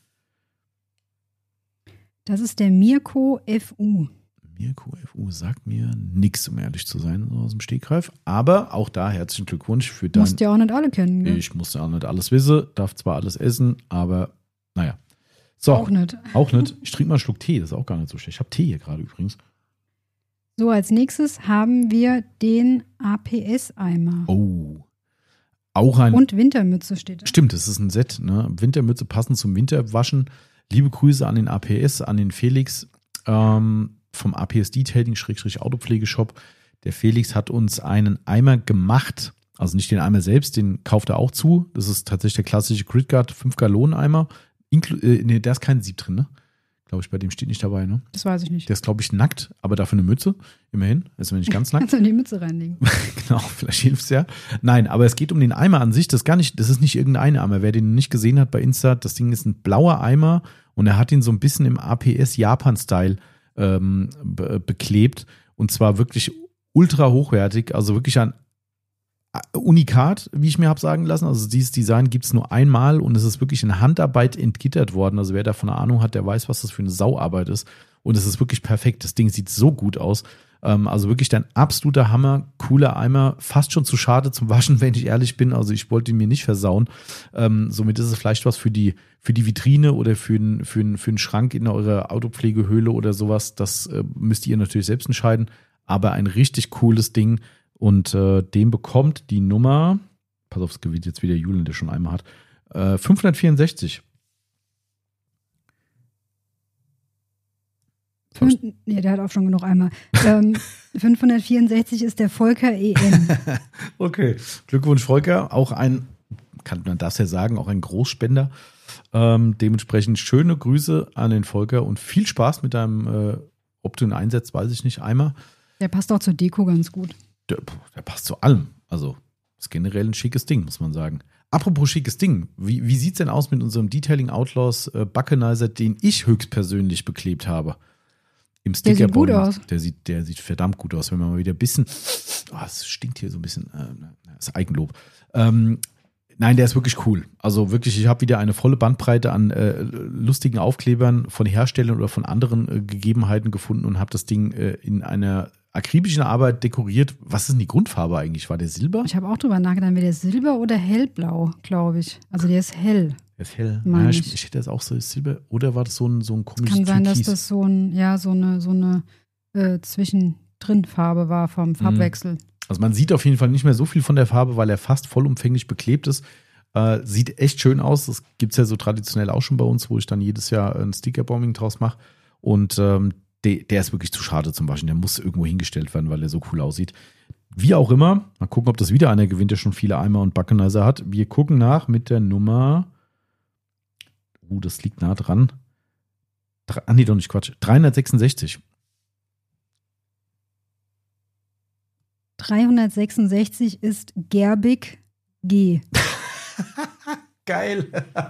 Das ist der Mirko F U. Mirko F U sagt mir nichts, um ehrlich zu sein, so aus dem Stegreif. Aber auch da herzlichen Glückwunsch für dein... Musst ja auch nicht alle kennen, gell? Ich musste auch nicht alles wissen, darf zwar alles essen, aber naja. So, Auch nicht. Auch nicht. Ich trinke mal einen Schluck Tee, das ist auch gar nicht so schlecht. Ich habe Tee hier gerade übrigens. So, als nächstes haben wir den A P S-Eimer. Oh. Auch ein. Und Wintermütze steht da. Stimmt, das ist ein Set. Ne? Wintermütze passend zum Winterwaschen. Liebe Grüße an den A P S, an den Felix ähm, vom A P S Detailing Autopflegeshop. Der Felix hat uns einen Eimer gemacht. Also nicht den Eimer selbst, den kauft er auch zu. Das ist tatsächlich der klassische Gridguard fünf Gallonen Eimer. Inklu- äh, nee, da ist kein Sieb drin, ne? Glaube ich, bei dem steht nicht dabei, ne? Das weiß ich nicht. Der ist, glaube ich, nackt, aber dafür eine Mütze. Immerhin. Also wenn nicht ganz nackt. Kannst du in die Mütze reinlegen. Genau, vielleicht hilft es ja. Nein, aber es geht um den Eimer an sich. Das ist gar nicht, das ist nicht irgendein Eimer. Wer den nicht gesehen hat bei Insta, das Ding ist ein blauer Eimer und er hat ihn so ein bisschen im A P S-Japan-Style ähm, be- beklebt. Und zwar wirklich ultra hochwertig, also wirklich ein Unikat, wie ich mir habe sagen lassen. Also dieses Design gibt es nur einmal und es ist wirklich in Handarbeit entgittert worden. Also wer davon eine Ahnung hat, der weiß, was das für eine Sauarbeit ist. Und es ist wirklich perfekt. Das Ding sieht so gut aus. Ähm, also wirklich ein absoluter Hammer, cooler Eimer. Fast schon zu schade zum Waschen, wenn ich ehrlich bin. Also ich wollte ihn mir nicht versauen. Ähm, somit ist es vielleicht was für die, für die Vitrine oder für einen für einen, für einen Schrank in eurer Autopflegehöhle oder sowas. Das äh, müsst ihr natürlich selbst entscheiden. Aber ein richtig cooles Ding. Und äh, den bekommt die Nummer, pass auf, es gewinnt jetzt wieder Julian, der schon einmal hat, äh, fünfhundertvierundsechzig. Fünf, nee, der hat auch schon genug Eimer. ähm, fünfhundertvierundsechzig ist der Volker E M. Okay, Glückwunsch Volker, auch ein, kann man das ja sagen, auch ein Großspender. Ähm, dementsprechend schöne Grüße an den Volker und viel Spaß mit deinem, äh, ob du ihn einsetzt, weiß ich nicht, Eimer. Der passt auch zur Deko ganz gut. Der, der passt zu allem. Also ist generell ein schickes Ding, muss man sagen. Apropos schickes Ding, wie, wie sieht es denn aus mit unserem Detailing Outlaws äh, Buckenizer, den ich höchstpersönlich beklebt habe? Im Der sieht gut Stickerbau. aus. Der sieht, der sieht verdammt gut aus, wenn man mal wieder ein bisschen, oh, es stinkt hier so ein bisschen, äh, das ist Eigenlob. Ähm, nein, der ist wirklich cool. Also wirklich, ich habe wieder eine volle Bandbreite an äh, lustigen Aufklebern von Herstellern oder von anderen äh, Gegebenheiten gefunden und habe das Ding äh, in einer akribischen Arbeit dekoriert. Was ist denn die Grundfarbe eigentlich? War der Silber? Ich habe auch drüber nachgedacht, wäre der Silber oder hellblau, glaube ich. Also der ist hell. Der ist hell. Mein Ja, ich, ich. ich hätte das auch so Silber. Oder war das so ein, so ein komisches Kann sein, Türkis? dass das so ein, ja, so eine, so eine äh, Zwischendrin-Farbe war vom Farbwechsel. Also man sieht auf jeden Fall nicht mehr so viel von der Farbe, weil er fast vollumfänglich beklebt ist. Äh, sieht echt schön aus. Das gibt es ja so traditionell auch schon bei uns, wo ich dann jedes Jahr ein Stickerbombing draus mache. Und ähm, de, der ist wirklich zu schade zum Waschen. Der muss irgendwo hingestellt werden, weil er so cool aussieht. Wie auch immer, mal gucken, ob das wieder einer gewinnt, der schon viele Eimer und Buckenizer hat. Wir gucken nach mit der Nummer. Uh, das liegt nah dran. Dr- Ah, nee, doch nicht, Quatsch. dreihundertsechsundsechzig. dreihundertsechsundsechzig ist Gerbig G. Geil.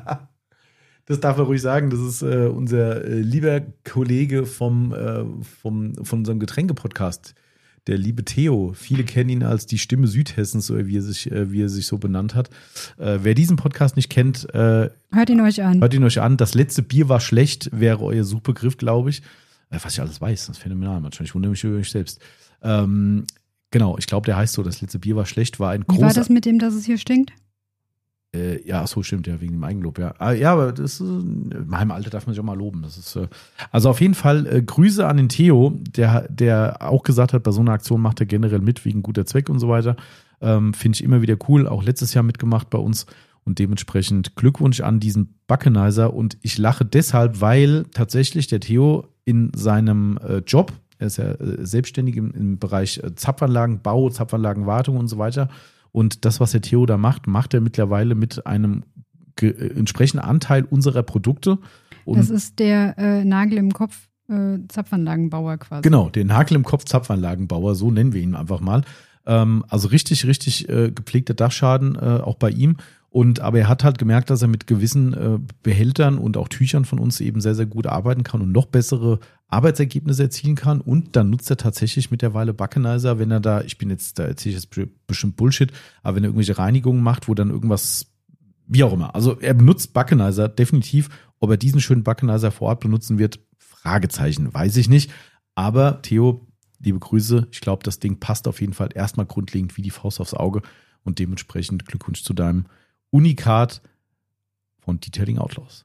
Das darf er ruhig sagen. Das ist äh, unser äh, lieber Kollege vom, äh, vom, von unserem Getränke-Podcast, der liebe Theo. Viele kennen ihn als die Stimme Südhessens, oder wie er sich, äh, wie er sich so benannt hat. Äh, wer diesen Podcast nicht kennt, äh, Hört ihn euch an. hört ihn euch an. Das letzte Bier war schlecht, wäre euer Suchbegriff, glaube ich. Äh, was ich alles weiß, das ist phänomenal. Manchmal, ich wundere mich über mich selbst. Ähm, genau, ich glaube, der heißt so, das letzte Bier war schlecht, war ein Wie großer... war das mit dem, dass es hier stinkt? Äh, ja, ach so, stimmt, ja, wegen dem Eigenlob, ja. Ah, ja, aber das ist, in meinem Alter darf man sich auch mal loben. Das ist, äh, also auf jeden Fall äh, Grüße an den Theo, der, der auch gesagt hat, bei so einer Aktion macht er generell mit, wegen guter Zweck und so weiter. Ähm, Finde ich immer wieder cool, auch letztes Jahr mitgemacht bei uns und dementsprechend Glückwunsch an diesen Buckenizer und ich lache deshalb, weil tatsächlich der Theo in seinem äh, Job, er ist ja äh, selbstständig im, im Bereich äh, Zapfanlagenbau, Zapfanlagenwartung und so weiter. Und das, was der Theo da macht, macht er mittlerweile mit einem ge- entsprechenden Anteil unserer Produkte. Und Das ist der äh, Nagel im Kopf äh, Zapfanlagenbauer quasi. genau, den Nagel im Kopf Zapfanlagenbauer, so nennen wir ihn einfach mal. Ähm, also richtig, richtig äh, gepflegter Dachschaden äh, auch bei ihm. Und aber er hat halt gemerkt, dass er mit gewissen äh, Behältern und auch Tüchern von uns eben sehr, sehr gut arbeiten kann und noch bessere Arbeitsergebnisse erzielen kann. Und dann nutzt er tatsächlich mittlerweile Buckenizer, wenn er da, ich bin jetzt, da erzähle ich jetzt bestimmt Bullshit, aber wenn er irgendwelche Reinigungen macht, wo dann irgendwas, wie auch immer. Also er benutzt Buckenizer definitiv. Ob er diesen schönen Buckenizer vor Ort benutzen wird, Fragezeichen, weiß ich nicht. Aber Theo, liebe Grüße, ich glaube, das Ding passt auf jeden Fall erstmal grundlegend wie die Faust aufs Auge und dementsprechend Glückwunsch zu deinem Unikat von Detailing Outlaws.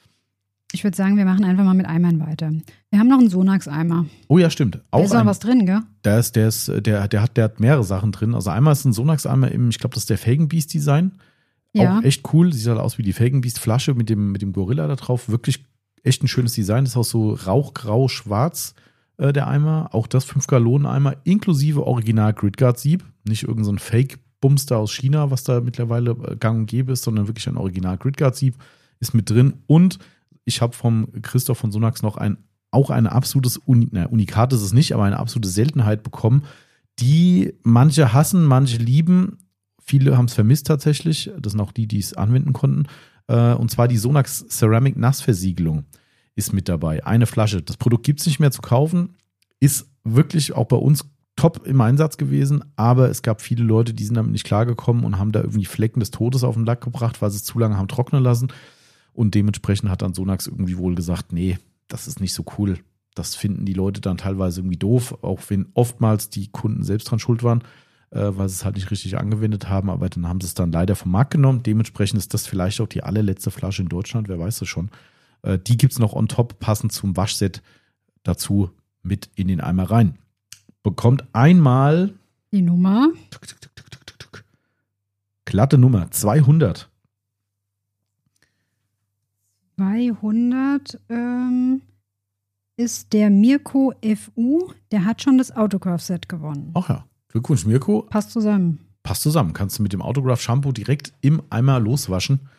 Ich würde sagen, wir machen einfach mal mit Eimern weiter. Wir haben noch einen Sonax-Eimer. Oh ja, stimmt. Da ist ein, noch was drin, gell? Der, ist, der, ist, der, der, hat, der hat mehrere Sachen drin. Also einmal ist ein Sonax-Eimer im, ich glaube, das ist der Felgen Beast Design. Ja. Auch echt cool. Sieht halt aus wie die Felgen Beast Flasche mit dem, mit dem Gorilla da drauf. Wirklich echt ein schönes Design. Das ist auch so rauchgrau-schwarz, äh, der Eimer. Auch das fünf Gallonen Eimer inklusive Original Gridguard Sieb. Nicht irgend so ein Fake-Bumster aus China, was da mittlerweile gang und gäbe ist, sondern wirklich ein Original Gridguard Sieb ist mit drin. Und ich habe vom Christoph von Sonax noch ein, auch ein absolutes Uni, na, Unikat ist es nicht, aber eine absolute Seltenheit bekommen, die manche hassen, manche lieben. Viele haben es vermisst tatsächlich. Das sind auch die, die es anwenden konnten. Und zwar die Sonax Ceramic Nassversiegelung ist mit dabei. Eine Flasche. Das Produkt gibt es nicht mehr zu kaufen. Ist wirklich auch bei uns top im Einsatz gewesen. Aber es gab viele Leute, die sind damit nicht klargekommen und haben da irgendwie Flecken des Todes auf den Lack gebracht, weil sie es zu lange haben trocknen lassen. Und dementsprechend hat dann Sonax irgendwie wohl gesagt, nee, das ist nicht so cool. Das finden die Leute dann teilweise irgendwie doof, auch wenn oftmals die Kunden selbst dran schuld waren, äh, weil sie es halt nicht richtig angewendet haben. Aber dann haben sie es dann leider vom Markt genommen. Dementsprechend ist das vielleicht auch die allerletzte Flasche in Deutschland, wer weiß es schon. Äh, die gibt es noch on top, passend zum Waschset dazu mit in den Eimer rein. Bekommt einmal Die Nummer. tuk, tuk, tuk, tuk, tuk, tuk, glatte Nummer zweihundert. zweihundert ähm, ist der Mirko F U. Der hat schon das Autograph-Set gewonnen. Ach ja, Glückwunsch Mirko. Passt zusammen. Passt zusammen. Kannst du mit dem Autograph-Shampoo direkt im Eimer loswaschen.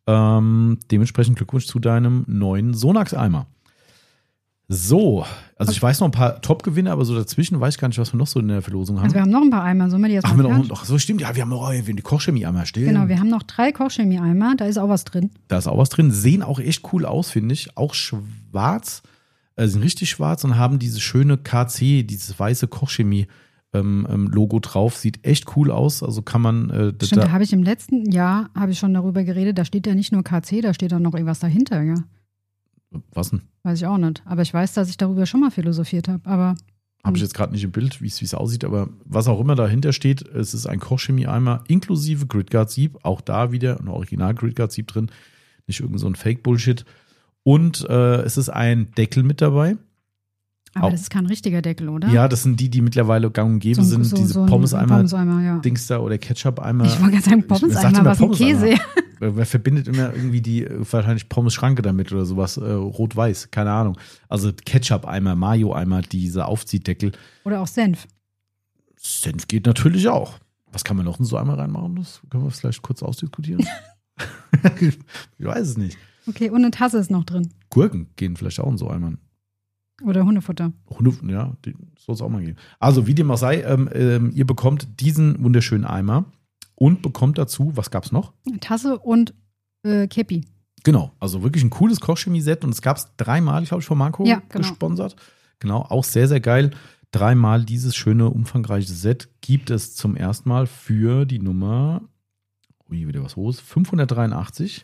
Ähm, dementsprechend Glückwunsch zu deinem neuen Sonax-Eimer. So, also ich weiß noch ein paar Top-Gewinne, aber so dazwischen weiß ich gar nicht, was wir noch so in der Verlosung haben. Also wir haben noch ein paar Eimer, sollen wir die jetzt Ach, mal wir noch, ach so stimmt, ja, wir haben noch oh, die Kochchemie-Eimer stehen. Genau, wir haben noch drei Kochchemie-Eimer, da ist auch was drin. Da ist auch was drin, sehen auch echt cool aus, finde ich. Auch schwarz, äh, sind richtig schwarz und haben dieses schöne K C, dieses weiße Kochchemie-Logo ähm, drauf. Sieht echt cool aus, also kann man... Äh, Stimmt, da, da habe ich im letzten Jahr, habe ich schon darüber geredet, da steht ja nicht nur K C, da steht dann noch irgendwas dahinter, ja. Was denn? Weiß ich auch nicht. Aber ich weiß, dass ich darüber schon mal philosophiert habe. Aber habe ich jetzt gerade nicht im Bild, wie es aussieht, aber was auch immer dahinter steht, es ist ein Kochchemie-Eimer inklusive Gridguard-Sieb. Auch da wieder ein Original-Gridguard-Sieb drin, nicht irgend so ein Fake-Bullshit. Und äh, es ist ein Deckel mit dabei. Aber auch, das ist kein richtiger Deckel, oder? Ja, das sind die, die mittlerweile gang und gäbe so, sind. so, diese so Pommes-Eimer, Pommes-Eimer ja. Dings da oder Ketchup-Eimer. Ich wollte gerade sagen, Pommes-Eimer, was ein Käse. Wer verbindet immer irgendwie die, wahrscheinlich Pommes-Schranke damit oder sowas, äh, rot-weiß, keine Ahnung. Also Ketchup-Eimer, Mayo-Eimer, diese Aufziehdeckel. Oder auch Senf. Senf geht natürlich auch. Was kann man noch in so Eimer reinmachen? Das können wir vielleicht kurz ausdiskutieren. Ich weiß es nicht. Okay, und eine Tasse ist noch drin. Gurken gehen vielleicht auch in so Eimern. Oder Hundefutter. Hunde, ja, soll es auch mal geben. Also, wie dem auch sei, ähm, ähm, ihr bekommt diesen wunderschönen Eimer und bekommt dazu, was gab's noch? Eine Tasse und äh, Käppi. Genau, also wirklich ein cooles Kochchemie-Set und es gab es dreimal, glaube ich, von Marco ja, genau. gesponsert. Genau, auch sehr, sehr geil. Dreimal dieses schöne, umfangreiche Set gibt es zum ersten Mal für die Nummer, ui, wieder was Hohes, fünfhundertdreiundachtzig.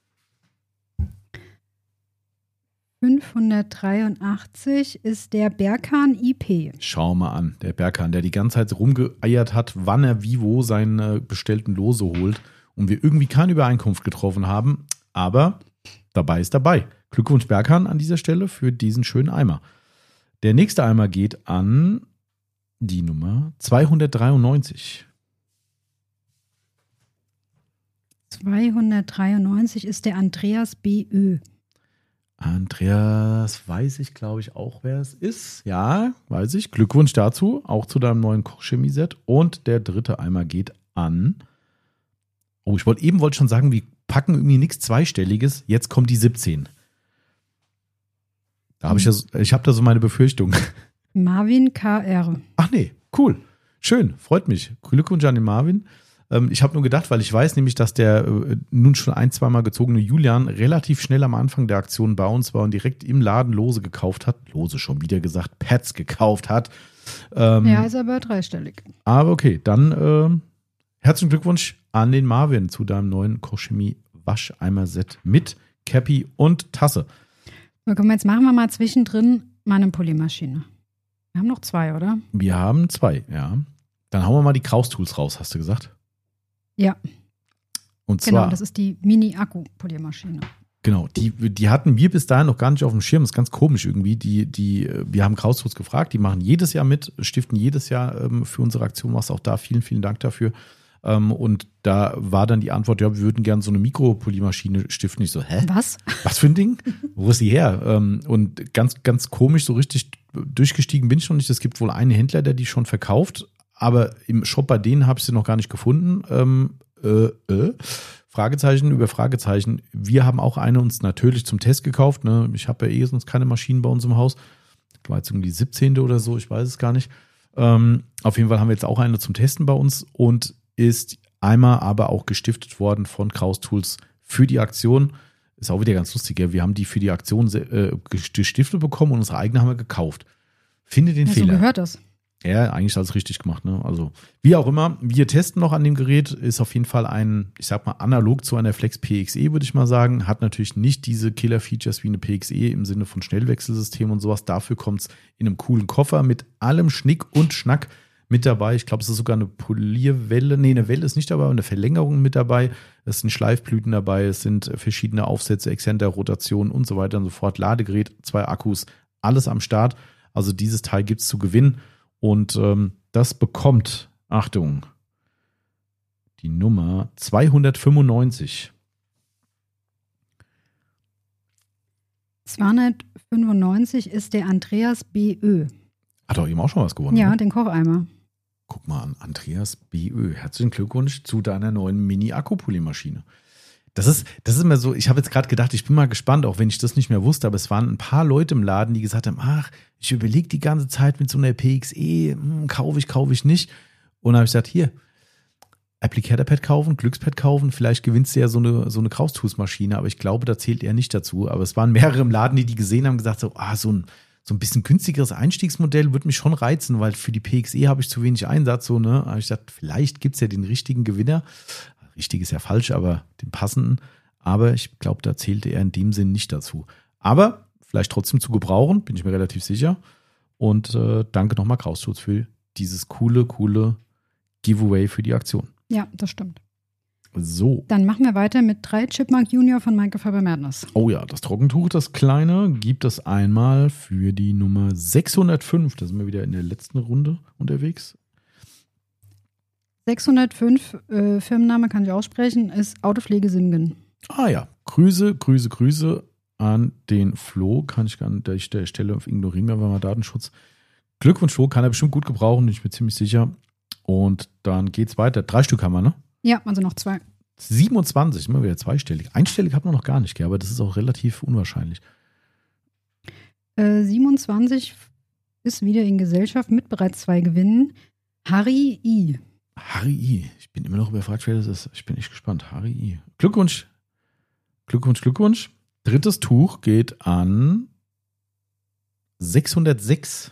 fünfhundertdreiundachtzig ist der Berkan I P. Schau mal an, der Berkan, der die ganze Zeit rumgeeiert hat, wann er wie wo seine bestellten Lose holt und wir irgendwie keine Übereinkunft getroffen haben, aber dabei ist dabei. Glückwunsch Berkan an dieser Stelle für diesen schönen Eimer. Der nächste Eimer geht an die Nummer zweihundertdreiundneunzig. zweihundertdreiundneunzig ist der Andreas B Ö. Andreas, weiß ich, glaube ich, auch, wer es ist. Ja, weiß ich. Glückwunsch dazu, auch zu deinem neuen Kochchemie-Set. Und der dritte Eimer geht an. Oh, ich wollte eben wollte schon sagen, wir packen irgendwie nichts Zweistelliges. Jetzt kommt die siebzehn. Da habe ich ja, ich habe da so meine Befürchtung. Marvin K R. Ach nee, cool. Schön, freut mich. Glückwunsch an den Marvin. Ich habe nur gedacht, weil ich weiß nämlich, dass der äh, nun schon ein, zweimal gezogene Julian relativ schnell am Anfang der Aktion bei uns war und direkt im Laden Lose gekauft hat. Lose schon wieder gesagt, Pads gekauft hat. Ähm, ja, ist aber dreistellig. Aber okay, dann äh, herzlichen Glückwunsch an den Marvin zu deinem neuen Kochchemie-Wascheimer-Set mit Cappy und Tasse. So, komm, jetzt machen wir mal zwischendrin meine Polymaschine. Wir haben noch zwei, oder? Wir haben zwei, ja. Dann hauen wir mal die Kraus-Tools raus, hast du gesagt? Ja. Und genau, zwar, das ist die Mini-Akku-Poliermaschine. Genau, die, die hatten wir bis dahin noch gar nicht auf dem Schirm. Das ist ganz komisch irgendwie. Die, die, wir haben Kraus-Tools gefragt, die machen jedes Jahr mit, stiften jedes Jahr ähm, für unsere Aktion was. Auch da vielen, vielen Dank dafür. Ähm, und da war dann die Antwort, ja, wir würden gerne so eine Mikropoliermaschine stiften. Ich so, hä? Was? Was für ein Ding? Wo ist die her? Ähm, und ganz, ganz komisch, so richtig durchgestiegen bin ich noch nicht. Es gibt wohl einen Händler, der die schon verkauft. Aber im Shop bei denen habe ich sie noch gar nicht gefunden. Ähm, äh, äh. Fragezeichen über Fragezeichen. Wir haben auch eine uns natürlich zum Test gekauft. Ne? Ich habe ja eh sonst keine Maschinen bei uns im Haus. Das war jetzt irgendwie die siebzehnte oder so, ich weiß es gar nicht. Ähm, auf jeden Fall haben wir jetzt auch eine zum Testen bei uns und ist einmal aber auch gestiftet worden von Kraus-Tools für die Aktion. Ist auch wieder ganz lustig. Ja? Wir haben die für die Aktion äh, gestiftet bekommen und unsere eigene haben wir gekauft. Finde den ja, Fehler. So gehört das. Ja, eigentlich alles richtig gemacht. Ne? Also wie auch immer, wir testen noch an dem Gerät, ist auf jeden Fall ein, ich sag mal, analog zu einer Flex P X E, würde ich mal sagen. Hat natürlich nicht diese Killer-Features wie eine P X E im Sinne von Schnellwechselsystem und sowas. Dafür kommt es in einem coolen Koffer mit allem Schnick und Schnack mit dabei. Ich glaube, es ist sogar eine Polierwelle. Nee, eine Welle ist nicht dabei, eine Verlängerung mit dabei. Es sind Schleifblüten dabei, es sind verschiedene Aufsätze, Exzenter, Rotationen und so weiter und so fort. Ladegerät, zwei Akkus, alles am Start. Also dieses Teil gibt es zu gewinnen. Und ähm, das bekommt, Achtung, die Nummer zweihundertfünfundneunzig. zweihundertfünfundneunzig ist der Andreas B Ö. Hat auch eben auch schon was gewonnen. Ja, oder? den Kocheimer. Guck mal an, Andreas B Ö. Herzlichen Glückwunsch zu deiner neuen Mini-Akku-Polymaschine. Das ist, das ist immer so, ich habe jetzt gerade gedacht, ich bin mal gespannt, auch wenn ich das nicht mehr wusste, aber es waren ein paar Leute im Laden, die gesagt haben, ach, ich überlege die ganze Zeit mit so einer P X E, hm, kaufe ich, kaufe ich nicht. Und dann habe ich gesagt, hier, Applicator-Pad kaufen, Glückspad kaufen, vielleicht gewinnst du ja so eine, so eine Kraustools-Maschine, aber ich glaube, da zählt er nicht dazu. Aber es waren mehrere im Laden, die die gesehen haben, gesagt so, ah, so ein, so ein bisschen günstigeres Einstiegsmodell würde mich schon reizen, weil für die P X E habe ich zu wenig Einsatz, so, ne. Da habe ich gesagt, vielleicht gibt es ja den richtigen Gewinner. Richtig ist ja falsch, aber den passenden. Aber ich glaube, da zählte er in dem Sinn nicht dazu. Aber vielleicht trotzdem zu gebrauchen, bin ich mir relativ sicher. Und äh, danke nochmal Kraustools für dieses coole, coole Giveaway für die Aktion. Ja, das stimmt. So. Dann machen wir weiter mit drei Chipmunk Junior von Michael Faber Madness. Oh ja, das Trockentuch, das kleine, gibt es einmal für die Nummer sechshundertfünf. Da sind wir wieder in der letzten Runde unterwegs. sechshundertfünf, äh, Firmenname kann ich aussprechen, ist Autopflege Simgen. Ah ja, Grüße, Grüße, Grüße an den Flo. Kann ich an der Stelle ignorieren, weil wir Datenschutz. Glückwunsch, Flo, kann er bestimmt gut gebrauchen, bin ich mir ziemlich sicher. Und dann geht's weiter. Drei Stück haben wir, ne? Ja, also noch zwei. siebenundzwanzig, immer wieder zweistellig. Einstellig hat man noch gar nicht, gell? Aber das ist auch relativ unwahrscheinlich. Äh, siebenundzwanzig ist wieder in Gesellschaft mit bereits zwei Gewinnen. Harry I. Harry I. Ich bin immer noch überfragt, wer das ist. Ich bin echt gespannt. Harry I. Glückwunsch. Glückwunsch, Glückwunsch. Drittes Tuch geht an sechshundertsechs.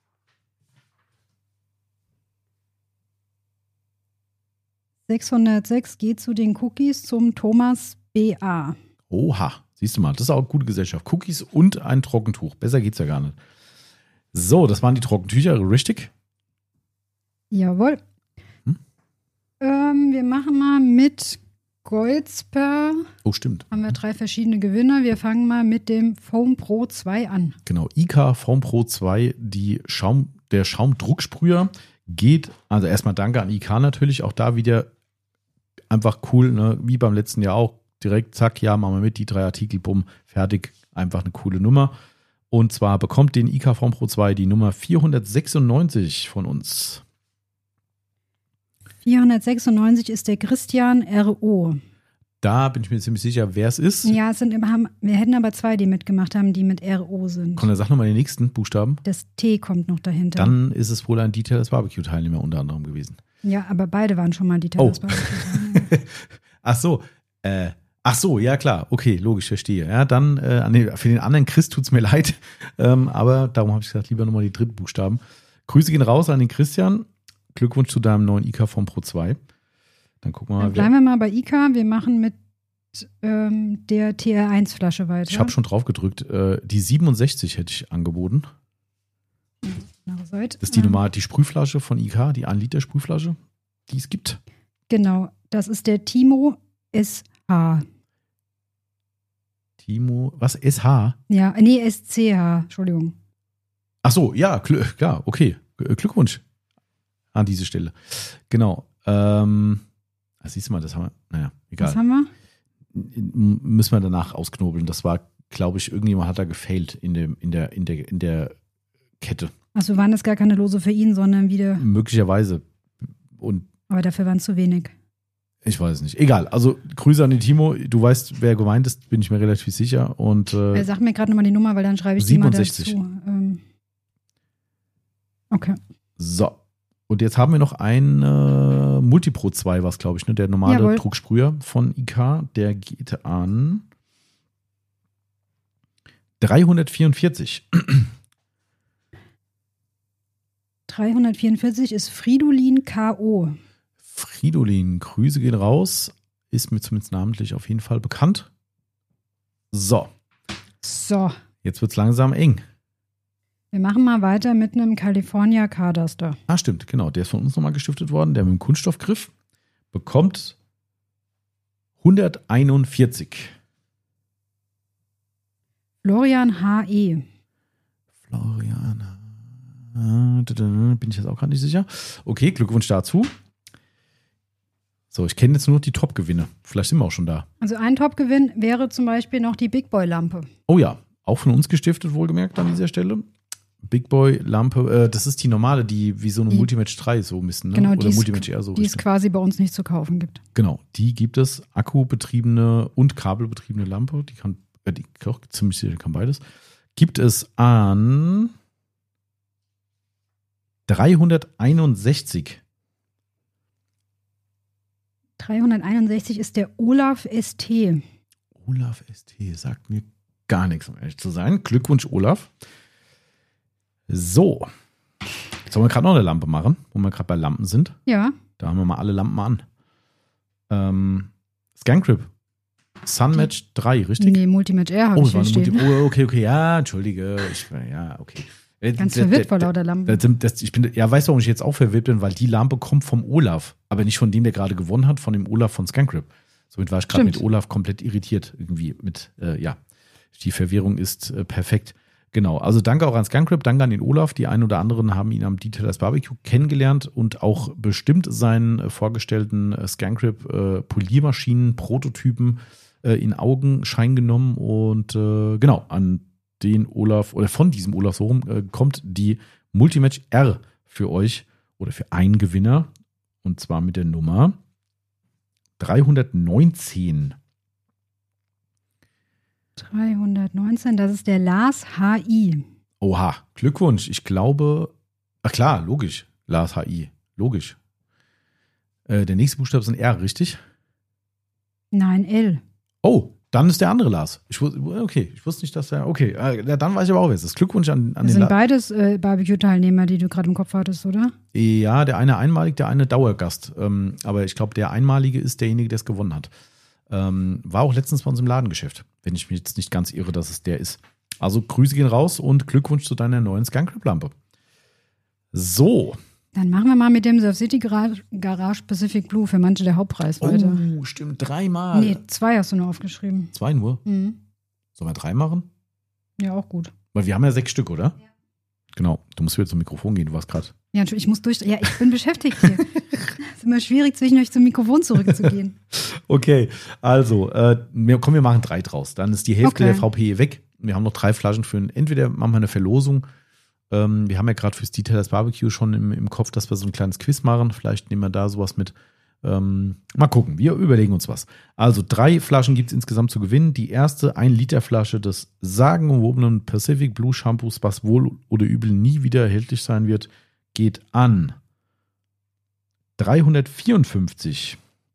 sechshundertsechs geht zu den Cookies zum Thomas B A. Oha, siehst du mal, das ist auch eine gute Gesellschaft. Cookies und ein Trockentuch. Besser geht's ja gar nicht. So, das waren die Trockentücher, richtig? Jawohl. Hm? Ähm, wir machen mal mit Goldsper. Oh, stimmt. Haben wir drei verschiedene Gewinner. Wir fangen mal mit dem Foam Pro zwei an. Genau, I K Foam Pro zwei, die Schaum, der Schaumdrucksprüher geht, also erstmal danke an I K natürlich, auch da wieder einfach cool, ne? Wie beim letzten Jahr auch, direkt, zack, ja, machen wir mit, die drei Artikel, bumm, fertig, einfach eine coole Nummer. Und zwar bekommt den I K Foam Pro zwei die Nummer vierhundertsechsundneunzig von uns. vierhundertsechsundneunzig ist der Christian R O. Da bin ich mir ziemlich sicher, wer es ist. Ja, es sind immer, haben, wir hätten aber zwei, die mitgemacht haben, die mit R O sind. Komm, dann sag nochmal den nächsten Buchstaben. Das T kommt noch dahinter. Dann ist es wohl ein Detailers Barbecue-Teilnehmer unter anderem gewesen. Ja, aber beide waren schon mal Detailers oh. Barbecue-Teilnehmer. Ach so, äh, ach so, ja klar, okay, logisch, verstehe. Ja, dann äh, an den, für den anderen Chris tut's mir leid, ähm, aber darum habe ich gesagt, lieber nochmal die dritten Buchstaben. Grüße gehen raus an den Christian. Glückwunsch zu deinem neuen I K Foam Pro zwei. Dann gucken wir mal. Dann bleiben wir mal bei I K. Wir machen mit ähm, der T R eins Flasche weiter. Ich habe schon drauf gedrückt. Äh, die siebenundsechzig hätte ich angeboten. Seite. Das ist die Nummer, die Sprühflasche von I K, die ein Liter Sprühflasche, die es gibt. Genau, das ist der Timo S H. Timo, was? S H? Ja, nee, S C H, Entschuldigung. Ach so, ja, klar, okay. Glückwunsch an diese Stelle. Genau. Ähm, siehst du mal, das haben wir, naja, egal. Was haben wir? Müssen wir danach ausknobeln. Das war, glaube ich, irgendjemand hat da gefailt in, dem, in, der, in, der, in der Kette. Achso, waren das gar keine Lose für ihn, sondern wieder. Möglicherweise. Und aber dafür waren es zu wenig. Ich weiß es nicht. Egal. Also Grüße an den Timo. Du weißt, wer gemeint ist, bin ich mir relativ sicher. Und äh, sag mir gerade nochmal die Nummer, weil dann schreibe ich siebenundsechzig. Die mal dazu. Ähm, okay. So. Und jetzt haben wir noch ein äh, Multipro zwei, was glaube ich, ne? Der normale Jawohl. Drucksprüher von I K. Der geht an dreihundertvierundvierzig. dreihundertvierundvierzig ist Fridolin K O. Fridolin, Grüße gehen raus. Ist mir zumindest namentlich auf jeden Fall bekannt. So. So. Jetzt wird es langsam eng. Wir machen mal weiter mit einem California Carduster. Ah, stimmt, genau. Der ist von uns nochmal gestiftet worden. Der mit dem Kunststoffgriff bekommt hunderteinundvierzig. Florian H E. Florian H E. Bin ich jetzt auch gar nicht sicher. Okay, Glückwunsch dazu. So, ich kenne jetzt nur noch die Top-Gewinne. Vielleicht sind wir auch schon da. Also ein Top-Gewinn wäre zum Beispiel noch die Big Boy Lampe. Oh ja, auch von uns gestiftet, wohlgemerkt an dieser Stelle. Big Boy Lampe, äh, das ist die normale, die wie so eine die, Multimatch drei so ein bisschen, ne? Genau, Oder die Multimatch eher so. Die es quasi bei uns nicht zu kaufen gibt. Genau, die gibt es, akkubetriebene und kabelbetriebene Lampe, die kann, äh, die ziemlich sicher kann beides. Gibt es an dreihunderteinundsechzig. dreihunderteinundsechzig ist der Olaf S T. Olaf S T sagt mir gar nichts, um ehrlich zu sein. Glückwunsch, Olaf. So. Sollen wir gerade noch eine Lampe machen, wo wir gerade bei Lampen sind? Ja. Da haben wir mal alle Lampen an. Ähm, Scangrip. Sunmatch drei, richtig? Nee, Multimatch R habe oh, ich hier stehen. Multi- oh, okay, okay, ja, entschuldige. Ich, ja, okay. Ganz verwirrt vor lauter Lampen. Das, das, ich bin, ja, weißt du, warum ich jetzt auch verwirrt bin? Weil die Lampe kommt vom Olaf, aber nicht von dem, der gerade gewonnen hat, von dem Olaf von Scangrip. Somit war ich gerade mit Olaf komplett irritiert irgendwie mit, äh, ja, die Verwirrung ist äh, perfekt. Genau, also danke auch an Scangrip, danke an den Olaf. Die einen oder anderen haben ihn am Detailers Barbecue kennengelernt und auch bestimmt seinen äh, vorgestellten äh, Scangrip äh, Poliermaschinen, Prototypen äh, in Augenschein genommen und äh, genau, an den Olaf oder von diesem Olaf so rum äh, kommt die Multimatch R für euch oder für einen Gewinner und zwar mit der Nummer dreihundertneunzehn. dreihundertneunzehn, das ist der Lars H I. Oha, Glückwunsch. Ich glaube, ach klar, logisch. Lars H I, logisch. Äh, der nächste Buchstabe ist ein R, richtig? Nein, L. Oh, dann ist der andere Lars. Ich wusste, okay, ich wusste nicht, dass er, okay, äh, dann weiß ich aber auch, wer es ist. Glückwunsch an, an das den sind beides äh, Barbecue-Teilnehmer, die du gerade im Kopf hattest, oder? Ja, der eine einmalig, der eine Dauergast. Ähm, aber ich glaube, der einmalige ist derjenige, der es gewonnen hat. Ähm, war auch letztens bei uns im Ladengeschäft, wenn ich mich jetzt nicht ganz irre, dass es der ist. Also Grüße gehen raus und Glückwunsch zu deiner neuen Scangrip-Lampe. So. Dann machen wir mal mit dem Surf City Garage, Garage Pacific Blue für manche der Hauptpreis weiter. Oh, stimmt, dreimal. Nee, zwei hast du nur aufgeschrieben. Zwei nur? Mhm. Sollen wir drei machen? Ja, auch gut. Weil wir haben ja sechs Stück, oder? Ja. Genau, du musst wieder zum Mikrofon gehen, du warst gerade. Ja, ich muss durch. Ja, ich bin beschäftigt hier. Es ist immer schwierig, zwischendurch zum Mikrofon zurückzugehen. Okay, also, äh, wir, komm, wir machen drei draus. Dann ist die Hälfte okay. der V P E weg. Wir haben noch drei Flaschen für ein, entweder machen wir eine Verlosung. Ähm, wir haben ja gerade fürs Detailers Barbecue schon im, im Kopf, dass wir so ein kleines Quiz machen. Vielleicht nehmen wir da sowas mit. Ähm, mal gucken, wir überlegen uns was. Also drei Flaschen gibt es insgesamt zu gewinnen. Die erste ein Liter Flasche des sagenumwobenen Pacific Blue Shampoos, was wohl oder übel nie wieder erhältlich sein wird, geht an dreihundertvierundfünfzig.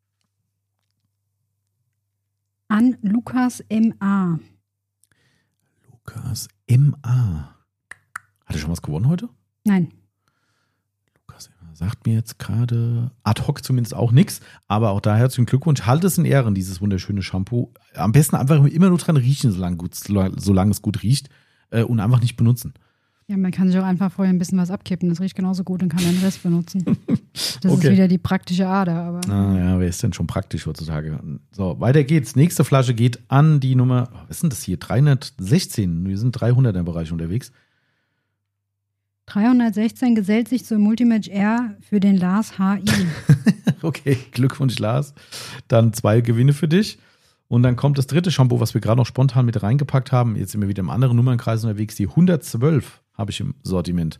An Lukas M A. Lukas M A. Hat er schon was gewonnen heute? Nein. Lukas M A sagt mir jetzt gerade ad hoc zumindest auch nichts, aber auch da herzlichen Glückwunsch. Halt es in Ehren, dieses wunderschöne Shampoo. Am besten einfach immer nur dran riechen, solange, gut, solange es gut riecht äh, und einfach nicht benutzen. Ja, man kann sich auch einfach vorher ein bisschen was abkippen. Das riecht genauso gut und kann den Rest benutzen. Das okay. ist wieder die praktische Ader. Aber ah, ja, wer ist denn schon praktisch heutzutage? So, weiter geht's. Nächste Flasche geht an die Nummer, was ist denn das hier? dreihundertsechzehn. Wir sind dreihunderter Bereich unterwegs. dreihundertsechzehn gesellt sich zur Multimatch R für den Lars H I. Okay, Glückwunsch, Lars. Dann zwei Gewinne für dich. Und dann kommt das dritte Shampoo, was wir gerade noch spontan mit reingepackt haben. Jetzt sind wir wieder im anderen Nummernkreis unterwegs. Die hundertzwölf habe ich im Sortiment.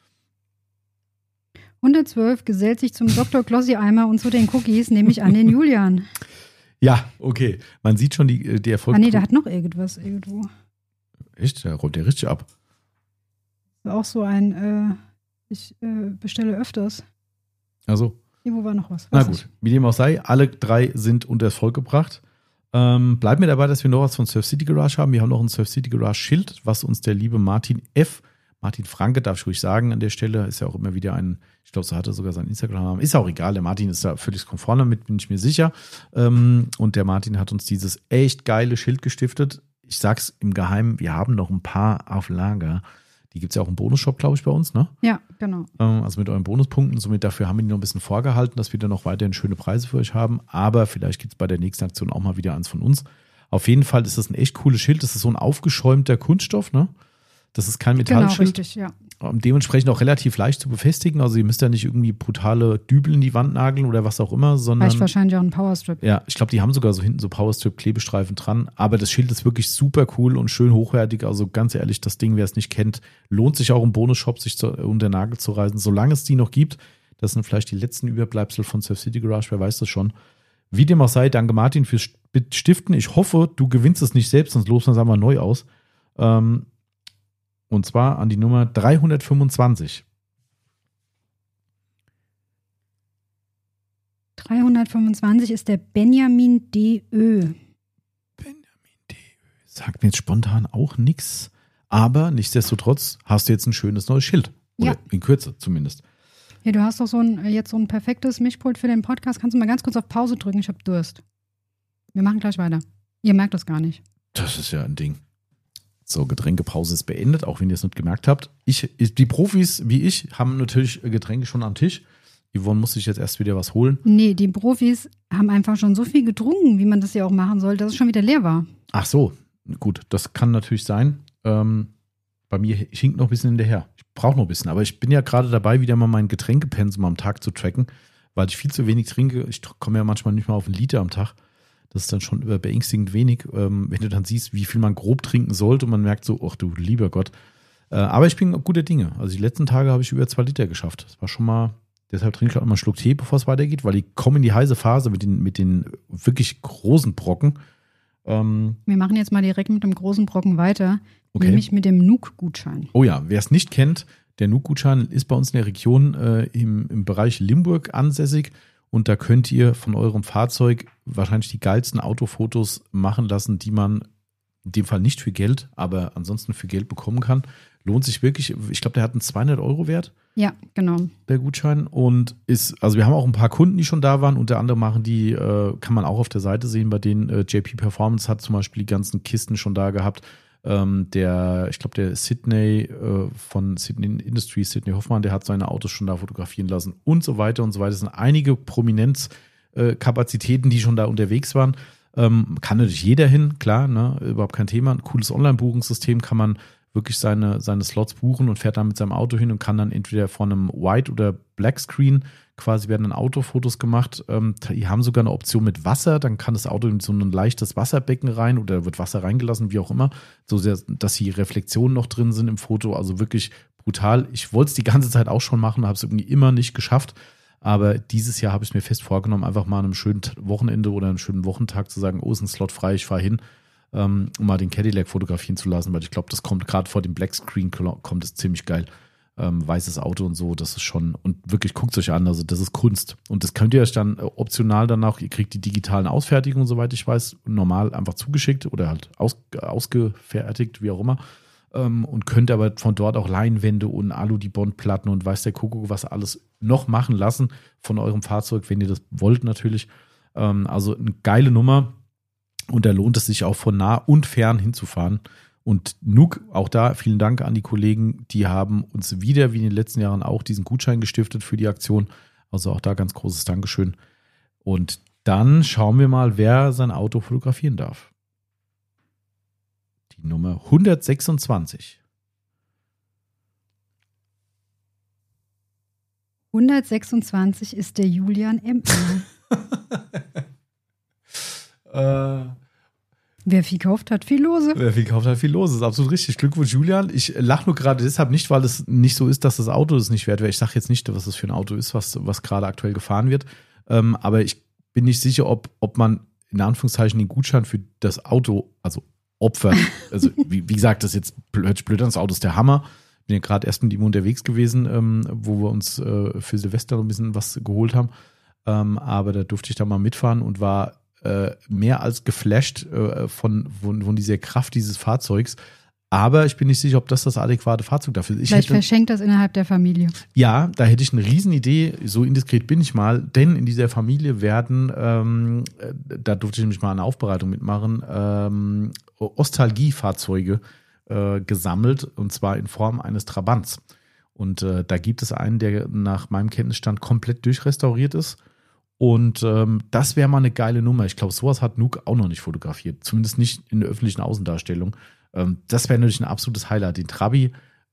hundertzwölf gesellt sich zum Doktor Glossy-Eimer und zu den Cookies, nämlich an den Julian. Ja, okay. Man sieht schon die, die Erfolg. Ah nee, der hat noch irgendwas irgendwo. Echt? Der räumt der richtig ab. Auch so ein, äh, ich äh, bestelle öfters. Also. Hier, wo war noch was? Na gut, ich. Wie dem auch sei, alle drei sind unter das Volk gebracht. Ähm, bleiben wir dabei, dass wir noch was von Surf City Garage haben. Wir haben noch ein Surf City Garage Schild, was uns der liebe Martin F., Martin Franke, darf ich ruhig sagen an der Stelle, ist ja auch immer wieder ein, ich glaube, so hat er sogar sein Instagram-Namen. Ist auch egal, der Martin ist da völlig konform damit, bin ich mir sicher. Ähm, und der Martin hat uns dieses echt geile Schild gestiftet. Ich sag's im Geheimen, wir haben noch ein paar auf Lager. Die gibt es ja auch im Bonusshop, glaube ich, bei uns, ne? Ja, genau. Also mit euren Bonuspunkten. Somit dafür haben wir die noch ein bisschen vorgehalten, dass wir dann noch weiterhin schöne Preise für euch haben. Aber vielleicht gibt es bei der nächsten Aktion auch mal wieder eins von uns. Auf jeden Fall ist das ein echt cooles Schild. Das ist so ein aufgeschäumter Kunststoff, ne? Das ist kein Metallschild. Genau, richtig, ja. dementsprechend auch relativ leicht zu befestigen. Also ihr müsst ja nicht irgendwie brutale Dübel in die Wand nageln oder was auch immer, sondern. Reicht wahrscheinlich auch ein Powerstrip. Ja, ich glaube, die haben sogar so hinten so Powerstrip-Klebestreifen dran. Aber das Schild ist wirklich super cool und schön hochwertig. Also ganz ehrlich, das Ding, wer es nicht kennt, lohnt sich auch im Bonus-Shop, sich zu, unter den Nagel zu reißen, solange es die noch gibt. Das sind vielleicht die letzten Überbleibsel von Surf City Garage, wer weiß das schon. Wie dem auch sei, danke Martin fürs Stiften. Ich hoffe, du gewinnst es nicht selbst, sonst losen wir es einmal neu aus. Ähm, Und zwar an die Nummer dreihundertfünfundzwanzig. dreihundertfünfundzwanzig ist der Benjamin D. Ö. Benjamin D. Ö. Sagt mir jetzt spontan auch nichts. Aber nichtsdestotrotz hast du jetzt ein schönes neues Schild. Oder Ja. in Kürze zumindest. Ja, du hast doch so ein, jetzt so ein perfektes Mischpult für den Podcast. Kannst du mal ganz kurz auf Pause drücken? Ich habe Durst. Wir machen gleich weiter. Ihr merkt das gar nicht. Das ist ja ein Ding. So, Getränkepause ist beendet, auch wenn ihr es nicht gemerkt habt. Ich, ich, die Profis wie ich haben natürlich Getränke schon am Tisch. Yvonne muss sich jetzt erst wieder was holen. Nee, die Profis haben einfach schon so viel getrunken, wie man das ja auch machen soll, dass es schon wieder leer war. Ach so, gut, das kann natürlich sein. Ähm, bei mir hinkt noch ein bisschen hinterher. Ich brauche noch ein bisschen, aber ich bin ja gerade dabei, wieder mal mein Getränkepensum am Tag zu tracken, weil ich viel zu wenig trinke. Ich komme ja manchmal nicht mal auf einen Liter am Tag. Das ist dann schon beängstigend wenig, ähm, wenn du dann siehst, wie viel man grob trinken sollte und man merkt so, ach du lieber Gott. Äh, aber ich bin guter Dinge. Also die letzten Tage habe ich über zwei Liter geschafft. Das war schon mal, deshalb trinke ich auch immer einen Schluck Tee, bevor es weitergeht, weil ich komme in die heiße Phase mit den, mit den wirklich großen Brocken. Ähm, Wir machen jetzt mal direkt mit dem großen Brocken weiter, okay. nämlich mit dem Nuuk-Gutschein. Oh ja, wer es nicht kennt, der Nuuk-Gutschein ist bei uns in der Region äh, im, im Bereich Limburg ansässig. Und da könnt ihr von eurem Fahrzeug wahrscheinlich die geilsten Autofotos machen lassen, die man in dem Fall nicht für Geld, aber ansonsten für Geld bekommen kann. Lohnt sich wirklich. Ich glaube, der hat einen zweihundert Euro Wert. Ja, genau. Der Gutschein. Und ist, also wir haben auch ein paar Kunden, die schon da waren. Unter anderem machen die, äh, kann man auch auf der Seite sehen, bei denen äh, J P Performance hat zum Beispiel die ganzen Kisten schon da gehabt. Ähm, der, ich glaube, der Sydney äh, von Sydney Industries, Sydney Hoffmann, der hat seine Autos schon da fotografieren lassen und so weiter und so weiter. Es sind einige Prominenzkapazitäten, äh, die schon da unterwegs waren. Ähm, kann natürlich jeder hin, klar, ne, überhaupt kein Thema. Ein cooles Online-Buchungssystem, kann man wirklich seine, seine Slots buchen und fährt dann mit seinem Auto hin und kann dann entweder von einem White- oder Black-Screen quasi werden dann Autofotos gemacht. Ähm, die haben sogar eine Option mit Wasser, dann kann das Auto in so ein leichtes Wasserbecken rein oder wird Wasser reingelassen, wie auch immer, so sehr, dass die Reflexionen noch drin sind im Foto, also wirklich brutal. Ich wollte es die ganze Zeit auch schon machen, habe es irgendwie immer nicht geschafft, aber dieses Jahr habe ich mir fest vorgenommen, einfach mal an einem schönen Wochenende oder einem schönen Wochentag zu sagen, oh, ist ein Slot frei, ich fahre hin, um mal den Cadillac fotografieren zu lassen, weil ich glaube, das kommt gerade vor dem Black Screen, kommt es ziemlich geil. Ähm, weißes Auto und so, das ist schon, und wirklich guckt es euch an, also das ist Kunst. Und das könnt ihr euch dann äh, optional danach, ihr kriegt die digitalen Ausfertigungen, soweit ich weiß, normal einfach zugeschickt oder halt aus, ausgefertigt, wie auch immer. Ähm, und könnt aber von dort auch Leinwände und Alu-Dibond-Platten und weiß der Kuckuck, was alles noch machen lassen von eurem Fahrzeug, wenn ihr das wollt natürlich. Ähm, also eine geile Nummer und da lohnt es sich auch von nah und fern hinzufahren. Und Nuuk, auch da vielen Dank an die Kollegen, die haben uns wieder, wie in den letzten Jahren auch, diesen Gutschein gestiftet für die Aktion. Also auch da ganz großes Dankeschön. Und dann schauen wir mal, wer sein Auto fotografieren darf. Die Nummer hundertsechsundzwanzig. hundertsechsundzwanzig ist der Julian M. äh... Wer viel kauft, hat viel Lose. Wer viel kauft, hat viel Lose. Das ist absolut richtig. Glückwunsch, Julian. Ich lache nur gerade deshalb nicht, weil es nicht so ist, dass das Auto es nicht wert wäre. Ich sage jetzt nicht, was das für ein Auto ist, was, was gerade aktuell gefahren wird. Ähm, aber ich bin nicht sicher, ob, ob man in Anführungszeichen den Gutschein für das Auto, also opfert. Also wie, wie gesagt, das ist jetzt blöd, blöd an, das Auto ist der Hammer. Bin ja gerade erst mit ihm unterwegs gewesen, ähm, wo wir uns äh, für Silvester ein bisschen was geholt haben. Ähm, aber da durfte ich da mal mitfahren und war mehr als geflasht äh, von, von, von dieser Kraft dieses Fahrzeugs. Aber ich bin nicht sicher, ob das das adäquate Fahrzeug dafür ist. Ich Vielleicht hätte, verschenkt das innerhalb der Familie. Ja, da hätte ich eine Riesenidee, so indiskret bin ich mal, denn in dieser Familie werden, ähm, da durfte ich nämlich mal eine Aufbereitung mitmachen, ähm, Ostalgie-Fahrzeuge äh, gesammelt, und zwar in Form eines Trabants. Und äh, da gibt es einen, der nach meinem Kenntnisstand komplett durchrestauriert ist. Und ähm, das wäre mal eine geile Nummer. Ich glaube, sowas hat Nuuk auch noch nicht fotografiert. Zumindest nicht in der öffentlichen Außendarstellung. Ähm, das wäre natürlich ein absolutes Highlight. Den Trabi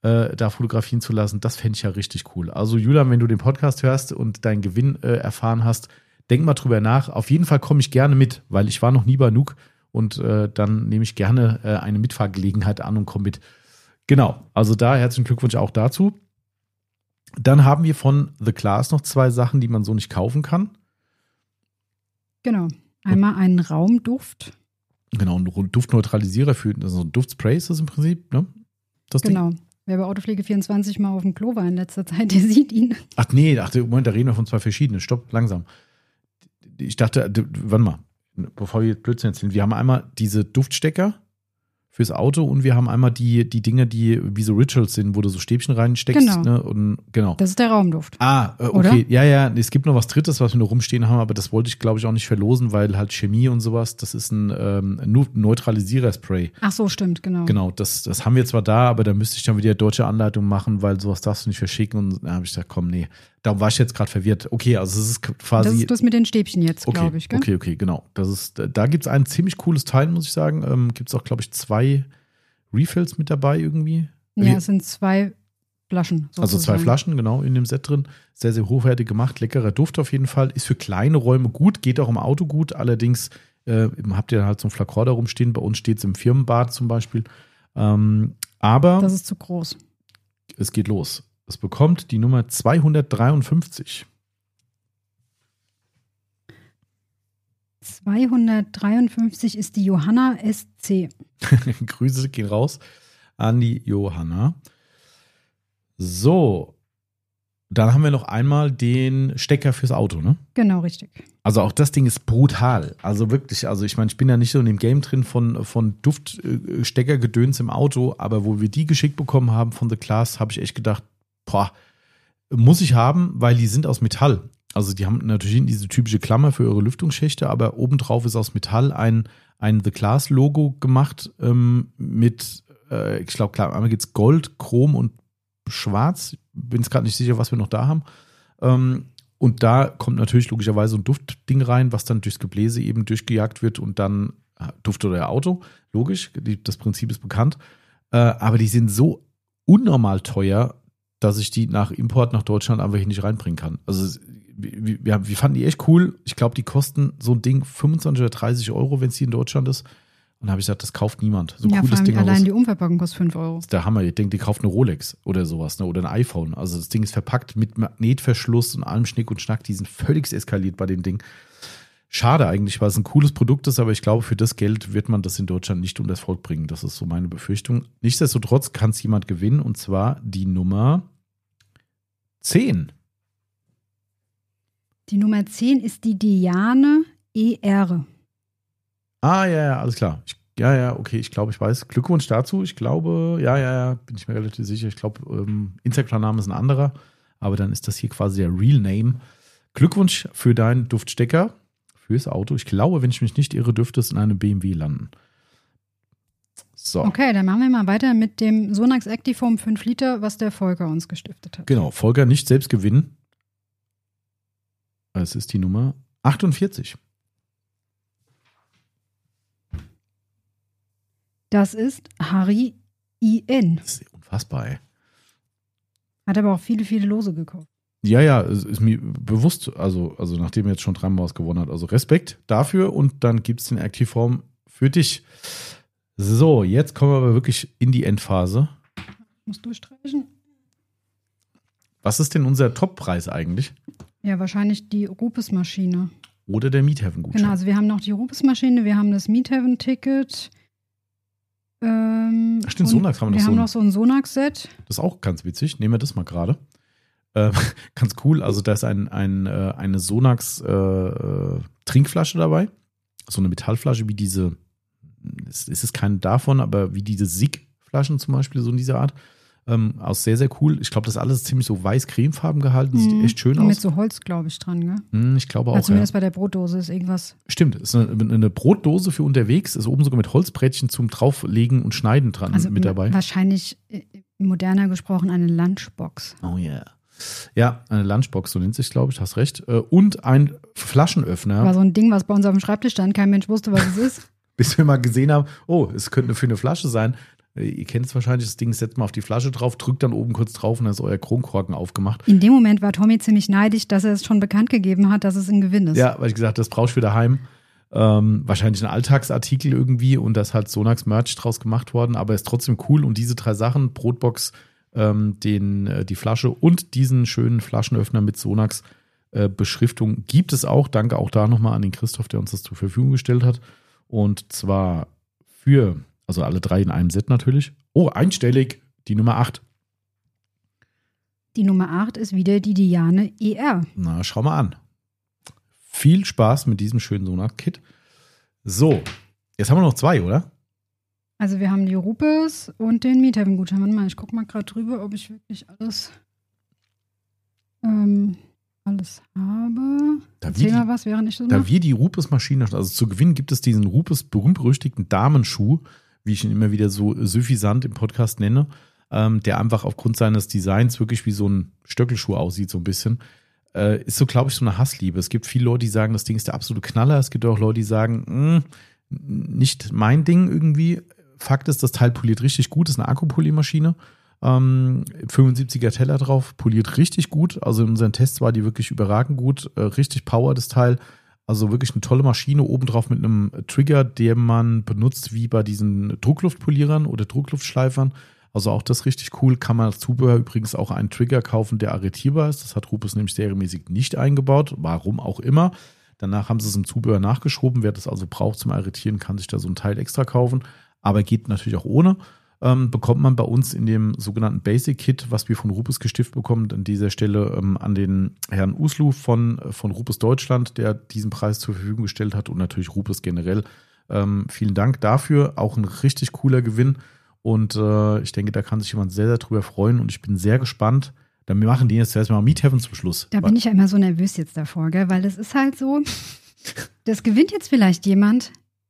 äh, da fotografieren zu lassen, das fände ich ja richtig cool. Also Julian, wenn du den Podcast hörst und deinen Gewinn äh, erfahren hast, denk mal drüber nach. Auf jeden Fall komme ich gerne mit, weil ich war noch nie bei Nuuk und äh, dann nehme ich gerne äh, eine Mitfahrgelegenheit an und komme mit. Genau, also da herzlichen Glückwunsch auch dazu. Dann haben wir von The Class noch zwei Sachen, die man so nicht kaufen kann. Genau. Einmal einen Raumduft. Genau, ein Duftneutralisierer für also ein Duftspray ist das im Prinzip, ne? Das genau. Ding? Wer bei Autopflege vierundzwanzig mal auf dem Klo war in letzter Zeit, der sieht ihn. Ach nee, ach, Moment, da reden wir von zwei verschiedenen. Stopp, langsam. Ich dachte, warte mal, bevor wir jetzt Blödsinn erzählen, wir haben einmal diese Duftstecker fürs Auto und wir haben einmal die, die Dinge, die wie so Rituals sind, wo du so Stäbchen reinsteckst. Genau. Ne? Und, genau. Das ist der Raumduft. Ah, äh, okay. Oder? Ja, ja, es gibt noch was Drittes, was wir noch rumstehen haben, aber das wollte ich, glaube ich, auch nicht verlosen, weil halt Chemie und sowas, das ist ein ähm, Neutralisierer-Spray. Ach so, stimmt, genau. Genau, das, das haben wir zwar da, aber da müsste ich dann wieder deutsche Anleitung machen, weil sowas darfst du nicht verschicken. Und da habe ich gesagt, komm, nee. Da war ich jetzt gerade verwirrt. Okay, also es ist quasi. Das ist das mit den Stäbchen jetzt, okay, glaube ich, gell? Okay, okay, genau. Das ist, da gibt es ein ziemlich cooles Teil, muss ich sagen. Ähm, gibt es auch, glaube ich, zwei Refills mit dabei irgendwie. Ja, es sind zwei Flaschen. Sozusagen. Also zwei Flaschen, genau, in dem Set drin. Sehr, sehr hochwertig gemacht. Leckerer Duft auf jeden Fall. Ist für kleine Räume gut, geht auch im Auto gut. Allerdings äh, habt ihr halt so ein Flakor da rumstehen. Bei uns steht es im Firmenbad zum Beispiel. Ähm, aber das ist zu groß. Es geht los. Es bekommt die Nummer zweihundertdreiundfünfzig. zweihundertdreiundfünfzig ist die Johanna S C. Grüße gehen raus an die Johanna. So, dann haben wir noch einmal den Stecker fürs Auto, ne? Genau, richtig. Also auch das Ding ist brutal. Also wirklich, also ich meine, ich bin ja nicht so in dem Game drin von, von Duftsteckergedöns im Auto, aber wo wir die geschickt bekommen haben von The Class, habe ich echt gedacht, boah, muss ich haben, weil die sind aus Metall. Also die haben natürlich diese typische Klammer für ihre Lüftungsschächte, aber obendrauf ist aus Metall ein, ein The Class Logo gemacht ähm, mit, äh, ich glaube, klar, einmal geht's Gold, Chrom und Schwarz. Bin jetzt gerade nicht sicher, was wir noch da haben. Ähm, und da kommt natürlich logischerweise so ein Duftding rein, was dann durchs Gebläse eben durchgejagt wird und dann duftet euer Auto. Logisch, die, das Prinzip ist bekannt. Äh, aber die sind so unnormal teuer, dass ich die nach Import nach Deutschland einfach hier nicht reinbringen kann. Also wir, wir, wir fanden die echt cool. Ich glaube, die kosten so ein Ding fünfundzwanzig oder dreißig Euro, wenn es hier in Deutschland ist. Und da habe ich gesagt, das kauft niemand. So ein ja, cooles vor allem Ding allein aus. die Umverpackung kostet fünf Euro. Das ist der Hammer. Ich denke, die kauft eine Rolex oder sowas, ne? Oder ein iPhone. Also das Ding ist verpackt mit Magnetverschluss und allem Schnick und Schnack. Die sind völlig eskaliert bei dem Ding. Schade eigentlich, weil es ein cooles Produkt ist, aber ich glaube, für das Geld wird man das in Deutschland nicht unter das Volk bringen. Das ist so meine Befürchtung. Nichtsdestotrotz kann es jemand gewinnen, und zwar die Nummer zehn. Die Nummer zehn ist die Diane E R. Ah, ja, ja, alles klar. Ich, ja, ja, okay, ich glaube, ich weiß. Glückwunsch dazu. Ich glaube, ja, ja, ja, bin ich mir relativ sicher. Ich glaube, ähm, Instagram-Name ist ein anderer, aber dann ist das hier quasi der Real Name. Glückwunsch für deinen Duftstecker fürs Auto. Ich glaube, wenn ich mich nicht irre, dürfte es in einem B M W landen. So. Okay, dann machen wir mal weiter mit dem Sonax Actifoam fünf Liter, was der Volker uns gestiftet hat. Genau, Volker nicht selbst gewinnen. Es ist die Nummer achtundvierzig. Das ist Harry I N. Das ist unfassbar, ey. Hat aber auch viele, viele Lose gekauft. Ja, ja, es ist mir bewusst, also, also nachdem er jetzt schon dreimal was gewonnen hat. Also Respekt dafür und dann gibt es den Activeform für dich. So, jetzt kommen wir aber wirklich in die Endphase. Musst du streichen? Was ist denn unser Toppreis eigentlich? Ja, wahrscheinlich die Rupes-Maschine. Oder der Miethaven-Gutschein. Genau, also wir haben noch die Rupes-Maschine, wir haben das Miethaven-Ticket. Ähm, Stimmt, Sonax haben wir noch Wir so haben ein, noch so ein Sonax-Set. Das ist auch ganz witzig. Nehmen wir das mal gerade. Äh, ganz cool. Also da ist ein, ein, äh, eine Sonax äh, Trinkflasche dabei. So eine Metallflasche wie diese, es ist keine davon, aber wie diese Sig-Flaschen zum Beispiel, so in dieser Art. Ähm, aus sehr, sehr cool. Ich glaube, das ist alles ziemlich so weiß-cremefarben gehalten. Sieht Mhm. echt schön Und aus. mit so Holz, glaube ich, dran, gell? Hm, ich glaube auch, Also zumindest ja. bei der Brotdose ist irgendwas. Stimmt, es ist eine, eine Brotdose für unterwegs, ist oben sogar mit Holzbrettchen zum Drauflegen und Schneiden dran Also mit dabei. wahrscheinlich äh, moderner gesprochen eine Lunchbox. Oh yeah. Ja, eine Lunchbox, so nennt sich, glaube ich, hast recht. Äh, Und ein Flaschenöffner, War so ein Ding, was bei uns auf dem Schreibtisch stand. Kein Mensch wusste, was es ist. bis wir mal gesehen haben, oh, es könnte für eine Flasche sein. Ihr kennt es wahrscheinlich, das Ding setzt mal auf die Flasche drauf, drückt dann oben kurz drauf und dann ist euer Kronkorken aufgemacht. In dem Moment war Tommy ziemlich neidisch, dass er es schon bekannt gegeben hat, dass es ein Gewinn ist. Ja, weil ich gesagt habe, das brauchst du für daheim. Ähm, wahrscheinlich ein Alltagsartikel irgendwie und da ist halt Sonax Merch draus gemacht worden, aber ist trotzdem cool. Und diese drei Sachen, Brotbox, ähm, den, äh, die Flasche und diesen schönen Flaschenöffner mit Sonax äh, Beschriftung gibt es auch. Danke auch da nochmal an den Christoph, der uns das zur Verfügung gestellt hat. Und zwar für, also alle drei in einem Set natürlich. Oh, einstellig, die Nummer acht. Die Nummer acht ist wieder die Diane E R. Na, schau mal an. Viel Spaß mit diesem schönen Sonax-Kit. So, jetzt haben wir noch zwei, oder? Also wir haben die Rupes und den Meathaven-Gutschein. Warte mal, ich gucke mal gerade drüber, ob ich wirklich alles, ähm, alles habe. Da Erzähl die, mal was, während ich das Da mache. wir die Rupes-Maschine, also zu gewinnen gibt es diesen Rupes berühmt-berüchtigten Damenschuh, wie ich ihn immer wieder so suffisant im Podcast nenne, ähm, der einfach aufgrund seines Designs wirklich wie so ein Stöckelschuh aussieht, so ein bisschen. Äh, ist so, glaube ich, so eine Hassliebe. Es gibt viele Leute, die sagen, das Ding ist der absolute Knaller. Es gibt auch Leute, die sagen, nicht mein Ding irgendwie. Fakt ist, das Teil poliert richtig gut. Das ist eine Akkupoliermaschine. Ähm, fünfundsiebziger Teller drauf, poliert richtig gut. Also in unseren Tests war die wirklich überragend gut. Äh, richtig Power, das Teil. Also wirklich eine tolle Maschine. Obendrauf mit einem Trigger, den man benutzt wie bei diesen Druckluftpolierern oder Druckluftschleifern. Also auch das richtig cool. Kann man als Zubehör übrigens auch einen Trigger kaufen, der arretierbar ist. Das hat Rupes nämlich serienmäßig nicht eingebaut. Warum auch immer. Danach haben sie es im Zubehör nachgeschoben. Wer das also braucht zum Arretieren, kann sich da so ein Teil extra kaufen. Aber geht natürlich auch ohne. Ähm, bekommt man bei uns in dem sogenannten Basic Kit, was wir von Rupes gestiftet bekommen. An dieser Stelle ähm, an den Herrn Uslu von, von Rupes Deutschland, der diesen Preis zur Verfügung gestellt hat. Und natürlich Rupes generell. Ähm, vielen Dank dafür. Auch ein richtig cooler Gewinn. Und äh, ich denke, da kann sich jemand sehr, sehr drüber freuen. Und ich bin sehr gespannt. Dann wir machen den jetzt zuerst mal Meathaven zum Schluss. Da bin ich ja immer so nervös jetzt davor, gell? Weil es ist halt so, das gewinnt jetzt vielleicht jemand,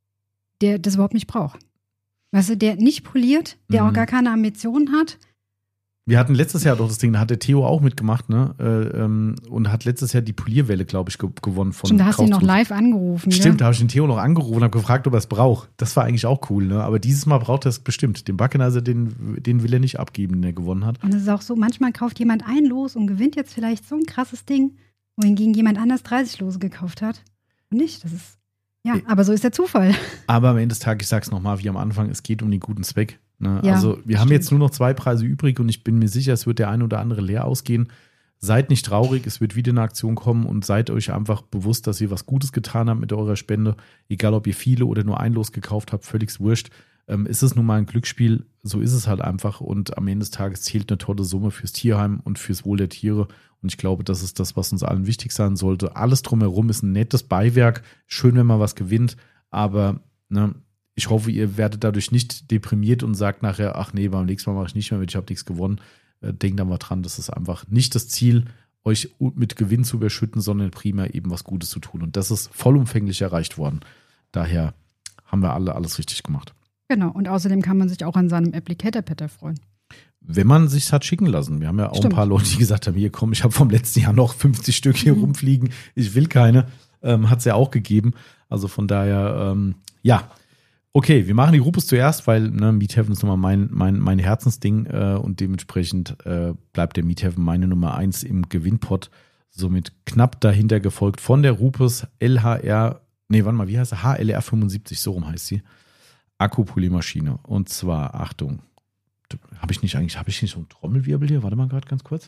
der das überhaupt nicht braucht. Weißt du, der nicht poliert, der Mhm. auch gar keine Ambitionen hat. Wir hatten letztes Jahr doch das Ding, da hat der Theo auch mitgemacht, ne? Äh, ähm, und hat letztes Jahr die Polierwelle, glaube ich, ge- gewonnen von Stimmt, da hast du ihn noch Krautfuß. live angerufen. Stimmt, Gell? da habe ich den Theo noch angerufen und habe gefragt, ob er es braucht. Das war eigentlich auch cool, ne? Aber dieses Mal braucht er es bestimmt. Den Buckenheiser, den, den will er nicht abgeben, den er gewonnen hat. Und es ist auch so, manchmal kauft jemand ein Los und gewinnt jetzt vielleicht so ein krasses Ding, wohingegen jemand anders dreißig Lose gekauft hat. Und nicht, das ist, ja, aber so ist der Zufall. Aber am Ende des Tages, ich sag's nochmal, wie am Anfang, es geht um den guten Zweck. Ne? Ja, also wir haben stimmt. jetzt nur noch zwei Preise übrig und ich bin mir sicher, es wird der eine oder andere leer ausgehen. Seid nicht traurig, es wird wieder eine Aktion kommen und seid euch einfach bewusst, dass ihr was Gutes getan habt mit eurer Spende. Egal, ob ihr viele oder nur ein Los gekauft habt, völlig wurscht. Ähm, ist es nun mal ein Glücksspiel, so ist es halt einfach und am Ende des Tages zählt eine tolle Summe fürs Tierheim und fürs Wohl der Tiere und ich glaube, das ist das, was uns allen wichtig sein sollte. Alles drumherum ist ein nettes Beiwerk, schön, wenn man was gewinnt, aber ne, ich hoffe, ihr werdet dadurch nicht deprimiert und sagt nachher, ach nee, beim nächsten Mal mache ich nicht mehr mit, ich habe nichts gewonnen. Äh, denkt da mal dran, das ist einfach nicht das Ziel, euch mit Gewinn zu überschütten, sondern primär eben was Gutes zu tun. Und das ist vollumfänglich erreicht worden. Daher haben wir alle alles richtig gemacht. Genau, und außerdem kann man sich auch an seinem Applicator-Patter freuen. Wenn man sich hat schicken lassen. Wir haben ja auch Stimmt. ein paar Leute, die gesagt haben, hier komm, ich habe vom letzten Jahr noch fünfzig Stück hier Mhm. rumfliegen, ich will keine. Ähm, hat es ja auch gegeben. Also von daher, ähm, ja. Okay, wir machen die Rupes zuerst, weil ne, Meathaven ist nochmal mein, mein, mein Herzensding äh, und dementsprechend äh, bleibt der Meathaven meine Nummer eins im Gewinnpot. Somit knapp dahinter gefolgt von der Rupes L H R, nee, warte mal, wie heißt sie? H L R fünfundsiebzig, so rum heißt sie. Akkupolymaschine. Und zwar, Achtung, habe ich nicht eigentlich, habe ich nicht so einen Trommelwirbel hier? Warte mal gerade ganz kurz.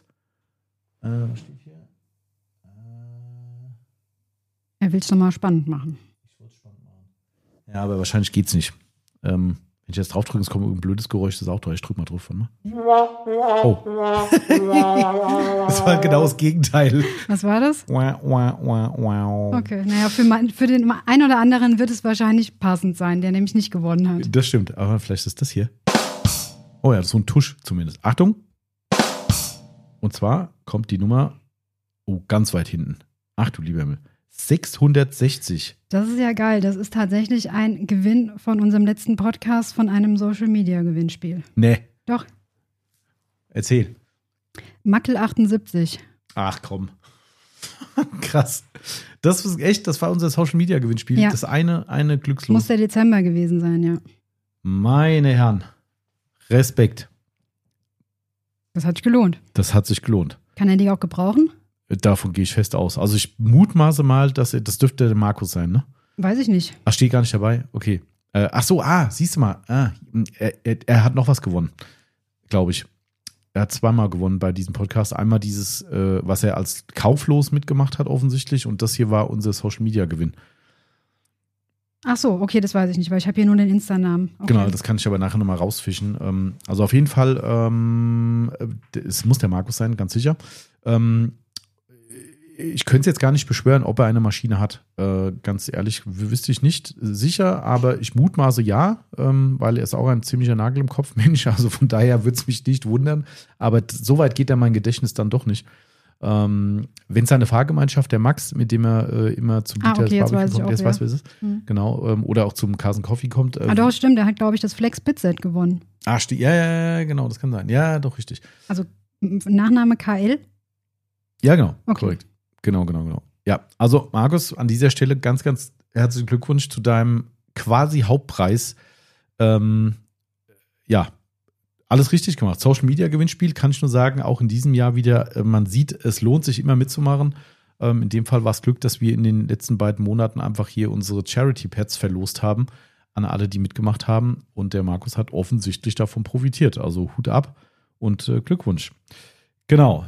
Äh, was steht hier? Äh, Er will es nochmal spannend machen. ich wollte es spannend machen. Ja, aber wahrscheinlich geht's nicht. Ähm, wenn ich jetzt draufdrücke, es kommt irgendein blödes Geräusch, das ist auch da. Ich drück mal drauf. Warte mal. Oh. Das war genau das Gegenteil. Was war das? Wow, wow, wow, wow. Okay, naja, für, mein, für den einen oder anderen wird es wahrscheinlich passend sein, der nämlich nicht gewonnen hat. Das stimmt, aber vielleicht ist das hier. Oh ja, das ist so ein Tusch zumindest. Achtung. Und zwar kommt die Nummer, oh, ganz weit hinten. Ach du lieber Himmel. sechshundertsechzig. Das ist ja geil. Das ist tatsächlich ein Gewinn von unserem letzten Podcast von einem Social-Media-Gewinnspiel. Nee. Doch. Erzähl. Mackel achtundsiebzig. Ach komm. Krass. Das ist echt, das war unser Social-Media-Gewinnspiel. Ja. Das eine, eine Glückslos. Muss der Dezember gewesen sein, ja. Meine Herren. Respekt. Das hat sich gelohnt. Das hat sich gelohnt. Kann er die auch gebrauchen? Davon gehe ich fest aus. Also ich mutmaße mal, dass er, das dürfte der Markus sein, ne? Weiß ich nicht. Ach, steht gar nicht dabei? Okay. Äh, ach so, ah, siehst du mal. Ah, er, er, er hat noch was gewonnen, glaube ich. Er hat zweimal gewonnen bei diesem Podcast. Einmal dieses, äh, was er als kauflos mitgemacht hat offensichtlich, und das hier war unser Social-Media-Gewinn. Ach so, okay, das weiß ich nicht, weil ich habe hier nur den Insta-Namen. Okay. Genau, das kann ich aber nachher nochmal rausfischen. Ähm, also auf jeden Fall, ähm, es muss der Markus sein, ganz sicher. Ähm, ich könnte es jetzt gar nicht beschwören, ob er eine Maschine hat. Äh, ganz ehrlich, wüsste ich nicht sicher, aber ich mutmaße ja, ähm, weil er ist auch ein ziemlicher Nagel im Kopf Mensch. Also von daher würde es mich nicht wundern. Aber so weit geht ja mein Gedächtnis dann doch nicht. Ähm, wenn seine Fahrgemeinschaft, der Max, mit dem er äh, immer zum ah, okay, Dieter's Barbecue kommt, der weiß, wer es ist. Hm. Genau, ähm, oder auch zum Carson Coffee kommt. Äh, ah, doch, stimmt, der hat, glaube ich, das Flex Bitset gewonnen. Ah, sti- ja, ja, ja, genau, das kann sein. Ja, doch, richtig. Also Nachname K L? Ja, genau, okay. Korrekt. Genau, genau, genau. Ja, also Markus, an dieser Stelle ganz, ganz herzlichen Glückwunsch zu deinem quasi Hauptpreis. Ähm, ja, alles richtig gemacht. Social Media Gewinnspiel kann ich nur sagen, auch in diesem Jahr wieder, man sieht, es lohnt sich immer mitzumachen. Ähm, in dem Fall war es Glück, dass wir in den letzten beiden Monaten einfach hier unsere Charity Pads verlost haben an alle, die mitgemacht haben. Und der Markus hat offensichtlich davon profitiert. Also Hut ab und äh, Glückwunsch. Genau.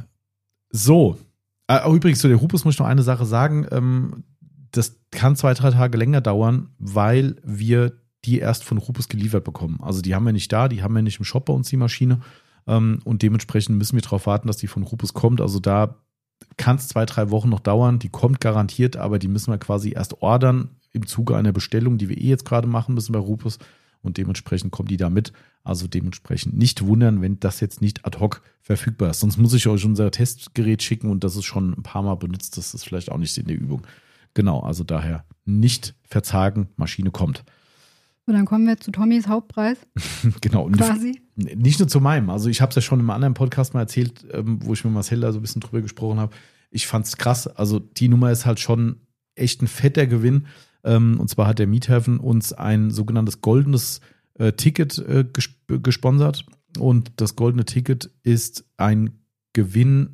So. Äh, übrigens, zu der Rupus muss ich noch eine Sache sagen. Ähm, das kann zwei, drei Tage länger dauern, weil wir die erst von Rupus geliefert bekommen. Also die haben wir nicht da, die haben wir nicht im Shop bei uns, die Maschine. Ähm, und dementsprechend müssen wir darauf warten, dass die von Rupus kommt. Also da kann es zwei, drei Wochen noch dauern. Die kommt garantiert, aber die müssen wir quasi erst ordern im Zuge einer Bestellung, die wir eh jetzt gerade machen müssen bei Rupus. Und dementsprechend kommt die da mit. Also dementsprechend nicht wundern, wenn das jetzt nicht ad hoc verfügbar ist. Sonst muss ich euch unser Testgerät schicken und das ist schon ein paar Mal benutzt. Das ist vielleicht auch nicht in der Übung. Genau, also daher nicht verzagen, Maschine kommt. Und dann kommen wir zu Tommys Hauptpreis. Genau. Quasi. Nicht nur zu meinem. Also ich habe es ja schon in einem anderen Podcast mal erzählt, wo ich mit Marcel da so ein bisschen drüber gesprochen habe. Ich fand es krass. Also die Nummer ist halt schon echt ein fetter Gewinn. Und zwar hat der Miethafen uns ein sogenanntes goldenes äh, Ticket äh, gesp- gesponsert. Und das goldene Ticket ist ein Gewinn,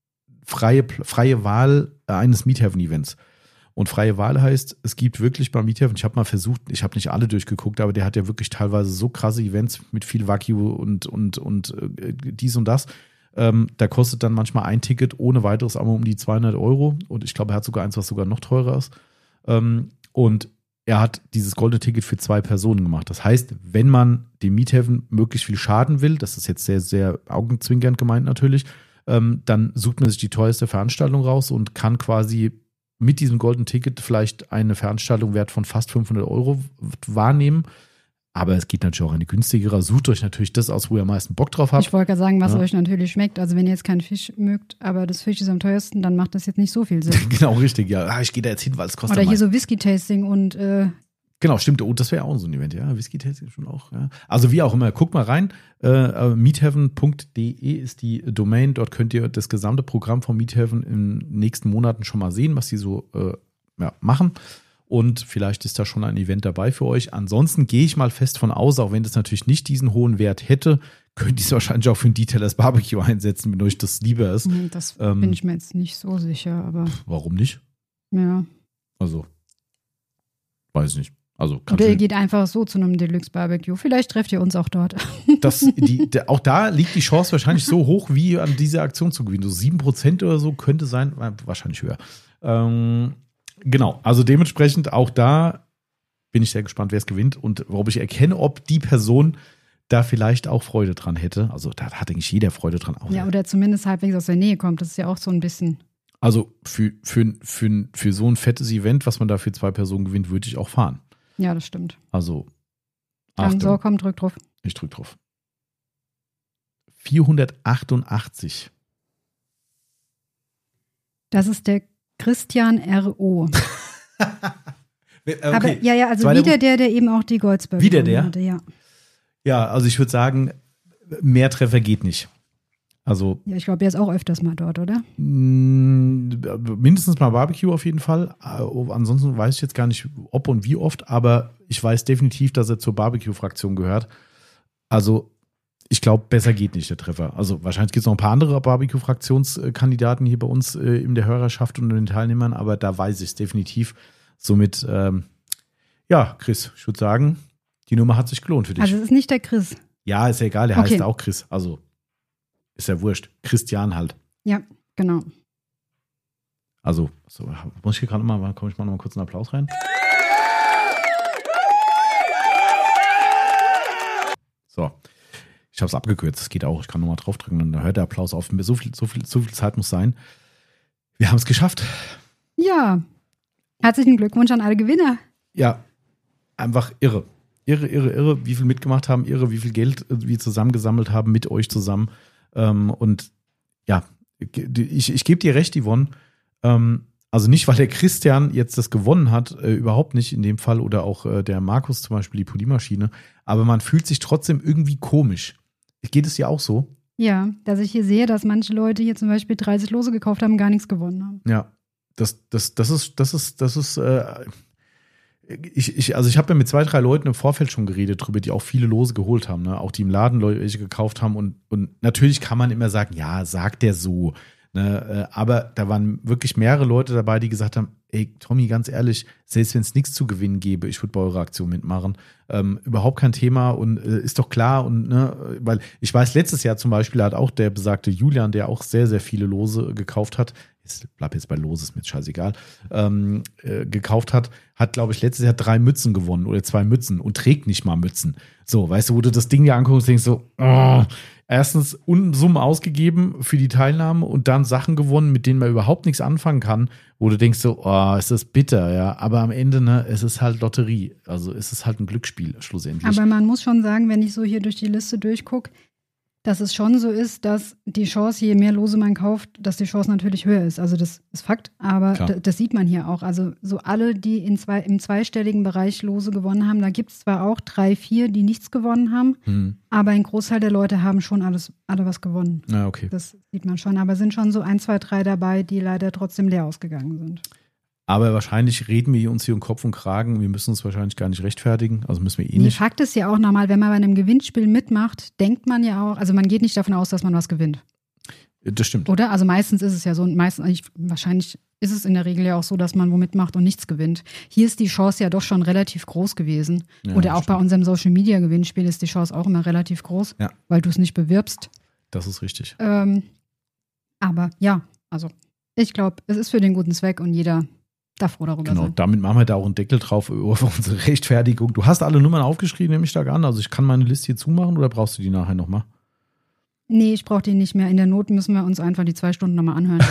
freie, freie Wahl eines Miethafen-Events. Und freie Wahl heißt, es gibt wirklich beim Miethafen, ich habe mal versucht, ich habe nicht alle durchgeguckt, aber der hat ja wirklich teilweise so krasse Events mit viel Wagyu und, und, und äh, dies und das. Ähm, da kostet dann manchmal ein Ticket ohne weiteres aber um die zweihundert Euro. Und ich glaube, er hat sogar eins, was sogar noch teurer ist. Ähm, Und er hat dieses goldene Ticket für zwei Personen gemacht. Das heißt, wenn man dem Miethafen möglichst viel schaden will, das ist jetzt sehr, sehr augenzwinkernd gemeint natürlich, ähm, dann sucht man sich die teuerste Veranstaltung raus und kann quasi mit diesem goldenen Ticket vielleicht eine Veranstaltung wert von fast fünfhundert Euro wahrnehmen. Aber es geht natürlich auch eine günstigere. Sucht euch natürlich das aus, wo ihr am meisten Bock drauf habt. Ich wollte gerade sagen, was ja. euch natürlich schmeckt. Also wenn ihr jetzt keinen Fisch mögt, aber das Fisch ist am teuersten, dann macht das jetzt nicht so viel Sinn. Genau, richtig. Ja, ah, ich gehe da jetzt hin, weil es kostet. Oder hier so Whisky-Tasting und äh Genau, stimmt. Oh, das wäre auch so ein Event, ja. Whisky-Tasting schon auch, ja. Also wie auch immer, guckt mal rein. Äh, meethaven punkt de ist die Domain. Dort könnt ihr das gesamte Programm von Meethaven in den nächsten Monaten schon mal sehen, was sie so äh, ja, machen. Und vielleicht ist da schon ein Event dabei für euch. Ansonsten gehe ich mal fest von aus, auch wenn das natürlich nicht diesen hohen Wert hätte, könnt ihr es wahrscheinlich auch für ein Detailers Barbecue einsetzen, wenn euch das lieber ist. Das ähm, bin ich mir jetzt nicht so sicher, aber. Warum nicht? Ja. Also, weiß ich nicht. Also, Oder ihr geht einfach so zu einem Deluxe Barbecue. Vielleicht trefft ihr uns auch dort. Das, die, der, auch da liegt die Chance wahrscheinlich so hoch, wie an dieser Aktion zu gewinnen. So sieben Prozent oder so könnte sein, wahrscheinlich höher. Ähm, genau, also dementsprechend auch da bin ich sehr gespannt, wer es gewinnt und ob ich erkenne, ob die Person da vielleicht auch Freude dran hätte. Also da hat eigentlich jeder Freude dran. Auch ja, oder zumindest halbwegs aus der Nähe kommt. Das ist ja auch so ein bisschen. Also für, für, für, für so ein fettes Event, was man da für zwei Personen gewinnt, würde ich auch fahren. Ja, das stimmt. Also, Achtung. So, komm, drück drauf. Ich drück drauf. vierhundertachtundachtzig. Das ist der Christian R O. okay. Aber, ja, ja, also Zweite wieder der, der eben auch die Goldsberg Wieder der? hatte, ja. Ja, also ich würde sagen, mehr Treffer geht nicht. Also, ja, ich glaube, er ist auch öfters mal dort, oder? Mindestens mal Barbecue auf jeden Fall. Ansonsten weiß ich jetzt gar nicht, ob und wie oft, aber ich weiß definitiv, dass er zur Barbecue-Fraktion gehört. Also, ich glaube, besser geht nicht, der Treffer. Also wahrscheinlich gibt es noch ein paar andere Barbecue-Fraktionskandidaten hier bei uns äh, in der Hörerschaft und in den Teilnehmern, aber da weiß ich es definitiv. Somit, ähm, ja, Chris, ich würde sagen, die Nummer hat sich gelohnt für dich. Also es ist nicht der Chris. Ja, ist ja egal, der Okay. heißt auch Chris. Also ist ja wurscht. Christian halt. Ja, genau. Also, so, muss ich hier gerade mal, komme ich mal noch mal kurz einen Applaus rein? So, ich habe es abgekürzt, das geht auch. Ich kann nochmal draufdrücken und dann hört der Applaus auf. So viel, so viel, so viel Zeit muss sein. Wir haben es geschafft. Ja, herzlichen Glückwunsch an alle Gewinner. Ja, einfach irre. Irre, irre, irre, wie viel mitgemacht haben, irre, wie viel Geld wir zusammengesammelt haben mit euch zusammen. Ähm, und ja, ich, ich gebe dir recht, Yvonne. Ähm, also nicht, weil der Christian jetzt das gewonnen hat, äh, überhaupt nicht in dem Fall, oder auch äh, der Markus zum Beispiel, die Poliermaschine, aber man fühlt sich trotzdem irgendwie komisch. Geht es dir auch so? Ja, dass ich hier sehe, dass manche Leute hier zum Beispiel dreißig Lose gekauft haben und gar nichts gewonnen haben. Ja, das, das, das ist, das ist, das ist, äh, ich, ich, also ich habe ja mit zwei, drei Leuten im Vorfeld schon geredet drüber, die auch viele Lose geholt haben, ne? Auch die im Laden Leute welche gekauft haben und, und natürlich kann man immer sagen, ja, sagt der so, ne? Aber da waren wirklich mehrere Leute dabei, die gesagt haben, ey, Tommy, ganz ehrlich, selbst wenn es nichts zu gewinnen gäbe, ich würde bei eurer Aktion mitmachen. Ähm, überhaupt kein Thema und äh, ist doch klar und ne, weil ich weiß, letztes Jahr zum Beispiel hat auch der besagte Julian, der auch sehr, sehr viele Lose gekauft hat, ich bleib jetzt bei Lose, ist mir jetzt scheißegal, ähm, äh, gekauft hat, hat, glaube ich, letztes Jahr drei Mützen gewonnen oder zwei Mützen und trägt nicht mal Mützen. So, weißt du, wo du das Ding dir anguckst und denkst so, oh, erstens Unsummen ausgegeben für die Teilnahme und dann Sachen gewonnen, mit denen man überhaupt nichts anfangen kann, wo du denkst so, oh, ist das bitter, ja. Aber am Ende, ne, es ist halt Lotterie. Also es ist halt ein Glücksspiel schlussendlich. Aber man muss schon sagen, wenn ich so hier durch die Liste durchgucke, dass es schon so ist, dass die Chance, je mehr Lose man kauft, dass die Chance natürlich höher ist. Also das ist Fakt, aber d- das sieht man hier auch. Also so alle, die in zwei, im zweistelligen Bereich Lose gewonnen haben, da gibt es zwar auch drei, vier, die nichts gewonnen haben, hm. aber ein Großteil der Leute haben schon alles, alle was gewonnen. Ja, okay. Das sieht man schon, aber sind schon so ein, zwei, drei dabei, die leider trotzdem leer ausgegangen sind. Aber wahrscheinlich reden wir uns hier um Kopf und Kragen. Wir müssen uns wahrscheinlich gar nicht rechtfertigen. Also müssen wir eh nee, nicht. Fakt ist ja auch nochmal, wenn man bei einem Gewinnspiel mitmacht, denkt man ja auch, also man geht nicht davon aus, dass man was gewinnt. Das stimmt. Oder? Also meistens ist es ja so, meistens, wahrscheinlich ist es in der Regel ja auch so, dass man wo mitmacht und nichts gewinnt. Hier ist die Chance ja doch schon relativ groß gewesen. Ja, Oder auch stimmt. Bei unserem Social-Media-Gewinnspiel ist die Chance auch immer relativ groß, ja. weil du es nicht bewirbst. Das ist richtig. Ähm, aber ja, also ich glaube, es ist für den guten Zweck und jeder darf froh darüber genau, sein. Genau, damit machen wir da auch einen Deckel drauf über unsere Rechtfertigung. Du hast alle Nummern aufgeschrieben, nehme ich stark an. Also ich kann meine Liste hier zumachen oder brauchst du die nachher nochmal? Nee, ich brauche die nicht mehr. In der Not müssen wir uns einfach die zwei Stunden nochmal anhören.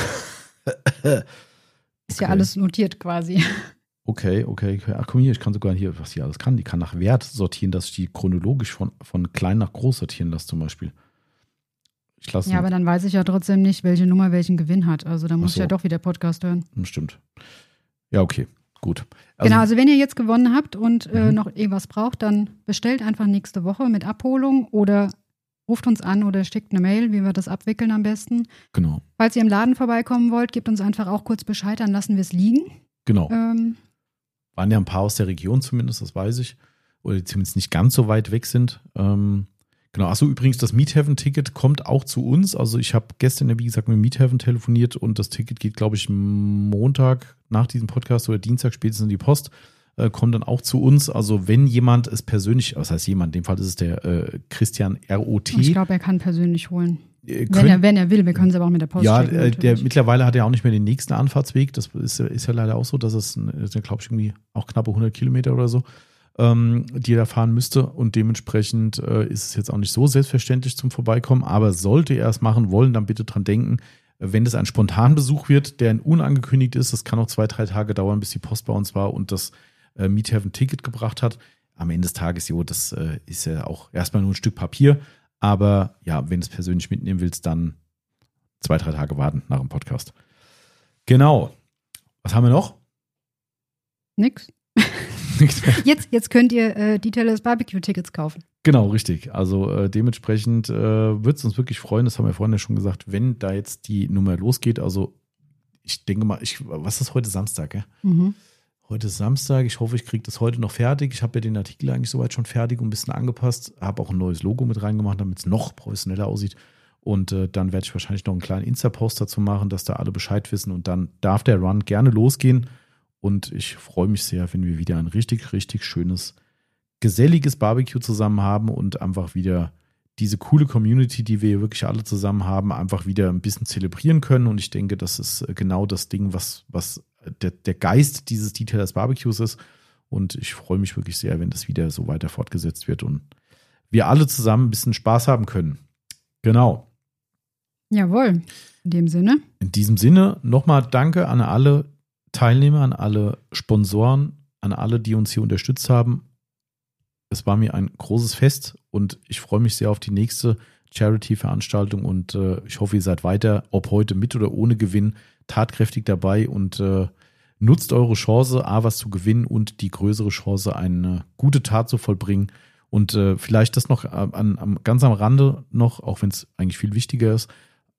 Okay. Ist ja alles notiert quasi. Okay, okay. Ach komm hier, ich kann sogar hier, was hier alles kann. Die kann nach Wert sortieren, dass ich die chronologisch von, von klein nach groß sortieren lasse zum Beispiel. Ich lasse ja, aber dann weiß ich ja trotzdem nicht, welche Nummer welchen Gewinn hat. Also da muss so. ich ja doch wieder Podcast hören. Stimmt. Ja, okay, gut. Also, genau, also wenn ihr jetzt gewonnen habt und äh, mhm. noch irgendwas braucht, dann bestellt einfach nächste Woche mit Abholung oder ruft uns an oder schickt eine Mail, wie wir das abwickeln am besten. Genau. Falls ihr im Laden vorbeikommen wollt, gebt uns einfach auch kurz Bescheid, dann lassen wir es liegen. Genau. Ähm, Waren ja ein paar aus der Region zumindest, das weiß ich. Oder die zumindest nicht ganz so weit weg sind. Ähm, genau, achso, übrigens, das Meathaven-Ticket kommt auch zu uns. Also ich habe gestern, ja wie gesagt, mit Meathaven telefoniert und das Ticket geht, glaube ich, Montag nach diesem Podcast oder Dienstag spätestens in die Post. Äh, kommt dann auch zu uns. Also wenn jemand es persönlich, was heißt jemand, in dem Fall ist es der äh, Christian R O T. Ich glaube, er kann persönlich holen. Äh, wenn, er, wenn er will, wir können es aber auch mit der Post ja, schicken. Ja, der mittlerweile hat er auch nicht mehr den nächsten Anfahrtsweg. Das ist, ist ja leider auch so, dass es, glaube ich, irgendwie auch knappe hundert Kilometer oder so, ähm, die er da fahren müsste. Und dementsprechend äh, ist es jetzt auch nicht so selbstverständlich zum Vorbeikommen. Aber sollte er es machen wollen, dann bitte dran denken, wenn das ein Spontanbesuch wird, der unangekündigt ist, das kann auch zwei, drei Tage dauern, bis die Post bei uns war und das äh, Meathaven ein Ticket gebracht hat. Am Ende des Tages, jo, das äh, ist ja auch erstmal nur ein Stück Papier. Aber ja, wenn du es persönlich mitnehmen willst, dann zwei, drei Tage warten nach dem Podcast. Genau. Was haben wir noch? Nix. jetzt, jetzt könnt ihr äh, Detailers Barbecue-Tickets kaufen. Genau, richtig. Also äh, dementsprechend äh, würde es uns wirklich freuen, das haben wir vorhin ja schon gesagt, wenn da jetzt die Nummer losgeht. Also ich denke mal, ich, was ist heute Samstag? Ja? Mhm. Heute ist Samstag. Ich hoffe, ich kriege das heute noch fertig. Ich habe ja den Artikel eigentlich soweit schon fertig und ein bisschen angepasst. Habe auch ein neues Logo mit reingemacht, damit es noch professioneller aussieht. Und äh, dann werde ich wahrscheinlich noch einen kleinen Insta-Post dazu machen, dass da alle Bescheid wissen. Und dann darf der Run gerne losgehen. Und ich freue mich sehr, wenn wir wieder ein richtig, richtig schönes, geselliges Barbecue zusammen haben und einfach wieder diese coole Community, die wir wirklich alle zusammen haben, einfach wieder ein bisschen zelebrieren können. Und ich denke, das ist genau das Ding, was, was der, der Geist dieses Detailers Barbecues ist. Und ich freue mich wirklich sehr, wenn das wieder so weiter fortgesetzt wird und wir alle zusammen ein bisschen Spaß haben können. Genau. Jawohl, in dem Sinne. In diesem Sinne nochmal danke an alle Teilnehmer, an alle Sponsoren, an alle, die uns hier unterstützt haben. Es war mir ein großes Fest und ich freue mich sehr auf die nächste Charity-Veranstaltung und äh, ich hoffe, ihr seid weiter, ob heute mit oder ohne Gewinn, tatkräftig dabei und äh, nutzt eure Chance, A, was zu gewinnen und die größere Chance, eine gute Tat zu vollbringen. Und äh, vielleicht das noch an, an, ganz am Rande noch, auch wenn es eigentlich viel wichtiger ist,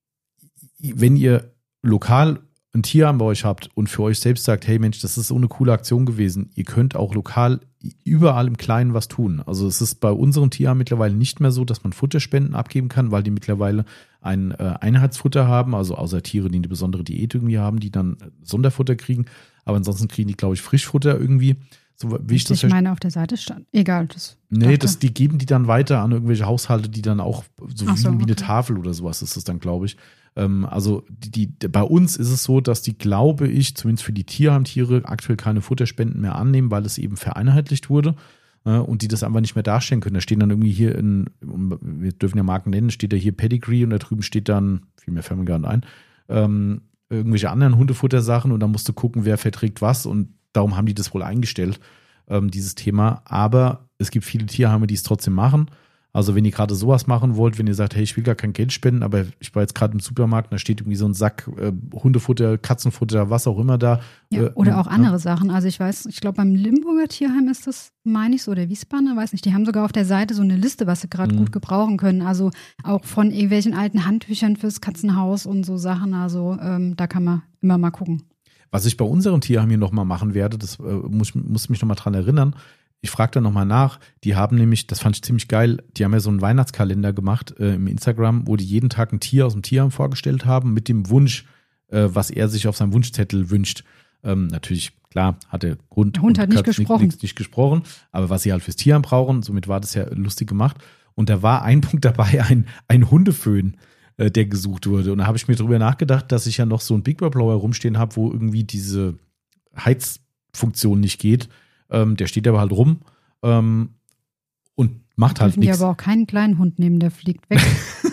wenn ihr lokal ein Tierheim bei euch habt und für euch selbst sagt, hey Mensch, das ist so eine coole Aktion gewesen, ihr könnt auch lokal überall im Kleinen was tun. Also es ist bei unserem Tierheim mittlerweile nicht mehr so, dass man Futterspenden abgeben kann, weil die mittlerweile ein äh, Einheitsfutter haben, also außer Tiere, die eine besondere Diät irgendwie haben, die dann Sonderfutter kriegen. Aber ansonsten kriegen die, glaube ich, Frischfutter irgendwie. So, wie ich ich das ich meine, auf der Seite stand. Egal. Das nee, das, die geben die dann weiter an irgendwelche Haushalte, die dann auch so, Ach so wie, wie eine okay. Tafel oder sowas ist es dann, glaube ich. Ähm, also die, die, bei uns ist es so, dass die, glaube ich, zumindest für die Tierheimtiere aktuell keine Futterspenden mehr annehmen, weil es eben vereinheitlicht wurde äh, und die das einfach nicht mehr darstellen können. Da stehen dann irgendwie hier in, wir dürfen ja Marken nennen, steht da hier Pedigree und da drüben steht dann, viel mehr fällt mir gar nicht ein, ähm, irgendwelche anderen Hundefuttersachen und dann musst du gucken, wer verträgt was und darum haben die das wohl eingestellt, ähm, dieses Thema. Aber es gibt viele Tierheime, die es trotzdem machen. Also wenn ihr gerade sowas machen wollt, wenn ihr sagt, hey, ich will gar kein Geld spenden, aber ich war jetzt gerade im Supermarkt, da steht irgendwie so ein Sack äh, Hundefutter, Katzenfutter, was auch immer da. Ja, äh, oder auch ja. andere Sachen. Also ich weiß, ich glaube beim Limburger Tierheim ist das, meine ich so, der Wiesbadener, weiß nicht, die haben sogar auf der Seite so eine Liste, was sie gerade Mhm. gut gebrauchen können. Also auch von irgendwelchen alten Handtüchern fürs Katzenhaus und so Sachen. Also ähm, da kann man immer mal gucken. Was ich bei unserem Tierheim hier nochmal machen werde, das äh, muss, muss mich nochmal dran erinnern. Ich frage da nochmal nach. Die haben nämlich, das fand ich ziemlich geil, die haben ja so einen Weihnachtskalender gemacht äh, im Instagram, wo die jeden Tag ein Tier aus dem Tierheim vorgestellt haben mit dem Wunsch, äh, was er sich auf seinem Wunschzettel wünscht. Ähm, natürlich, klar, hat der Hund, Der Hund hat nicht Katze gesprochen. Nicht, nicht gesprochen, aber was sie halt fürs Tierheim brauchen, somit war das ja lustig gemacht. Und da war ein Punkt dabei, ein, ein Hundeföhn, äh, der gesucht wurde. Und da habe ich mir drüber nachgedacht, dass ich ja noch so einen Big Blower rumstehen habe, wo irgendwie diese Heizfunktion nicht geht. Ähm, der steht aber halt rum ähm, und macht halt Dürfen die nichts. aber auch keinen kleinen Hund nehmen, der fliegt weg.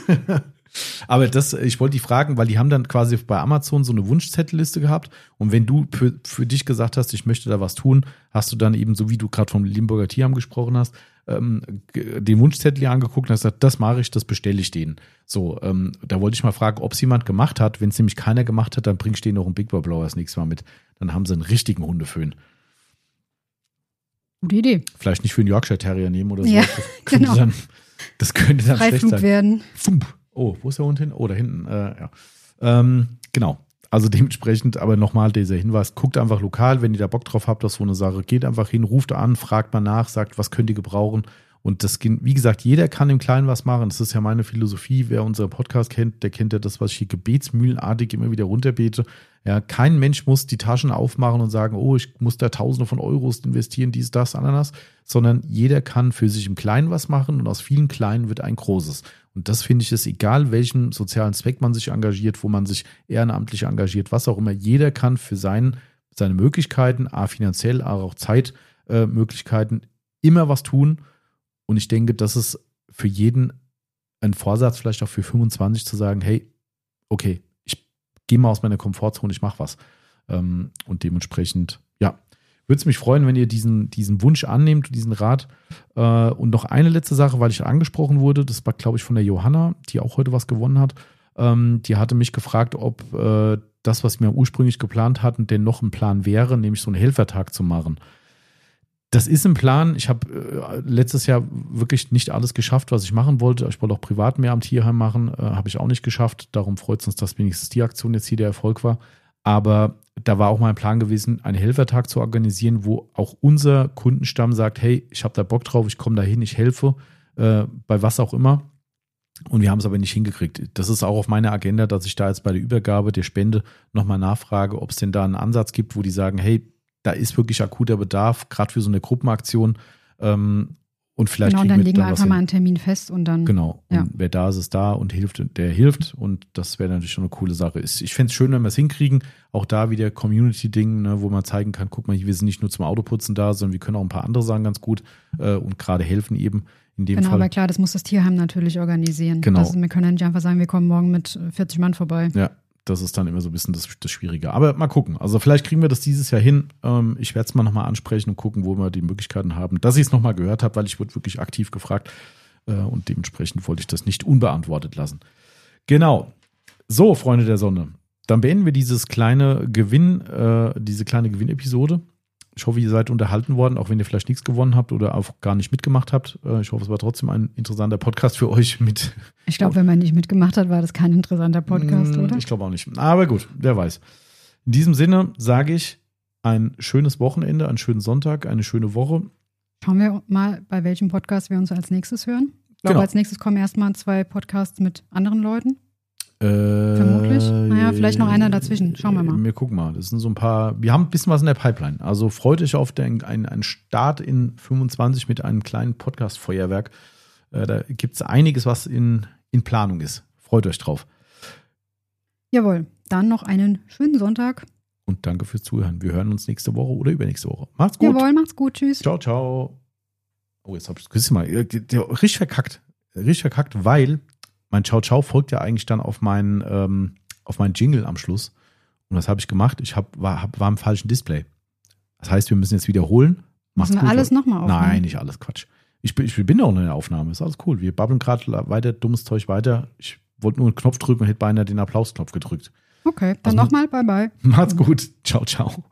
Aber das, ich wollte die fragen, weil die haben dann quasi bei Amazon so eine Wunschzettelliste gehabt und wenn du für, für dich gesagt hast, ich möchte da was tun, hast du dann eben, so wie du gerade vom Limburger Tierheim gesprochen hast, ähm, den Wunschzettel hier angeguckt und hast gesagt, das mache ich, das bestelle ich denen. So, ähm, da wollte ich mal fragen, ob es jemand gemacht hat. Wenn es nämlich keiner gemacht hat, dann bring ich denen noch einen Big Boy Blower das nächste Mal mit. Dann haben sie einen richtigen Hundeföhn. Gute Idee. Vielleicht nicht für einen Yorkshire Terrier nehmen oder so. Ja, das, könnte genau. dann, das könnte dann schlecht Freiflug sein. werden. Fump. Oh, wo ist der Hund hin? Oh, da hinten. Äh, ja. ähm, genau. Also dementsprechend, aber nochmal dieser Hinweis, guckt einfach lokal, wenn ihr da Bock drauf habt, dass so eine Sache geht, einfach hin, ruft an, fragt mal nach, sagt, was könnt ihr gebrauchen. Und das, wie gesagt, jeder kann im Kleinen was machen. Das ist ja meine Philosophie. Wer unseren Podcast kennt, der kennt ja das, was ich hier gebetsmühlenartig immer wieder runterbete. Ja, kein Mensch muss die Taschen aufmachen und sagen, oh, ich muss da Tausende von Euros investieren, dies, das, Ananas, sondern jeder kann für sich im Kleinen was machen und aus vielen Kleinen wird ein Großes. Und das finde ich ist egal, welchen sozialen Zweck man sich engagiert, wo man sich ehrenamtlich engagiert, was auch immer. Jeder kann für sein, seine Möglichkeiten, a finanziell, aber auch Zeitmöglichkeiten, immer was tun. Und ich denke, das ist für jeden ein Vorsatz, vielleicht auch für fünfundzwanzig, zu sagen, hey, okay, ich gehe mal aus meiner Komfortzone, ich mache was. Und dementsprechend, ja, würde es mich freuen, wenn ihr diesen, diesen Wunsch annehmt, diesen Rat. Und noch eine letzte Sache, weil ich angesprochen wurde, das war, glaube ich, von der Johanna, die auch heute was gewonnen hat. Die hatte mich gefragt, ob das, was wir ursprünglich geplant hatten, denn noch ein Plan wäre, nämlich so einen Helfertag zu machen. Das ist ein Plan. Ich habe äh, letztes Jahr wirklich nicht alles geschafft, was ich machen wollte. Ich wollte auch privat mehr am Tierheim machen, äh, habe ich auch nicht geschafft. Darum freut es uns, dass wenigstens die Aktion jetzt hier der Erfolg war. Aber da war auch mal ein Plan gewesen, einen Helfertag zu organisieren, wo auch unser Kundenstamm sagt, hey, ich habe da Bock drauf, ich komme da hin, ich helfe, äh, bei was auch immer. Und wir haben es aber nicht hingekriegt. Das ist auch auf meiner Agenda, dass ich da jetzt bei der Übergabe der Spende nochmal nachfrage, ob es denn da einen Ansatz gibt, wo die sagen, hey, da ist wirklich akuter Bedarf, gerade für so eine Gruppenaktion. Ähm, und vielleicht genau, und kriegen dann wir legen wir da was einfach hin. mal einen Termin fest und dann. Genau. Und Ja. wer da ist, ist da und hilft, der hilft. Und das wäre natürlich schon eine coole Sache. Ich fände es schön, wenn wir es hinkriegen. Auch da wieder Community-Ding, ne, wo man zeigen kann, guck mal, wir sind nicht nur zum Autoputzen da, sondern wir können auch ein paar andere Sachen ganz gut äh, und gerade helfen eben in dem Genau, Fall. aber klar, das muss das Tierheim natürlich organisieren. Genau. Das, wir können ja nicht einfach sagen, wir kommen morgen mit vierzig Mann vorbei. Ja, das ist dann immer so ein bisschen das, das Schwierige. Aber mal gucken. Also vielleicht kriegen wir das dieses Jahr hin. Ähm, ich werde es mal nochmal ansprechen und gucken, wo wir die Möglichkeiten haben, dass ich es nochmal gehört habe, weil ich wurde wirklich aktiv gefragt. Und dementsprechend wollte ich das nicht unbeantwortet lassen. Genau. So, Freunde der Sonne. Dann beenden wir dieses kleine Gewinn, äh, diese kleine Gewinnepisode. Ich hoffe, ihr seid unterhalten worden, auch wenn ihr vielleicht nichts gewonnen habt oder auch gar nicht mitgemacht habt. Äh, ich hoffe, es war trotzdem ein interessanter Podcast für euch mit. Ich glaube, wenn man nicht mitgemacht hat, war das kein interessanter Podcast, oder? Ich glaube auch nicht. Aber gut, wer weiß. In diesem Sinne sage ich ein schönes Wochenende, einen schönen Sonntag, eine schöne Woche. Schauen wir mal, bei welchem Podcast wir uns als nächstes hören. Ich glaube, Genau. als nächstes kommen erstmal zwei Podcasts mit anderen Leuten. Äh, Vermutlich. Naja, vielleicht noch einer dazwischen. Schauen wir mal. Wir gucken mal. Das sind so ein paar. Wir haben ein bisschen was in der Pipeline. Also freut euch auf den, einen, einen Start in fünfundzwanzig mit einem kleinen Podcast-Feuerwerk. Äh, da gibt es einiges, was in, in Planung ist. Freut euch drauf. Jawohl. Dann noch einen schönen Sonntag. Und danke fürs Zuhören. Wir hören uns nächste Woche oder übernächste Woche. Macht's gut. Jawohl, macht's gut. Tschüss. Ciao, ciao. Oh, jetzt hab ich es mal. Richtig verkackt. Richtig verkackt, weil mein Ciao, ciao folgt ja eigentlich dann auf meinen, ähm, auf meinen Jingle am Schluss. Und was habe ich gemacht? Ich hab, war, hab, war im falschen Display. Das heißt, wir müssen jetzt wiederholen. Macht's Müssen wir gut. alles nochmal aufnehmen? Nein, nicht alles, Quatsch. Ich bin, ich bin noch in der Aufnahme. Ist alles cool. Wir babbeln gerade weiter, dummes Zeug weiter. Ich wollte nur einen Knopf drücken und hätte beinahe den Applausknopf gedrückt. Okay, dann Also- nochmal. Bye, bye. Macht's gut. Ciao, ciao.